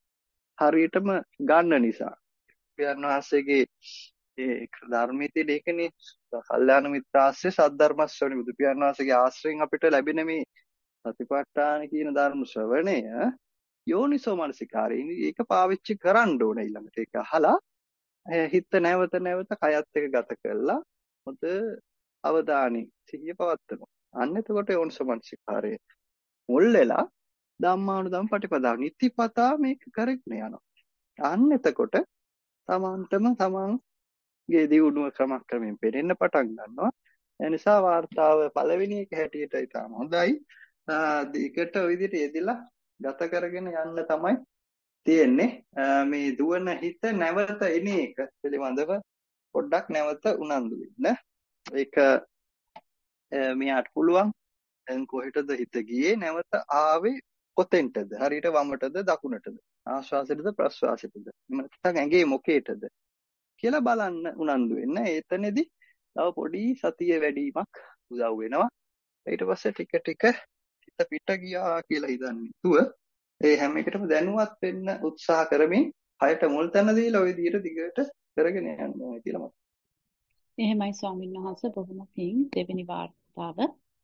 හරියටම ගන්න නිසා. පියාණන් වහන්සේගේ ඒ ධර්මයේ ඒකනේ කල්යාණ මිත්‍රාශ්‍රය සද්ධර්ම ශ්‍රවණය බුදු පියාණන් වහන්සේගේ ආශ්‍රයෙන් අපිට ලැබෙන මේ සතිපට්ඨාන කියන ධර්ම ශ්‍රවණය යෝනිසෝ මනසිකාරයෙන් ඒක පාවිච්චි කරන්න ඕන. ඊළඟට ඒක අහලා හිත නැවත කයත් එක්ක ගත කරලා මොකද අවධානය සිහිය පවත්වනවා. අන්න එතකොට යෝනිසෝ මනසිකාරය මුල් වෙලා ධම්මානුධම්ම පටිපදා නිතිපතා මේක කරගෙන යනවා. අන්න එතකොට තමන්ගේ දියුණුව ක්‍රමක්‍රමයෙන් පෙරෙන්න පටන් ගන්නවා. ඒ නිසා වාර්තාව පළවෙනි එක හැටියට ඉතාම හොඳයි. ඒකට ඔය විදිහට යෙදিলা ගත කරගෙන යන්න තමයි තියෙන්නේ. මේ දුවන හිත නැවත එන එක පිළිබඳව පොඩ්ඩක් නැවත උනන්දු වෙන්න. ඒක මෙයාට පුළුවන් දැන් කොහෙටද හිත ගියේ නැවත ආවේ කොතෙන්ටද? හරියට වමටද දකුණටද? ආශ්වාසයටද ප්‍රශ්වාසයටද? නැත්නම් ඇඟේ මොකේටද කියලා බලන්න උනන්දු වෙන්න. එතනදී තව පොඩි සතිය වැඩිවීමක් උදව් වෙනවා. ඊට පස්සේ ටික ටික හිත පිට ගියා කියලා හිතන්නේ නැතුව ඒ හැම එකටම දැනුවත් වෙන්න උත්සාහ කරමින් හයට මුල් තැන දීලා ওই විදිහට දිගට කරගෙන යන්න ඕනේ කියලා මම. එහෙමයි ස්වාමීන් වහන්සේ බොහොම පිං. දෙවෙනි වාර්තාව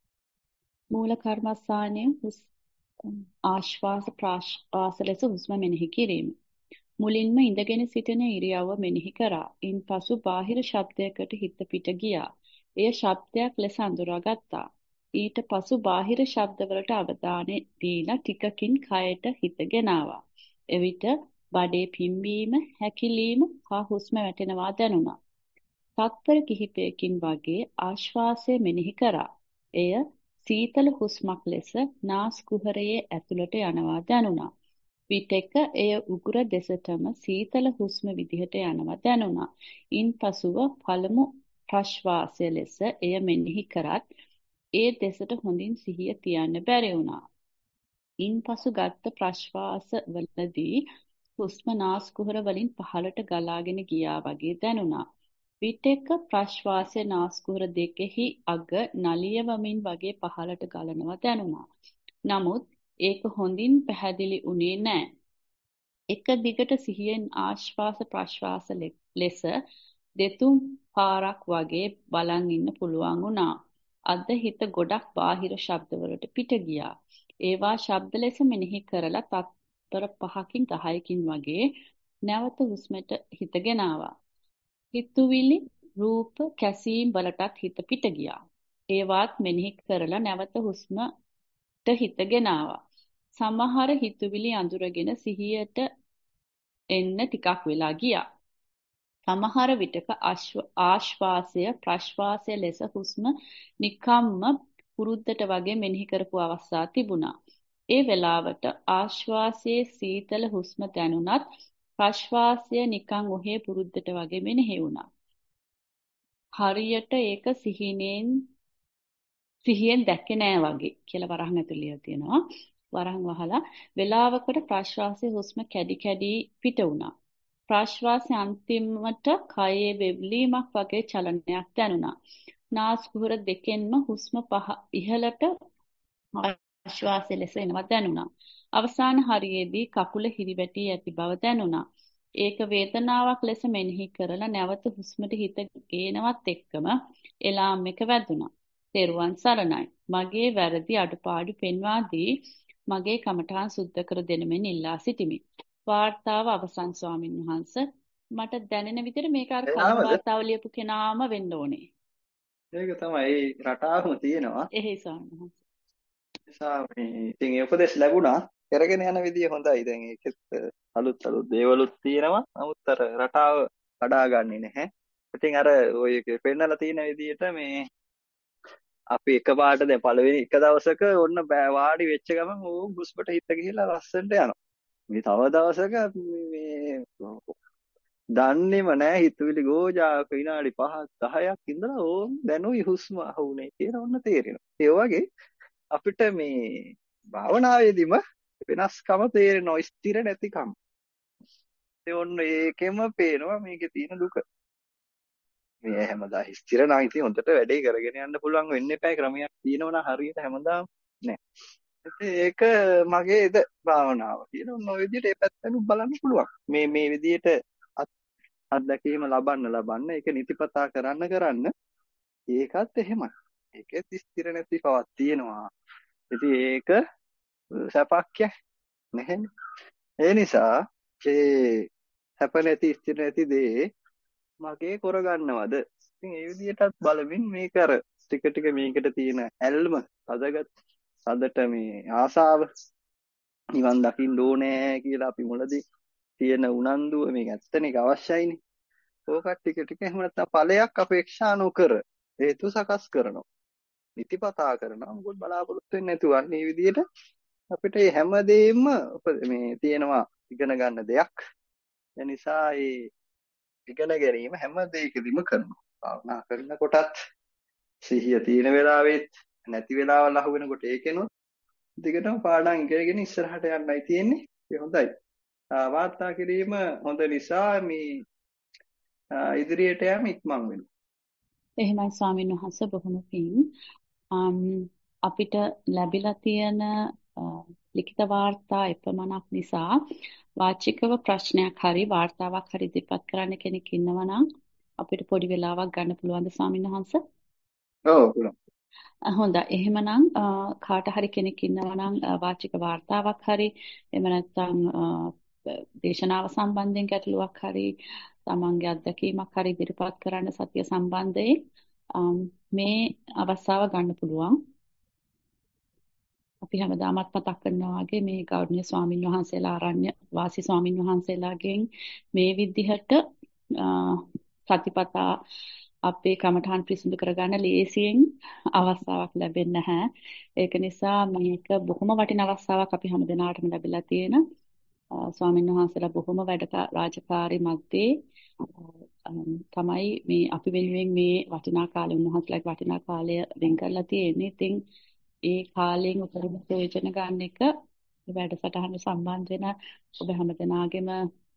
මූල කර්මස්ථානයේ ආශ්වාස ප්‍රාශ්වාස ලෙස හුස්ම මෙනෙහි කිරීම. මුලින්ම ඉඳගෙන සිටින ඉරියව්ව මෙනෙහි කරා. ඉන්පසු බාහිර ශබ්දයකට හිත පිට ගියා. එය ශබ්දයක් ලෙස අඳුරාගත්තා. ඊට පසු බාහිර ශබ්දවලට අවධානය දීලා ටිකකින් කයට හිත ගෙනාවා. එවිට බඩේ පිම්බීම, හැකිලීම හා හුස්ම වැටෙනවා දැනුණා. තත්පර කිහිපයකින් වගේ ආශ්වාසය මෙනෙහි කරා. එය සීතල හුස්මක් ලෙස නාස් කුහරයේ ඇතුළට යනවා දැනුණා. විටෙක එය උගුර දෙසටම සීතල හුස්ම විදිහට යනවා දැනුණා. ඉන්පසුව පළමු ප්‍රශ්වාසය ලෙස එය මෙනෙහි කරත් ඒ දෙසට හොඳින් සිහිය තියන්න බැරි වුණා. ඉන්පසු ගත්ත ප්‍රශ්වාස වලදී හුස්ම නාස් කුහර වලින් පහළට ගලාගෙන ගියා වගේ දැනුණා. විටෙක ප්‍රශ්වාසය නාස් කුහර දෙකෙහි අග නලියවමින් වගේ පහළට ගලනවා දැනුණා. නමුත් ඒක හොඳින් පැහැදිලි වුණේ නැහැ. එක දිගට සිහියෙන් ආශ්වාස ප්‍රශ්වාස ලෙස දෙතුන් පාරක් වගේ බලන් ඉන්න පුළුවන් වුණා. අද හිත ගොඩක් බාහිර ශබ්දවලට පිට ගියා. ඒවා ශබ්ද ලෙස මෙනෙහි කරලා තත්පර 5කින් 10කින් වගේ නැවත හුස්මට හිත ගෙනාවා. හිතුවිලි රූප කැසීම් වලටත් හිත පිට ගියා. ඒවාත් මෙනෙහි කරලා නැවත හුස්මට හිත ගෙනාවා. සමහර හිතුවිලි අඳුරගෙන සිහියට එන්න ටිකක් වෙලා ගියා. සමහර විටක ආශ්වාසය ප්‍රශ්වාසය ලෙස හුස්ම නිකම්ම පුරුද්දට වගේ මෙනෙහි කරපු අවස්ථා තිබුණා. ඒ වෙලාවට ආශ්වාසයේ සීතල හුස්ම දැනුණත් ප්‍රශ්වාසය නිකන් ඔහේ පුරුද්දට වගේ මෙනෙහි වුණා. හරියට ඒක සිහියෙන් දැක්කේ නෑ වගේ කියලා වරහන් ඇතුළේ තියෙනවා. වරහන් වහලා වෙලාවකට ප්‍රශ්වාසයේ හුස්ම කැඩි කැඩි පිට වුණා. ප්‍රශ්වාසයේ අන්තිමට කයේ වෙව්ලීමක් වගේ චලනයක් දැනුණා. නාස් කුහර දෙකෙන්ම හුස්ම පහ ඉහළට ආශ්වාසය ලෙස එනවා දැනුණා. අවසාන හරියේදී කකුල හිරිවැටි ඇති බව දැනුණා. ඒක වේදනාවක් ලෙස මෙනෙහි කරලා නැවත හුස්මට හිත ගේනවත් එක්කම එලාම් එක වැදුණා. තෙරුවන් සරණයි. මගේ වැරදි අඩුපාඩු පෙන්වා දී මගේ කමඨාන් සුද්ධ කර දෙනමින් ඉල්ලා සිටිමි. වාර්තාව අවසන් ස්වාමින් වහන්සේ. මට දැනෙන විදිහට මේක අර කලින් වාර්තාව ලියපු කෙනාම වෙන්න ඕනේ. ඒක තමයි රටාවම තියෙනවා. එහෙයි ස්වාමින් වහන්සේ. නිසා මේ ඉතින් ඒ උපදෙස් ලැබුණා. කරගෙන යන විදිය හොඳයි. දැන් ඒකෙත් අලුත් දේවලුත් තියෙනවා. නමුත් අර රටාව කඩාගන්නේ නැහැ. ඉතින් අර ඔය පෙන්නලා තියෙන විදියට මේ අපි එකපාරට දැන් පළවෙනි එක දවසක ඔන්න වාඩි වෙච්ච ගමන් ඕ හුස්මට හිත ගිහිලා ලස්සනට යනවා. මේ තව දවසක මේ දන්නේම නැහැ හිතුවිලි ගෝජාක විනාඩි 5ක් 10ක් ඉඳලා ඕම් දැනුයි හුස්ම අහුනේ කියලා ඔන්න තේරෙනවා. ඒ වගේ අපිට මේ භාවනාවේදීම වෙනස්කම තේරෙනවා ස්ථිර නැතිකම. ඒ ඔන්න ඒකෙම පේනවා මේකේ තියෙන දුක. මේ හැමදා ස්ථිර නම් ඉතින් හොඳට වැඩේ කරගෙන යන්න පුළුවන් වෙන්න එපා. ක්‍රමයක් තියෙනවා නම් හරියට හැමදාම නෑ. ඒක මගේද භාවනාව කියන ඔය විදිහට ඒ පැත්තෙන් බලන්න පුළුවන්. මේ විදිහට අත්දැකීම ලබන්න ඒක නිතිපතා කරන්න ඒකත් එහෙමයි. ඒකෙත් ස්ථිර නැති බවක් තියෙනවා. ඉතින් ඒක සපක්ය නැහැනේ. ඒ නිසා ඒ සැප නැති ස්ථිර නැති දේ මගේ කරගන්නවද? ඉතින් ඒ විදිහටත් බලමින් මේක අර ටික ටික මේකට තියෙන ඇල්ම සදට මේ ආසාව නිවන් දකින්න ඕනේ කියලා අපි මුලදී තියෙන උනන්දුව මේක ඇත්තනේ අවශ්‍යයිනේ. ඕකත් ටික ටික එහෙම නැත්නම් ඵලයක් අපේක්ෂා නොකර හේතු සකස් කරනවා. නිතිපතා කරනවා. මොකද බලාපොරොත්තු වෙන්නේ නැතුව මේ විදිහට අපිට මේ හැමදේම මේ තියෙනවා ඉගෙන ගන්න දෙයක්. ඒ නිසා මේ ඉගෙන ගැනීම හැම දෙයකදීම කරනවා. භාවනා කරනකොටත් සිහිය තියෙන වෙලාවෙත් නැති වෙලාවල් අහු වෙනකොට ඒකෙනොත් දිගටම පාඩම් ඉගෙනගෙන ඉස්සරහට යන්නයි තියෙන්නේ. ඒ හොඳයි. වාර්තා කිරීම හොඳ නිසා මේ ඉදිරියට යෑම ඉක්මන් වෙනවා. එහෙමයි ස්වාමීන් වහන්සේ බොහොම පිං. අපිට ලැබිලා තියෙන ලිඛිත වාර්තා එපමණක් නිසා වාචිකව ප්‍රශ්නයක් හරි වාර්තාවක් හරි ඉදිරිපත් කරන්න කෙනෙක් ඉන්නවා නම් අපිට පොඩි වෙලාවක් ගන්න පුළුවන්ද ස්වාමීන් වහන්සේ? ඔව් පුළුවන්. හොඳයි. එහෙමනම් කාට හරි කෙනෙක් ඉන්නවා නම් වාචික වාර්තාවක් හරි එහෙම නැත්නම් දේශනාව සම්බන්ධයෙන් ගැටලුවක් හරි තමන්ගේ අත්දැකීමක් හරි ඉදිරිපත් කරන්න සතිය සම්බන්ධයෙන් මේ අවස්ථාව ගන්න පුළුවන්. අපි හැමදාමත් මතක් කරනවා වගේ මේ ගෞරවනීය ස්වාමින් වහන්සේලා ආරණ්‍ය වාසී ස්වාමින් වහන්සේලාගෙන් මේ විදිහට සතිපතා අපේ කමඨාන් පිරිසිදු කරගන්න ලේසියෙන් අවස්ථාවක් ලැබෙන්නේ නැහැ. ඒක නිසා මේක බොහොම වටින අවස්ථාවක් අපි හැමදෙනාටම ලැබිලා තියෙන. ස්වාමීන් වහන්සේලා බොහොම වැඩ රාජකාරී මැද්දේ තමයි මේ අපි වෙනුවෙන් මේ වටිනා කාලය උන්වහන්සේලාගේ වටිනා කාලය වෙන් කරලා තියෙන්නේ. ඉතින් ඒ කාලයෙන් උපරිම ප්‍රයෝජන ගන්න එක වැඩසටහන සම්බන්ධ වෙන ඔබ හැමදෙනාගේම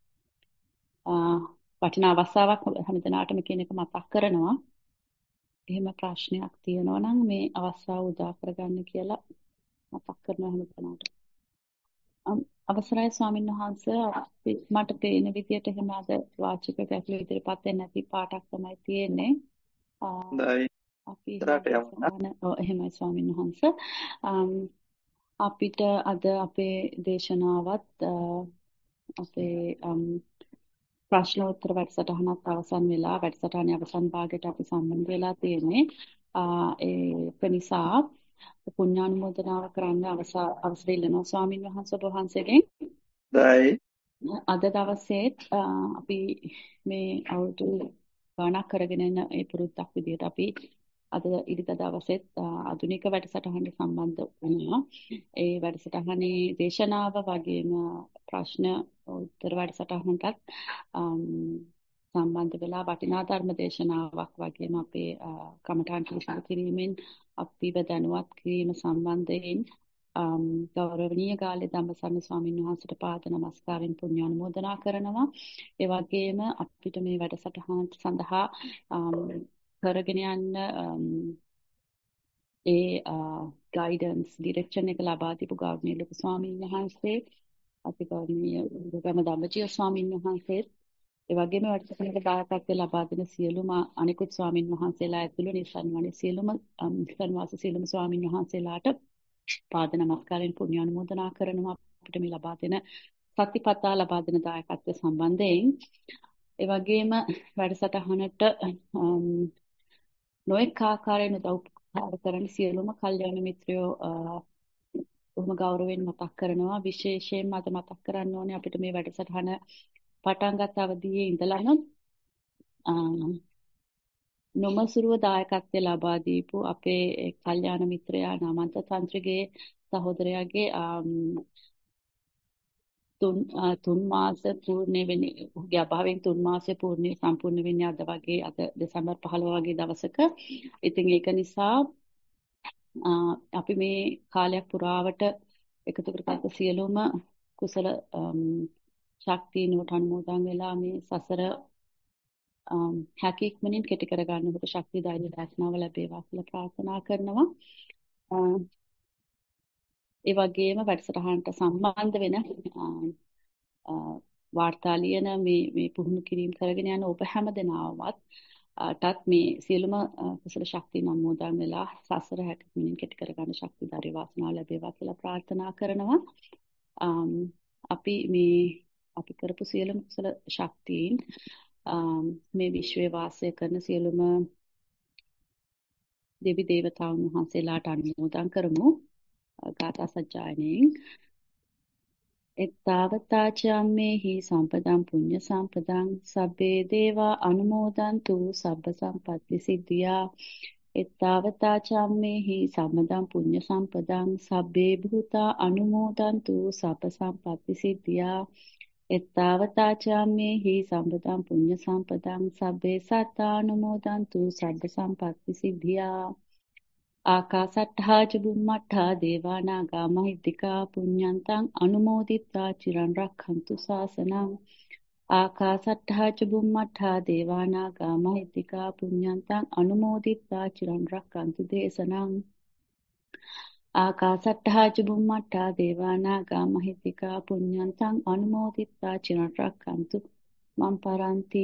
වටිනා අවස්ථාවක් හැමදෙනාටම කියන එක මතක් කරනවා. එහෙම ප්‍රශ්නයක් තියෙනවා නම් මේ අවස්ථාව උදා කරගන්න කියලා මතක් කරනවා හැමදෙනාට. අවසරයි ස්වාමීන් වහන්සේ මට පේන විදියට එහෙම අද වාචික ගැටළු ඉදිරිපත් වෙන්නේ නැති පාඩක් තමයි තියෙන්නේ. හොඳයි. අපි ඉතරට යමු. එහෙමයි ස්වාමීන් වහන්සේ. අපිට අද අපේ දේශනාවත් අපේ ප්‍රශ්නෝත්තර වැඩසටහනත් අවසන් වෙලා වැඩසටහනේ අවසන් භාගයට අපි සම්බන්ධ වෙලා තියෙන්නේ. ඒක නිසා පුණ්‍යානුමෝදනාව කරන්න අවසර ඉල්ලනවා ස්වාමින් වහන්සේ ඔබ වහන්සේගෙන්. හොඳයි. අද දවසේත් අපි මේ අවුරුදු ගණක් කරගෙන යන ඒ පුරුද්දක් විදිහට අපි අද ඉරිදා දවසෙත් ආධුනික වැඩසටහනට සම්බන්ධ වෙනවා. ඒ වැඩසටහනේ දේශනාව වගේම ප්‍රශ්න උත්තර වැඩසටහනටත් සම්බන්ධ වෙලා වටිනා ධර්ම දේශනාවක් වගේම අපේ කමඨාන් පිරිසිදු කිරීමෙන් අපිව දැනුවත් කිරීම සම්බන්ධයෙන් ගෞරවනීය ගාල්ලේ ධම්මසරණ ස්වාමීන් වහන්සේට පාද නමස්කාරයෙන් පුණ්‍යානුමෝදනා කරනවා. ඒ වගේම අපිට මේ වැඩසටහන සඳහා කරගෙන යන්න ඒ ගයිඩන්ස් ඩිරෙක්ෂන් එක ලබා දීපු ගෞරවනීය ලොකු ස්වාමීන් වහන්සේ අපි ගෞරවනීය ගම ධම්මජීව ස්වාමීන් වහන්සේ ඒ වගේම වැඩසටහනට දායකත්වය ලබා දෙන සියලුම අනිකුත් ස්වාමීන් වහන්සේලා ඇතුළු නිසන්වනේ සියලුම නිසන්වාස සියලුම ස්වාමීන් වහන්සේලාට පාද නමස්කාරයෙන් පුණ්‍යානුමෝදනා කරනවා අපිට මේ ලබා දෙන සතිපතා ලබා දෙන දායකත්වය සම්බන්ධයෙන්. ඒ වගේම වැඩසටහනට නොඑක ආකාරයෙන් උපකාර කරන සියලුම කල්යාණ මිත්‍රයෝ බොහොම ගෞරවයෙන් මතක් කරනවා. විශේෂයෙන්ම අද මතක් කරන්න ඕනේ අපිට මේ වැඩසටහන පටන් ගත්ත අවදියේ ඉඳලම නොමසුරුව දායකත්වය ලබා දීපු අපේ කල්යාණ මිත්‍රයා නමන්ත තන්ත්‍රගේ සහෝදරයාගේ තුන් මාස පූර්ණ වෙන්නේ ඔහුගේ අභාවයෙන් 3 මාසය සම්පූර්ණ වෙන්නේ අද වගේ අද දෙසැම්බර් 15 වගේ දවසක. ඉතින් ඒක නිසා අපි මේ කාලයක් පුරාවට එකතු කරගත්ත සියලුම කුසල ශක්තියනට අනුමෝදන් වෙලා මේ සසර හැකියක්මනින් කෙටි කර ගන්නකොට ශක්තිය ධෛර්ය වාසනාව ලැබේවා කියලා ප්‍රාර්ථනා කරනවා. ඒ වගේම වැඩසටහනට සම්බන්ධ වෙන වාර්තා ලියන මේ පුහුණු කිරීම කරගෙන යන ඔබ හැම දෙනාමත් ටත් මේ සියලුම කුසල ශක්තිය අනුමෝදන් වෙලා සසර හැකියක්මනින් කෙටි කර ගන්න ශක්තිය ධෛර්ය වාසනාව ලැබේවා කියලා ප්‍රාර්ථනා කරනවා. අපි කරපු සියලුම කුසල ශක්තියින් මේ විශ්වයේ වාසය කරන සියලුම දෙවි දේවතාවුන් වහන්සේලාට අනුමෝදන් කරමු. ගාථා සජ්ජායනයෙන් එත්තාවතා චම්මේහි සම්පදං පුඤ්ඤ සම්පදං සබ්බේ දේවා අනුමෝදන්තු සබ්බ සම්පත්ති සිද්ධියා එත්තාවතා චම්මේහි සම්පදං පුඤ්ඤ සම්පදං සබ්බේ භූතා අනුමෝදන්තු සබ්බ සම්පත්ති සිද්ධියා එත්තාවතා චම්මේහි සම්පදං පුඤ්ඤ සම්පදං සබ්බේ සත්තා අනුමෝදන්තු සබ්බ සම්පත්ති සිද්ධියා ආකාසට්ඨා ච බුම්මට්ඨා දේවා නාග මහිද්దికා පුඤ්ඤන්තං අනුමෝදිත්වා චිරන් රක්ඛන්තු ශාසනං ආකාසට්ඨා ච බුම්මට්ඨා දේවානාගා මහිත්‍තිකා පුඤ්ඤන්තං අනුමෝදිත්වා චිරන් රැක්කන්තු දේශනං ආකාසට්ඨා ච බුම්මට්ඨා දේවානාගා මහිත්‍තිකා පුඤ්ඤන්තං අනුමෝදිත්වා චිරන් රැක්කන්තු මම් පරන්ති.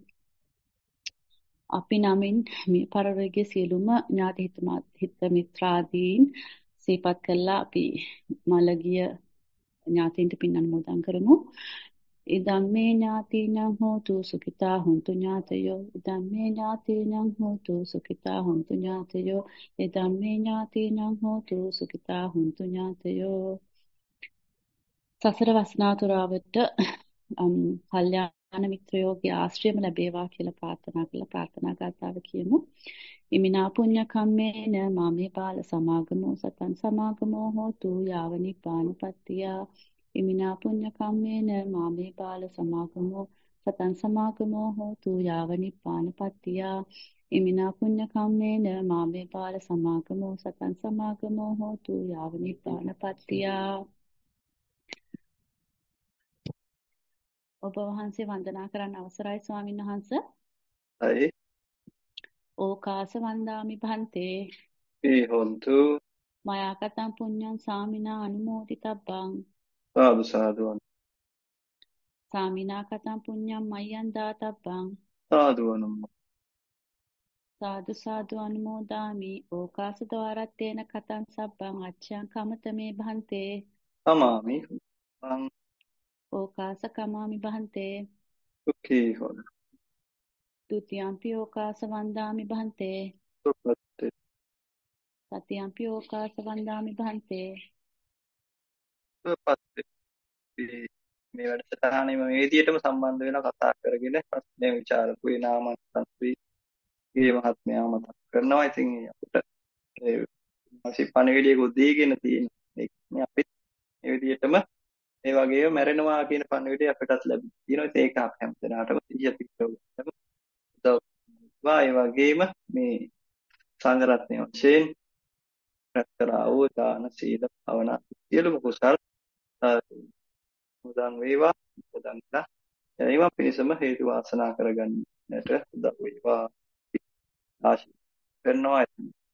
අපි නමින් මේ පරිලෝකයේ සියලුම ඥාති හිත මිත්‍රාදීන් සිහිපත් කළා. අපි මළගිය ඥාතීන්ට පින් අනුමෝදන් කරමු. ඉදම්මේ ඥාතිනං හෝතු සුඛිතා හොන්තු ඥාතයෝ. ඉදම්මේ ඥාතිනං හෝතු සුඛිතා හොන්තු ඥාතයෝ. ඉදම්මේ ඥාතිනං හෝතු සුඛිතා හොන්තු ඥාතයෝ. සසර වස්නාතුරාවට කල්යාණ මිත්‍රයෝගේ ආශ්‍රයම ලැබේවා කියලා ප්‍රාර්ථනා කළා. ප්‍රාර්ථනා ගාථාව කියමු. ඉමිනා පුඤ්ඤ කම්මේන මාමේ බාල සමාගමෝ සතං සමාගමෝ හෝතු යාව නිපානපත්තිය. ඉමිනා පුඤ්ඤ කම්මේන මාමේ බාල සමාගමෝ සතං සමාගමෝ හෝතු යාව නිපානපත්තිය. ඉමිනා පුඤ්ඤ කම්මේන මාමේ බාල සමාගමෝ සතං සමාගමෝ හෝතු යාව නිපානපත්තිය. ඔබ වහන්සේ වන්දනා කරන්න අවසරයි ස්වාමීන් වහන්සේ. අයි ඕකාස වන්දාමි භන්තේ. ඒ හොන්තු මයා කතං පුඤ්ඤං සාමිනා අනුමෝදිතබ්බං. සාදු සාදු සාමිනා කතං පුඤ්ඤං මයං දාතබ්බං. සාදු අනුම සාදු සාදු අනුමෝදාමි. ඕකාස ద్వාරත්තේන කතං සබ්බං අච්ඡං කමතමේ භන්තේ. අමාමි මං ඕකාස කමාමි භන්තේ. සුඛී හොන ဒုတိယံ පි ඕකාස වන්දාමි භන්තේ. සුපත්තේ තතියං පි ඕකාස වන්දාමි භන්තේ. සුපත්තේ මේ වැඩසටහනේ මේ විදියටම සම්බන්ධ වෙලා කතා කරගෙන ප්‍රශ්න විචාරපු ඒ නාමස්ත්‍රී ගේ මහත්මයා මතක් කරනවා. ඉතින් අපිට ඒ මාසි පණිවිඩයක දීගෙන තියෙන මේ අපිත් මේ විදියටම ඒ වගේම මැරෙනවා කියන පණිවිඩය අපිටත් ලැබී තියෙනවා. ඒක අප හැමදෙනාටම සිහිය පිටවෙන්න උදව්වා. ඒ වගේම මේ සංඝ රත්නය වශයෙන් රැකලා වූ දාන සීල භාවනා සියලුම කුසල් උදාන් වේවා. උදාන්ලා ඒව පිණිසම හේතු වාසනා කරගන්නට උදව් වේවා. ආශිර්වාද කරනවා.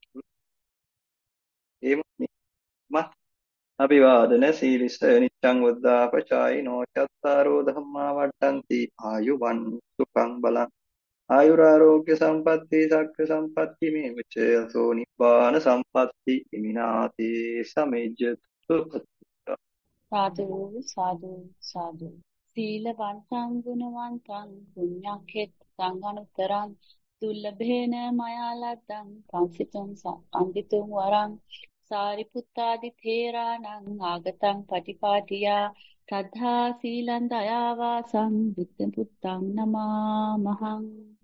මත් අභිවාදන සීලිස නිච්ඡං වද්දාපචායිනෝ චත්තාරෝ ධම්මා වඩ්ඩಂತಿ ආයුවන් සුඛං බලං ආයුරාෝග්‍ය සම්පatti සග්ග සම්පatti මේ විචයසෝ නිබ්බාන සම්පatti ඉමිනාති සමෙජ්ජතු. සාදු සාදු සාදු. සීලවන්තං ගුණවන්තං පුඤ්ඤක්ඛෙත්තං අනුත්තරං දුර්ලභේන මයා ලද්දං සංසිතං අන්දිතුං වරං සාරිපුත්තාදි තේරාණං ආගතං පටිපාටියා තද්ධා සීලං දයාවාසං බුද්ධ පුත්තං නමාමහං.